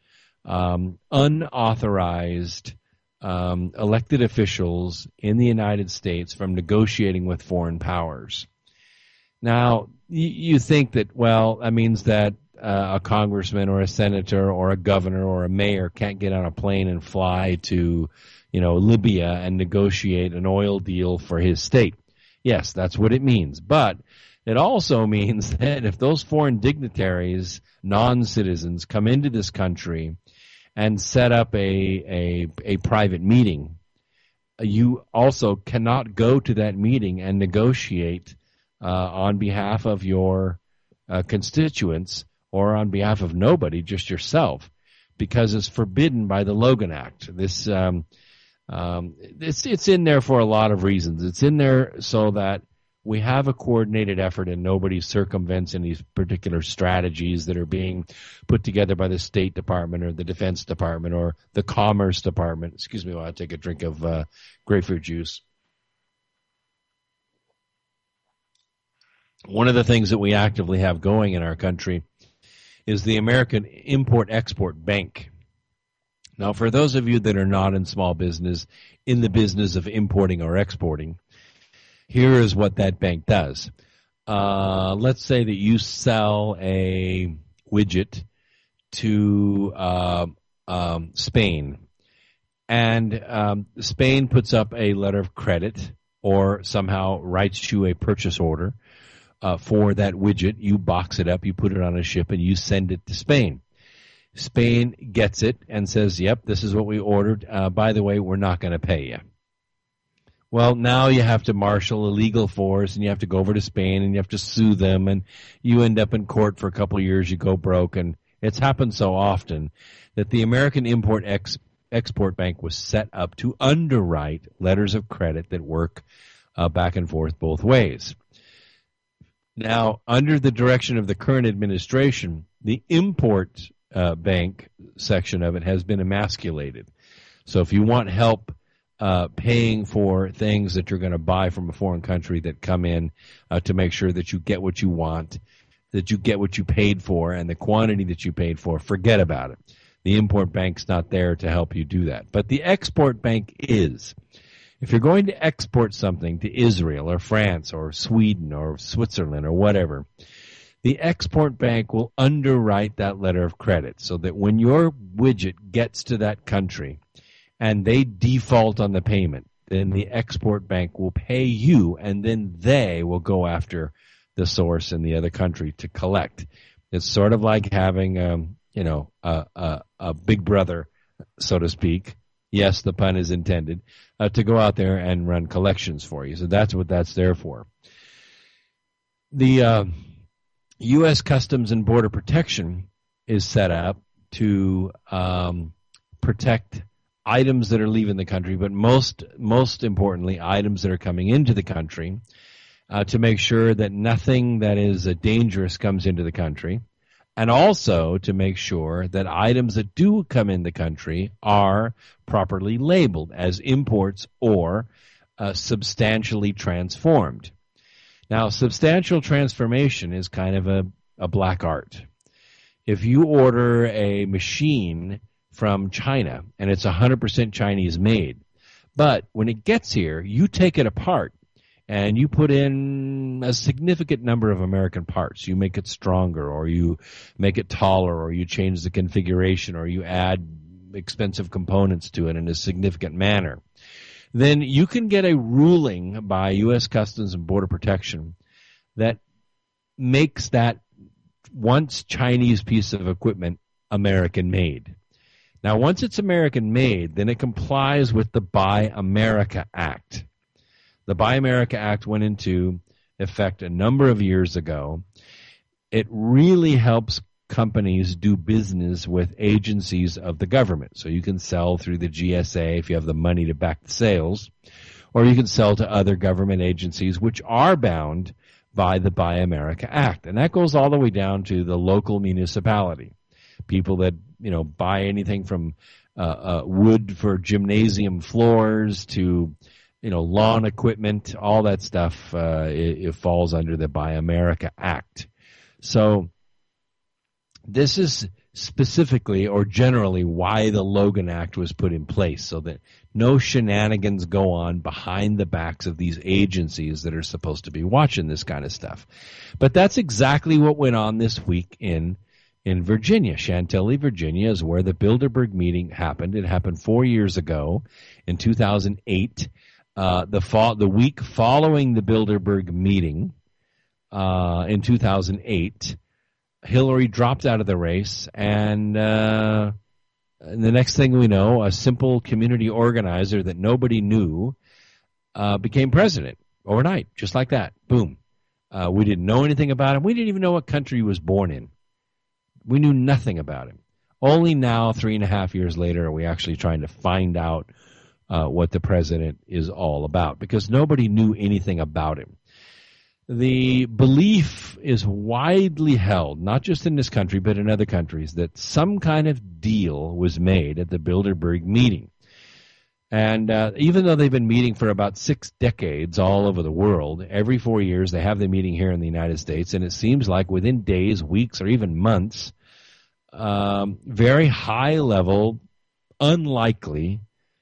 unauthorized elected officials in the United States from negotiating with foreign powers. Now, you think that, that means that a congressman or a senator or a governor or a mayor can't get on a plane and fly to, Libya and negotiate an oil deal for his state. Yes, that's what it means. But it also means that if those foreign dignitaries, non-citizens, come into this country and set up a private meeting, you also cannot go to that meeting and negotiate on behalf of your constituents or on behalf of nobody, just yourself, because it's forbidden by the Logan Act. This it's in there for a lot of reasons. It's in there so that we have a coordinated effort and nobody circumvents any particular strategies that are being put together by the State Department or the Defense Department or the Commerce Department. Excuse me while I take a drink of grapefruit juice. one of the things that we actively have going in our country is the American Import-Export Bank. Now, for those of you that are not in small business, in the business of importing or exporting, here is what that bank does. Let's say that you sell a widget to Spain, and Spain puts up a letter of credit or somehow writes you a purchase order for that widget. You box it up, you put it on a ship, and you send it to Spain. Spain gets it and says, yep, this is what we ordered. By the way, we're not going to pay you. Well, now you have to marshal a legal force, and you have to go over to Spain, and you have to sue them, and you end up in court for a couple of years. You go broke, and it's happened so often that the American Import-Export Bank was set up to underwrite letters of credit that work back and forth both ways. Now, under the direction of the current administration, the import bank section of it has been emasculated. So if you want help paying for things that you're going to buy from a foreign country that come in to make sure that you get what you want, that you get what you paid for, and the quantity that you paid for, forget about it. The import bank's not there to help you do that. But the export bank is. If you're going to export something to Israel or France or Sweden or Switzerland or whatever, the export bank will underwrite that letter of credit so that when your widget gets to that country and they default on the payment, then the export bank will pay you, and then they will go after the source in the other country to collect. It's sort of like having a big brother, so to speak. Yes, the pun is intended, to go out there and run collections for you. So that's what that's there for. The U.S. Customs and Border Protection is set up to protect items that are leaving the country, but most importantly, items that are coming into the country, to make sure that nothing that is dangerous comes into the country, and also to make sure that items that do come in the country are properly labeled as imports or substantially transformed. Now, substantial transformation is kind of a black art. If you order a machine from China and it's 100% Chinese made, but when it gets here, you take it apart and you put in a significant number of American parts. You make it stronger, or you make it taller, or you change the configuration, or you add expensive components to it in a significant manner. Then you can get a ruling by U.S. Customs and Border Protection that makes that once Chinese piece of equipment American-made. Now, once it's American-made, then it complies with the Buy America Act. The Buy America Act went into effect a number of years ago. It really helps companies do business with agencies of the government. So you can sell through the GSA if you have the money to back the sales, or you can sell to other government agencies which are bound by the Buy America Act. And that goes all the way down to the local municipality. People that, buy anything from wood for gymnasium floors to lawn equipment, all that stuff, it falls under the Buy America Act. So this is specifically or generally why the Logan Act was put in place, so that no shenanigans go on behind the backs of these agencies that are supposed to be watching this kind of stuff. But that's exactly what went on this week in Virginia. Chantilly, Virginia is where the Bilderberg meeting happened. It happened 4 years ago in 2008. The week following the Bilderberg meeting in 2008, Hillary dropped out of the race, and the next thing we know, a simple community organizer that nobody knew became president overnight, just like that. Boom. We didn't know anything about him. We didn't even know what country he was born in. We knew nothing about him. Only now, 3.5 years later, are we actually trying to find out what the president is all about, because nobody knew anything about him. The belief is widely held, not just in this country, but in other countries, that some kind of deal was made at the Bilderberg meeting. And even though they've been meeting for about 6 decades all over the world, every 4 years they have the meeting here in the United States, and it seems like within days, weeks, or even months, very high-level, unlikely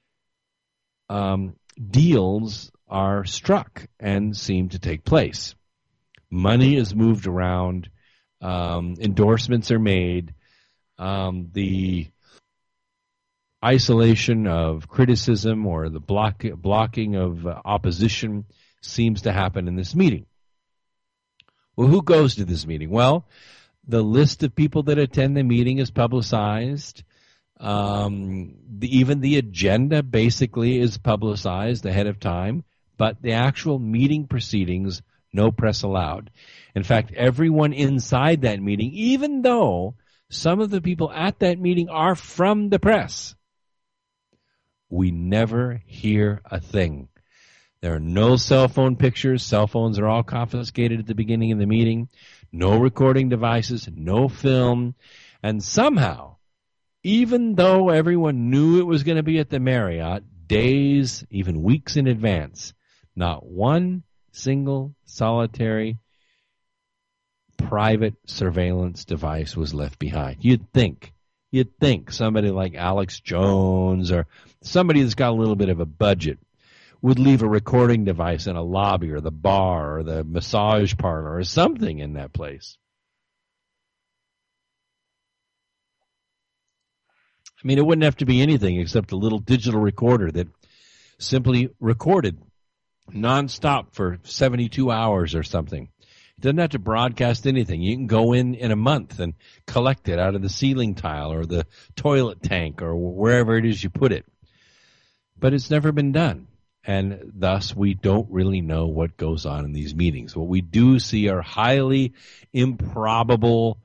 deals are struck and seem to take place. Money is moved around, endorsements are made, the isolation of criticism or the blocking of opposition seems to happen in this meeting. Well, who goes to this meeting? Well, the list of people that attend the meeting is publicized. Even the agenda basically is publicized ahead of time, but the actual meeting proceedings, no press allowed. In fact, everyone inside that meeting, even though some of the people at that meeting are from the press, we never hear a thing. There are no cell phone pictures. Cell phones are all confiscated at the beginning of the meeting. No recording devices, no film. And somehow, even though everyone knew it was going to be at the Marriott days, even weeks in advance, not one single solitary private surveillance device was left behind. You'd think somebody like Alex Jones or somebody that's got a little bit of a budget would leave a recording device in a lobby or the bar or the massage parlor or something in that place. I mean, it wouldn't have to be anything except a little digital recorder that simply recorded nonstop for 72 hours or something. It doesn't have to broadcast anything. You can go in a month and collect it out of the ceiling tile or the toilet tank or wherever it is you put it. But it's never been done. And thus, we don't really know what goes on in these meetings. What we do see are highly improbable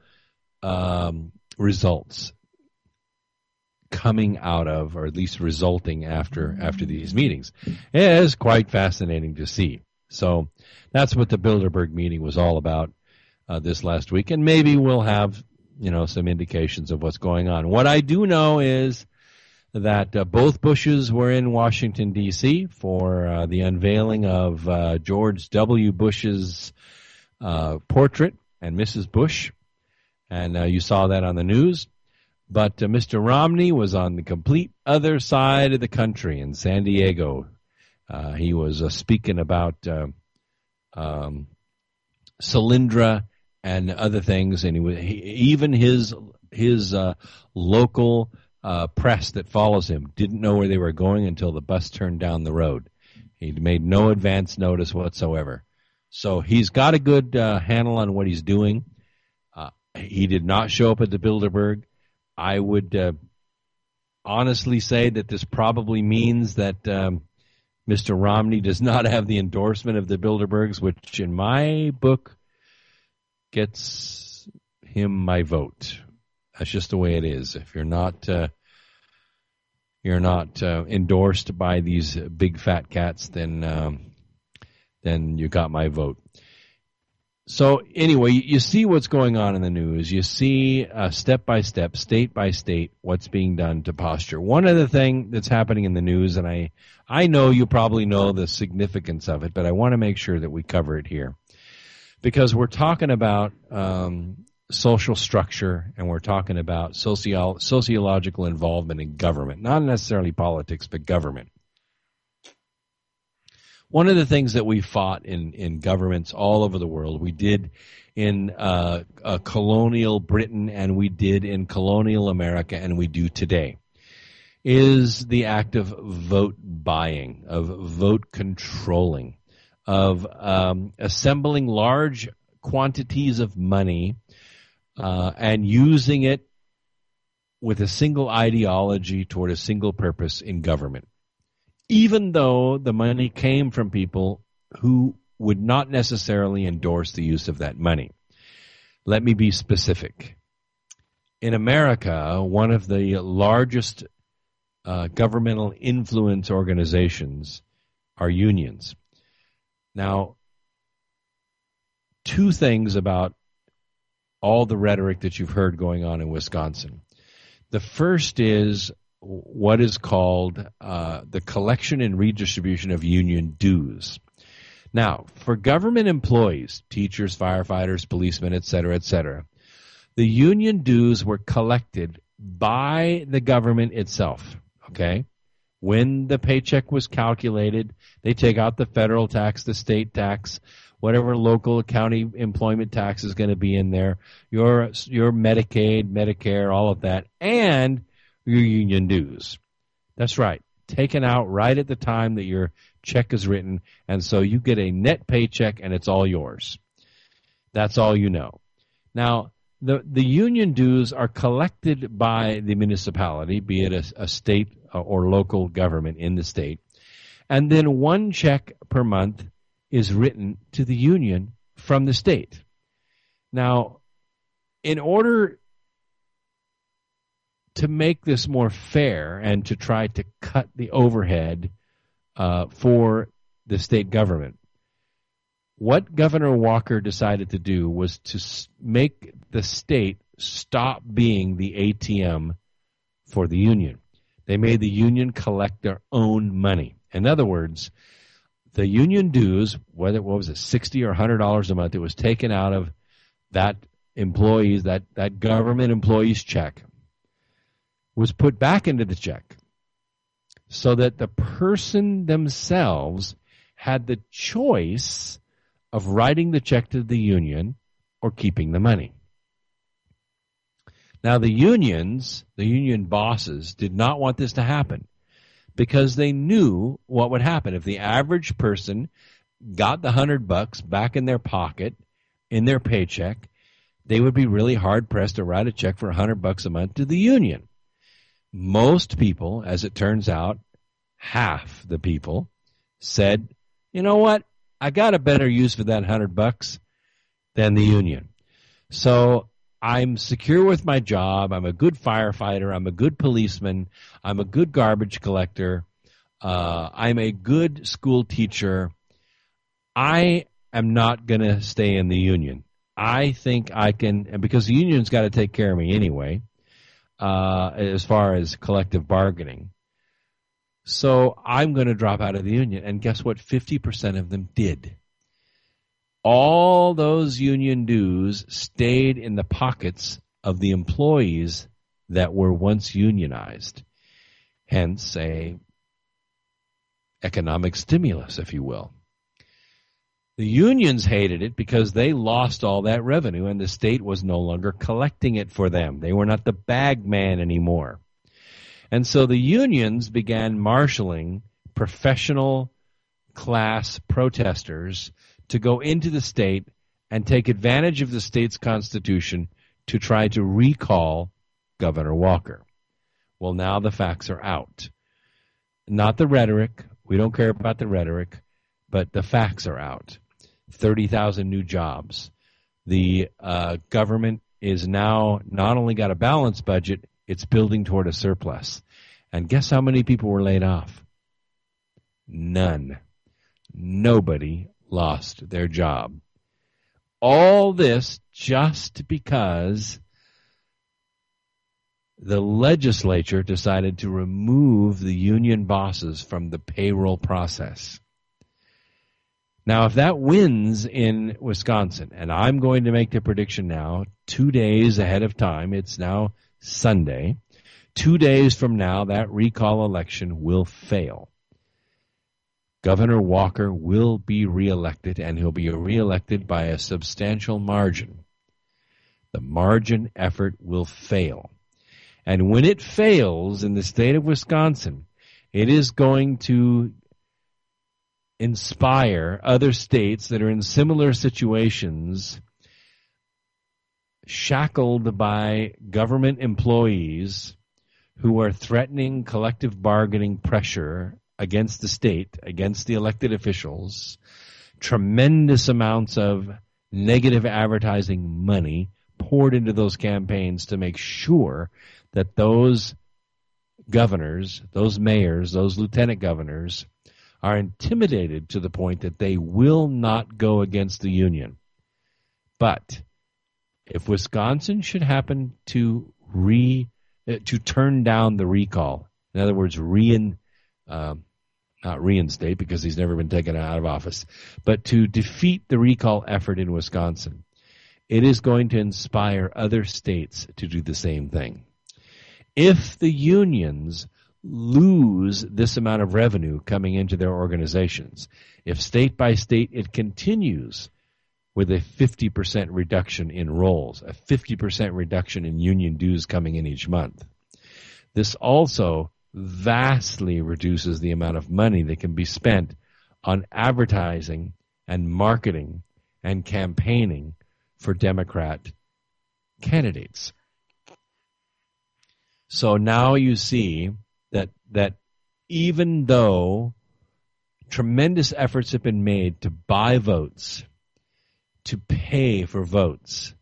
results coming out of, or at least resulting after these meetings. It is quite fascinating to see. So that's what the Bilderberg meeting was all about this last week, and maybe we'll have some indications of what's going on. What I do know is that both Bushes were in Washington, D.C. for the unveiling of George W. Bush's portrait and Mrs. Bush, and you saw that on the news. But Mr. Romney was on the complete other side of the country in San Diego. He was speaking about Solyndra and other things, and even his local press that follows him didn't know where they were going until the bus turned down the road. He made no advance notice whatsoever. So he's got a good handle on what he's doing. He did not show up at the Bilderberg. I would honestly say that this probably means that Mr. Romney does not have the endorsement of the Bilderbergs, which in my book gets him my vote. That's just the way it is. If you're not endorsed by these big fat cats, then you got my vote. So anyway, you see what's going on in the news. You see step by step, state by state, what's being done to posture. One other thing that's happening in the news, and I know you probably know the significance of it, but I want to make sure that we cover it here. Because we're talking about social structure, and we're talking about sociological involvement in government. Not necessarily politics, but government. One of the things that we fought in governments all over the world, we did in colonial Britain, and we did in colonial America, and we do today, is the act of vote buying, of vote controlling, of assembling large quantities of money and using it with a single ideology toward a single purpose in government, even though the money came from people who would not necessarily endorse the use of that money. Let me be specific. In America, one of the largest governmental influence organizations are unions. Now, two things about all the rhetoric that you've heard going on in Wisconsin. The first is what is called the collection and redistribution of union dues. Now, for government employees, teachers, firefighters, policemen, et cetera, the union dues were collected by the government itself, okay? When the paycheck was calculated, they take out the federal tax, the state tax, whatever local county employment tax is going to be in there, your Medicaid, Medicare, all of that, and your union dues. That's right. Taken out right at the time that your check is written, and so you get a net paycheck and it's all yours. That's all you know. Now, the union dues are collected by the municipality, be it a state or local government in the state, and then one check per month is written to the union from the state. Now, in order to make this more fair and to try to cut the overhead for the state government, what Governor Walker decided to do was to make the state stop being the ATM for the union. They made the union collect their own money. In other words, the union dues, what was it, $60 or $100 a month, it was taken out of that employee's, that government employee's check, was put back into the check so that the person themselves had the choice of writing the check to the union or keeping the money. Now, the union bosses did not want this to happen because they knew what would happen. If the average person got the $100 back in their pocket, in their paycheck, they would be really hard-pressed to write a check for $100 a month to the union. Most people, as it turns out, half the people said, you know what, I got a better use for that $100 than the union. So I'm secure with my job. I'm a good firefighter. I'm a good policeman. I'm a good garbage collector. I'm a good school teacher. I am not going to stay in the union. I think I can, and because the union's got to take care of me anyway, as far as collective bargaining. So I'm going to drop out of the union. And guess what? 50% of them did. All those union dues stayed in the pockets of the employees that were once unionized. Hence, a economic stimulus, if you will. The unions hated it because they lost all that revenue and the state was no longer collecting it for them. They were not the bag man anymore. And so the unions began marshaling professional class protesters to go into the state and take advantage of the state's constitution to try to recall Governor Walker. Well, now the facts are out. Not the rhetoric. We don't care about the rhetoric, but the facts are out. 30,000 new jobs. The government is now not only got a balanced budget, it's building toward a surplus. And guess how many people were laid off? None. Nobody lost their job. All this just because the legislature decided to remove the union bosses from the payroll process. Now, if that wins in Wisconsin, and I'm going to make the prediction now, 2 days ahead of time, it's now Sunday, 2 days from now, that recall election will fail. Governor Walker will be reelected, and he'll be reelected by a substantial margin. The margin effort will fail. And when it fails in the state of Wisconsin, it is going to inspire other states that are in similar situations, shackled by government employees who are threatening collective bargaining pressure against the state, against the elected officials, tremendous amounts of negative advertising money poured into those campaigns to make sure that those governors, those mayors, those lieutenant governors are intimidated to the point that they will not go against the union. But if Wisconsin should happen to turn down the recall In other words, not reinstate because he's never been taken out of office, but to defeat the recall effort in Wisconsin. It is going to inspire other states to do the same thing. If the unions lose this amount of revenue coming into their organizations, if state by state it continues with a 50% reduction in rolls, a 50% reduction in union dues coming in each month, this also vastly reduces the amount of money that can be spent on advertising and marketing and campaigning for Democrat candidates. So now you see that even though tremendous efforts have been made to buy votes, to pay for votes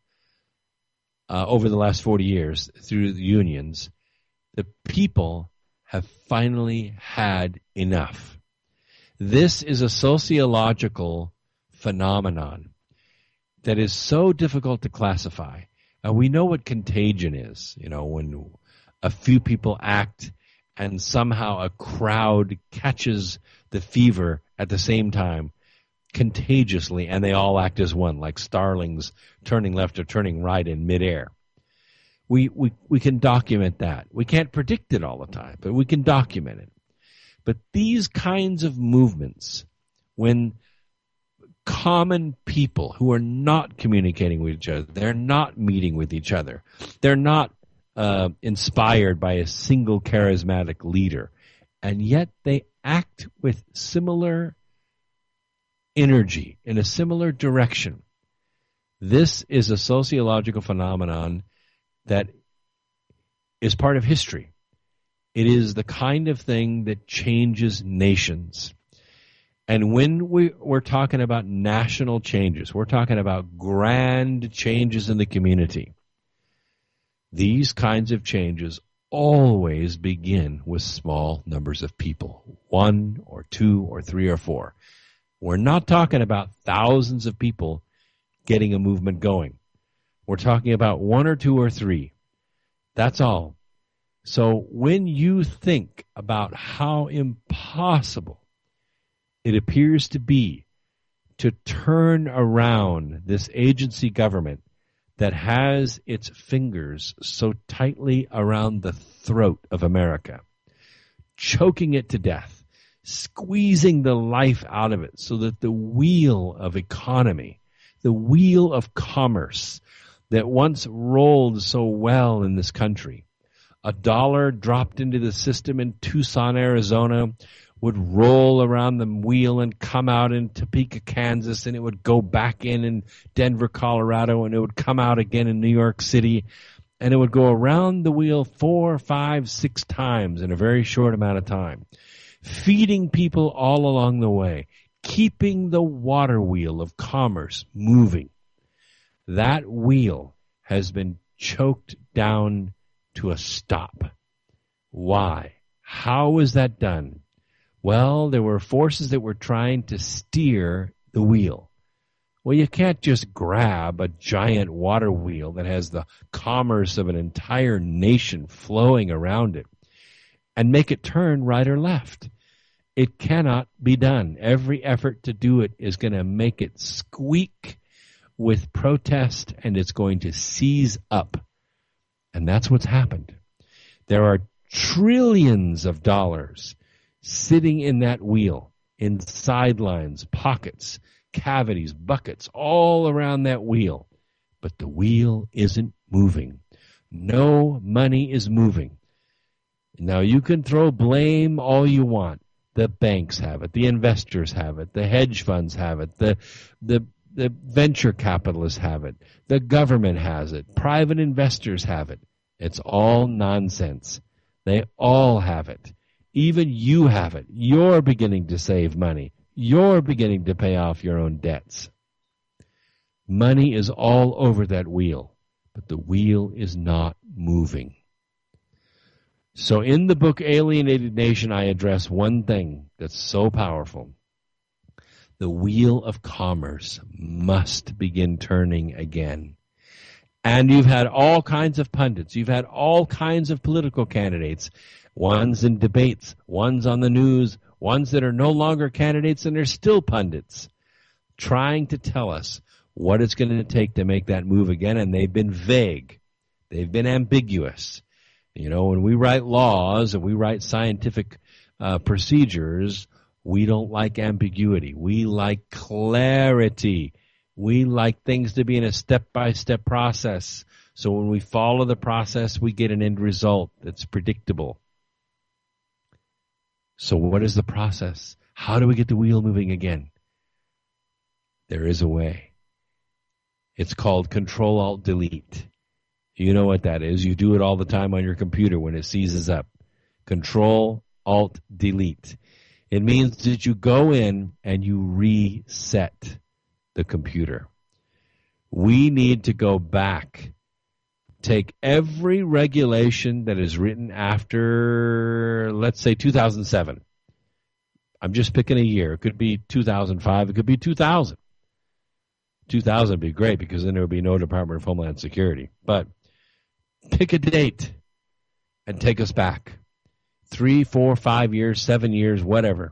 over the last 40 years through the unions, the people have finally had enough. This is a sociological phenomenon that is so difficult to classify. We know what contagion is, when a few people act and somehow a crowd catches the fever at the same time, contagiously, and they all act as one, like starlings turning left or turning right in midair. We can document that. We can't predict it all the time, but we can document it. But these kinds of movements, when common people who are not communicating with each other, they're not meeting with each other, they're not inspired by a single charismatic leader, and yet they act with similar energy in a similar direction. This is a sociological phenomenon that is part of history. It is the kind of thing that changes nations. And when we're talking about national changes, we're talking about grand changes in the community. These kinds of changes always begin with small numbers of people, 1 or 2 or 3 or 4. We're not talking about thousands of people getting a movement going. We're talking about 1 or 2 or 3. That's all. So when you think about how impossible it appears to be to turn around this agency government that has its fingers so tightly around the throat of America, choking it to death, squeezing the life out of it so that the wheel of economy, the wheel of commerce that once rolled so well in this country, $1 dropped into the system in Tucson, Arizona, would roll around the wheel and come out in Topeka, Kansas, and it would go back in Denver, Colorado, and it would come out again in New York City, and it would go around the wheel 4, 5, 6 times in a very short amount of time, feeding people all along the way, keeping the water wheel of commerce moving. That wheel has been choked down to a stop. Why? How was that done? Well, there were forces that were trying to steer the wheel. Well, you can't just grab a giant water wheel that has the commerce of an entire nation flowing around it and make it turn right or left. It cannot be done. Every effort to do it is going to make it squeak with protest, and it's going to seize up. And that's what's happened. There are trillions of dollars sitting in that wheel, in sidelines, pockets, cavities, buckets, all around that wheel. But the wheel isn't moving. No money is moving. Now, you can throw blame all you want. The banks have it. The investors have it. The hedge funds have it. The venture capitalists have it. The government has it. Private investors have it. It's all nonsense. They all have it. Even you have it. You're beginning to save money. You're beginning to pay off your own debts. Money is all over that wheel, but the wheel is not moving. So in the book Alienated Nation, I address one thing that's so powerful. The wheel of commerce must begin turning again. And you've had all kinds of pundits. You've had all kinds of political candidates ones in debates, ones on the news, ones that are no longer candidates and they're still pundits, trying to tell us what it's going to take to make that move again, and they've been vague. They've been ambiguous. You know, when we write laws and we write scientific procedures, we don't like ambiguity. We like clarity. We like things to be in a step-by-step process. So when we follow the process, we get an end result that's predictable. So what is the process? How do we get the wheel moving again? There is a way. It's called Control-Alt-Delete. You know what that is. You do it all the time on your computer when it seizes up. Control-Alt-Delete. It means that you go in and you reset the computer. We need to go back. Take every regulation that is written after, let's say, 2007. I'm just picking a year. It could be 2005. It could be 2000. 2000 would be great because then there would be no Department of Homeland Security. But pick a date and take us back. 3, 4, 5 years, 7 years, whatever.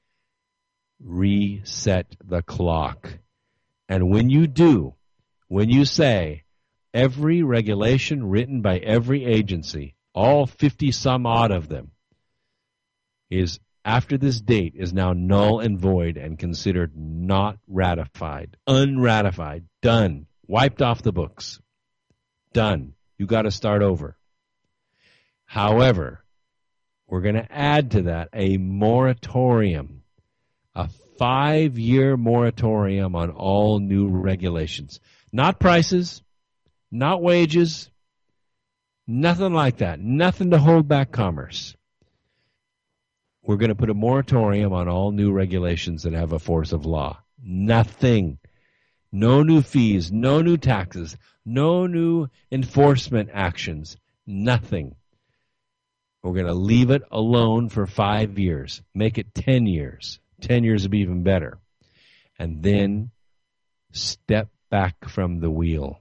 Reset the clock. And when you do, when you say every regulation written by every agency, all 50 some odd of them, is after this date is now null and void and considered not ratified, unratified, done, wiped off the books, done. You got to start over. However, we're going to add to that a moratorium, a 5-year moratorium on all new regulations. Not prices, not wages, nothing like that. Nothing to hold back commerce. We're going to put a moratorium on all new regulations that have a force of law. Nothing. No new fees, no new taxes, no new enforcement actions. Nothing. We're going to leave it alone for 5 years. Make it 10 years. 10 years would be even better. And then step back from the wheel.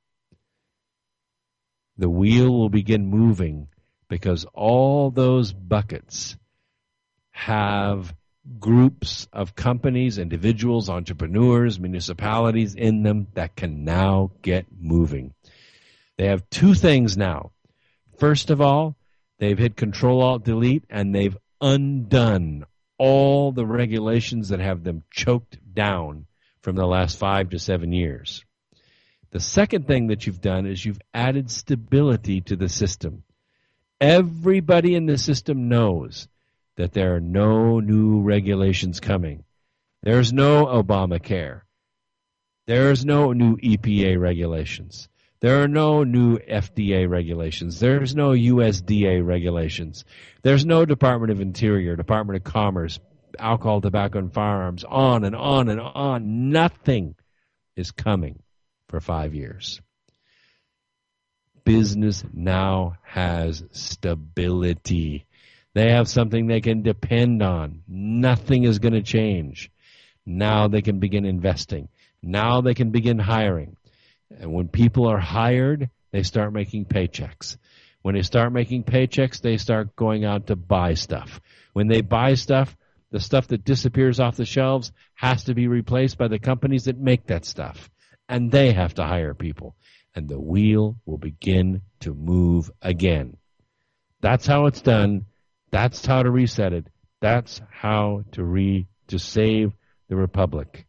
The wheel will begin moving because all those buckets have groups of companies, individuals, entrepreneurs, municipalities in them that can now get moving. They have 2 things now. First of all, they've hit Control-Alt-Delete and they've undone all the regulations that have them choked down from the last 5 to 7 years. The second thing that you've done is you've added stability to the system. Everybody in the system knows that there are no new regulations coming. There's no Obamacare. There's no new EPA regulations. There are no new FDA regulations. There's no USDA regulations. There's no Department of Interior, Department of Commerce, alcohol, tobacco, and firearms, on and on and on. Nothing is coming for 5 years. Business now has stability. They have something they can depend on. Nothing is going to change. Now they can begin investing. Now they can begin hiring. And when people are hired, they start making paychecks. When they start making paychecks, they start going out to buy stuff. When they buy stuff, the stuff that disappears off the shelves has to be replaced by the companies that make that stuff. And they have to hire people. And the wheel will begin to move again. That's how it's done. That's how to reset it. That's how to save the republic.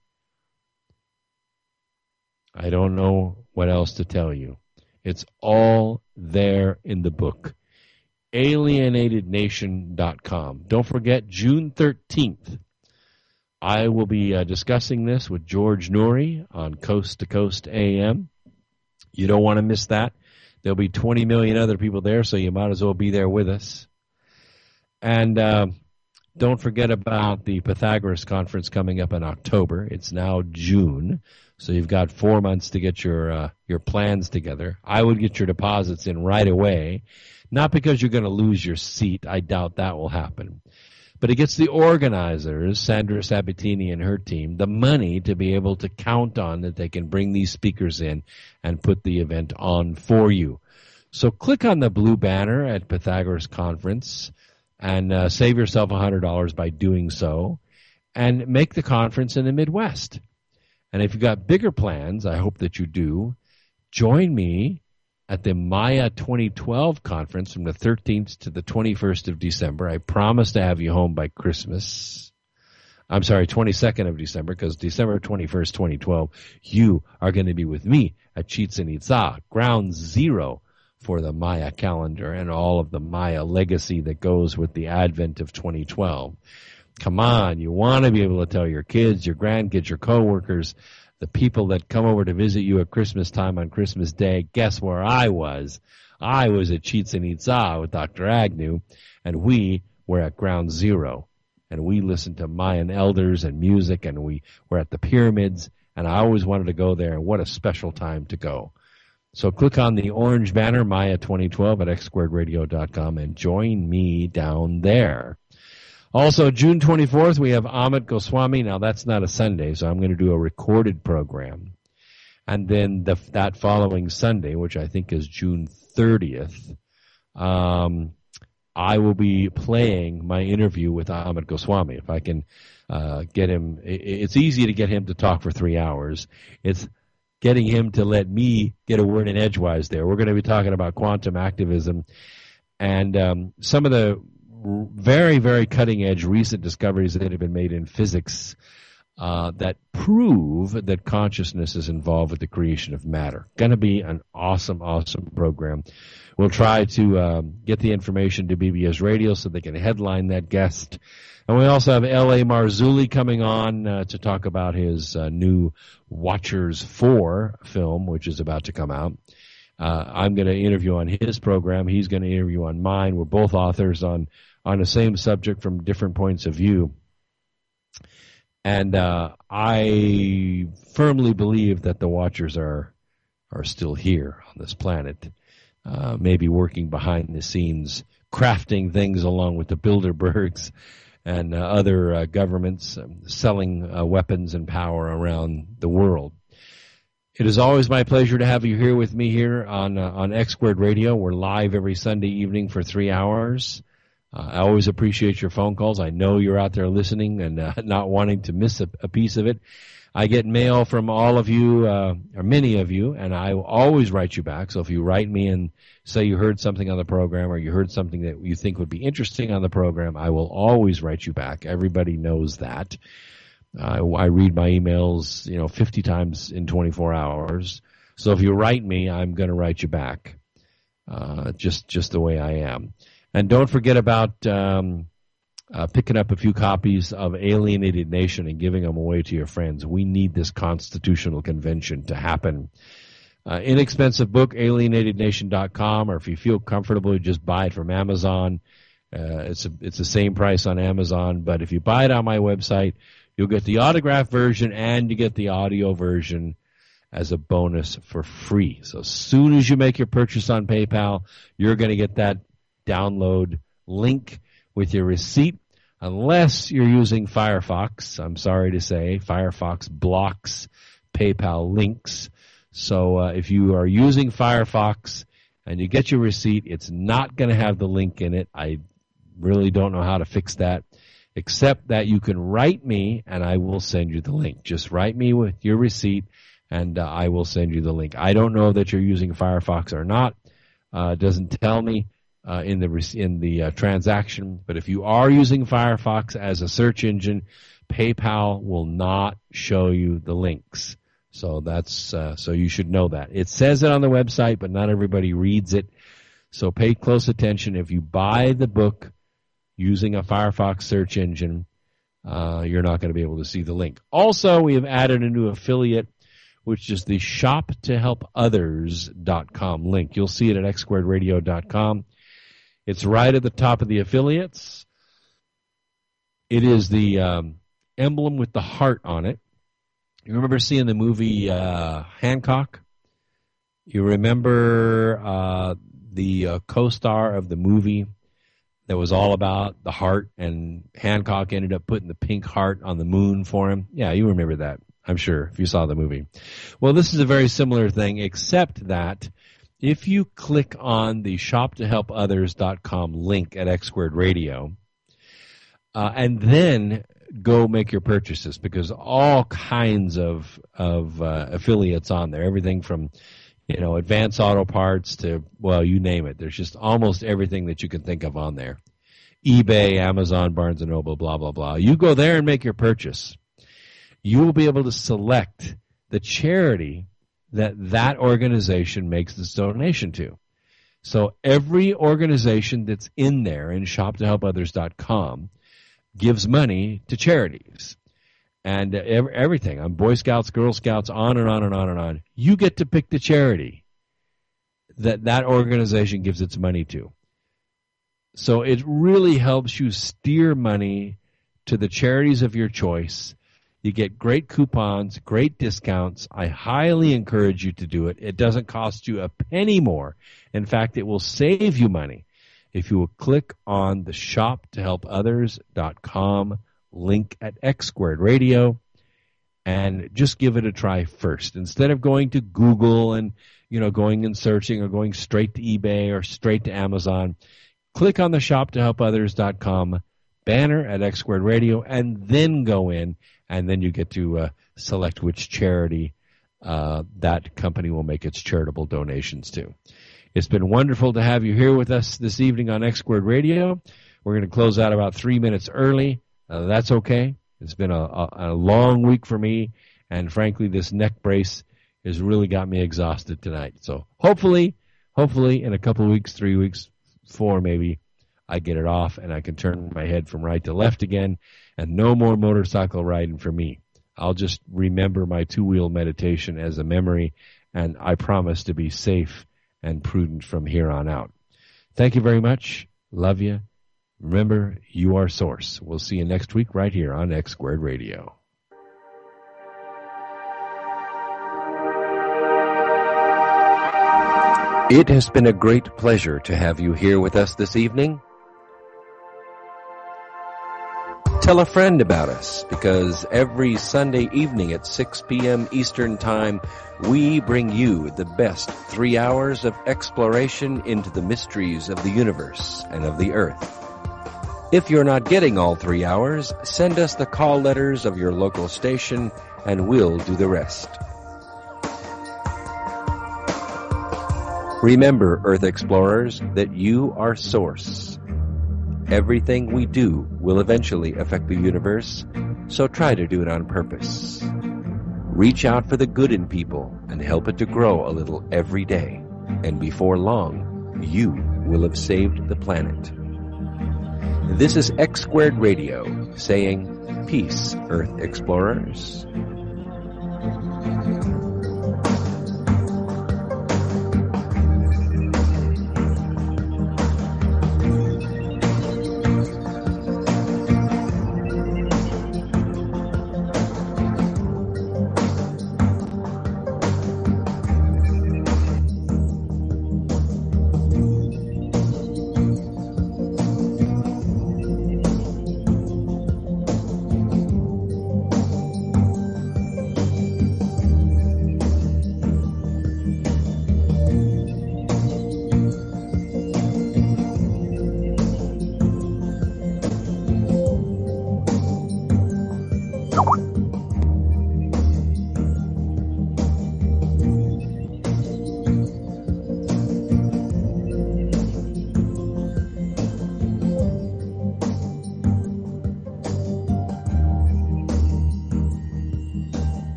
I don't know what else to tell you. It's all there in the book. AlienatedNation.com. Don't forget, June 13th, I will be discussing this with George Noory on Coast to Coast AM. You don't want to miss that. There'll be 20 million other people there, so you might as well be there with us. And don't forget about the Pythagoras Conference coming up in October. It's now June, so you've got 4 months to get your plans together. I would get your deposits in right away, not because you're going to lose your seat. I doubt that will happen. But it gets the organizers, Sandra Sabatini and her team, the money to be able to count on that they can bring these speakers in and put the event on for you. So click on the blue banner at Pythagoras Conference and save yourself $100 by doing so, and make the conference in the Midwest. And if you've got bigger plans, I hope that you do, join me at the Maya 2012 conference from the 13th to the 21st of December. I promise to have you home by Christmas. I'm sorry, 22nd of December, because December 21st, 2012, you are going to be with me at Chichen Itza, ground zero for the Maya calendar and all of the Maya legacy that goes with the advent of 2012. Come on, you want to be able to tell your kids, your grandkids, your coworkers, the people that come over to visit you at Christmas time on Christmas Day, guess where I was? I was at Chichen Itza with Dr. Agnew, and we were at ground zero. And we listened to Mayan elders and music, and we were at the pyramids, and I always wanted to go there, and what a special time to go. So click on the orange banner, Maya 2012 at xsquaredradio.com, and join me down there. Also, June 24th, we have Amit Goswami. Now, that's not a Sunday, so I'm going to do a recorded program. And then that following Sunday, which I think is June 30th, I will be playing my interview with Amit Goswami. If I can get him, it's easy to get him to talk for 3 hours. It's getting him to let me get a word in edgewise there. We're going to be talking about quantum activism and some of the very, very cutting-edge recent discoveries that have been made in physics that prove that consciousness is involved with the creation of matter. Going to be an awesome, awesome program. We'll try to get the information to BBS Radio so they can headline that guest. And we also have L.A. Marzulli coming on to talk about his new Watchers 4 film, which is about to come out. I'm going to interview on his program. He's going to interview on mine. We're both authors on the same subject from different points of view. And I firmly believe that the Watchers are still here on this planet, maybe working behind the scenes, crafting things along with the Bilderbergs and other governments, selling weapons and power around the world. It is always my pleasure to have you here with me here on X Squared Radio. We're live every Sunday evening for 3 hours. I always appreciate your phone calls. I know you're out there listening and not wanting to miss a piece of it. I get mail from all of you, or many of you, and I will always write you back. So if you write me and say you heard something on the program or you heard something that you think would be interesting on the program, I will always write you back. Everybody knows that. I read my emails, 50 times in 24 hours. So if you write me, I'm going to write you back, just the way I am. And don't forget about picking up a few copies of Alienated Nation and giving them away to your friends. We need this constitutional convention to happen. Inexpensive book, alienatednation.com, or if you feel comfortable, you just buy it from Amazon. It's the same price on Amazon, but if you buy it on my website, you'll get the autographed version and you get the audio version as a bonus for free. So as soon as you make your purchase on PayPal, you're going to get that download link with your receipt, unless you're using Firefox. I'm sorry to say, Firefox blocks PayPal links. So if you are using Firefox and you get your receipt, it's not going to have the link in it. I really don't know how to fix that, except that you can write me and I will send you the link. Just write me with your receipt and I will send you the link. I don't know that you're using Firefox or not. It doesn't tell me in the transaction. But if you are using Firefox as a search engine, PayPal will not show you the links. So that's so you should know that. It says it on the website, but not everybody reads it. So pay close attention. If you buy the book using a Firefox search engine, you're not going to be able to see the link. Also, we have added a new affiliate, which is the shoptohelpothers.com link. You'll see it at xsquaredradio.com. It's right at the top of the affiliates. It is the emblem with the heart on it. You remember seeing the movie Hancock? You remember the co-star of the movie that was all about the heart, and Hancock ended up putting the pink heart on the moon for him? Yeah, you remember that, I'm sure, if you saw the movie. Well, this is a very similar thing, except that if you click on the shoptohelpothers.com link at X Squared Radio, and then go make your purchases, because all kinds of affiliates on there, everything from Advanced Auto Parts to, well, you name it. There's just almost everything that you can think of on there. eBay, Amazon, Barnes & Noble, blah, blah, blah. You go there and make your purchase. You will be able to select the charity that organization makes this donation to. So every organization that's in there in shoptohelpothers.com gives money to charities. And everything on Boy Scouts, Girl Scouts, on and on and on and on. You get to pick the charity that organization gives its money to. So it really helps you steer money to the charities of your choice. You get great coupons, great discounts. I highly encourage you to do it. It doesn't cost you a penny more. In fact, it will save you money if you will click on the shoptohelpothers.com link at X Squared Radio and just give it a try first. Instead of going to Google and going and searching or going straight to eBay or straight to Amazon, click on the shoptohelpothers.com banner at X Squared Radio and then go in, and then you get to select which charity that company will make its charitable donations to. It's been wonderful to have you here with us this evening on X Squared Radio. We're going to close out about 3 minutes early. That's okay. It's been a long week for me, and frankly, this neck brace has really got me exhausted tonight. So hopefully, in a couple of weeks, 3 weeks, 4 maybe, I get it off and I can turn my head from right to left again, and no more motorcycle riding for me. I'll just remember my two-wheel meditation as a memory, and I promise to be safe and prudent from here on out. Thank you very much. Love you. Remember, you are Source. We'll see you next week right here on X Squared Radio. It has been a great pleasure to have you here with us this evening. Tell a friend about us, because every Sunday evening at 6 p.m. Eastern Time, we bring you the best 3 hours of exploration into the mysteries of the universe and of the earth. If you're not getting all 3 hours, send us the call letters of your local station and we'll do the rest. Remember, Earth Explorers, that you are Source. Everything we do will eventually affect the universe, so try to do it on purpose. Reach out for the good in people and help it to grow a little every day, and before long, you will have saved the planet. This is X Squared Radio saying, peace, Earth Explorers.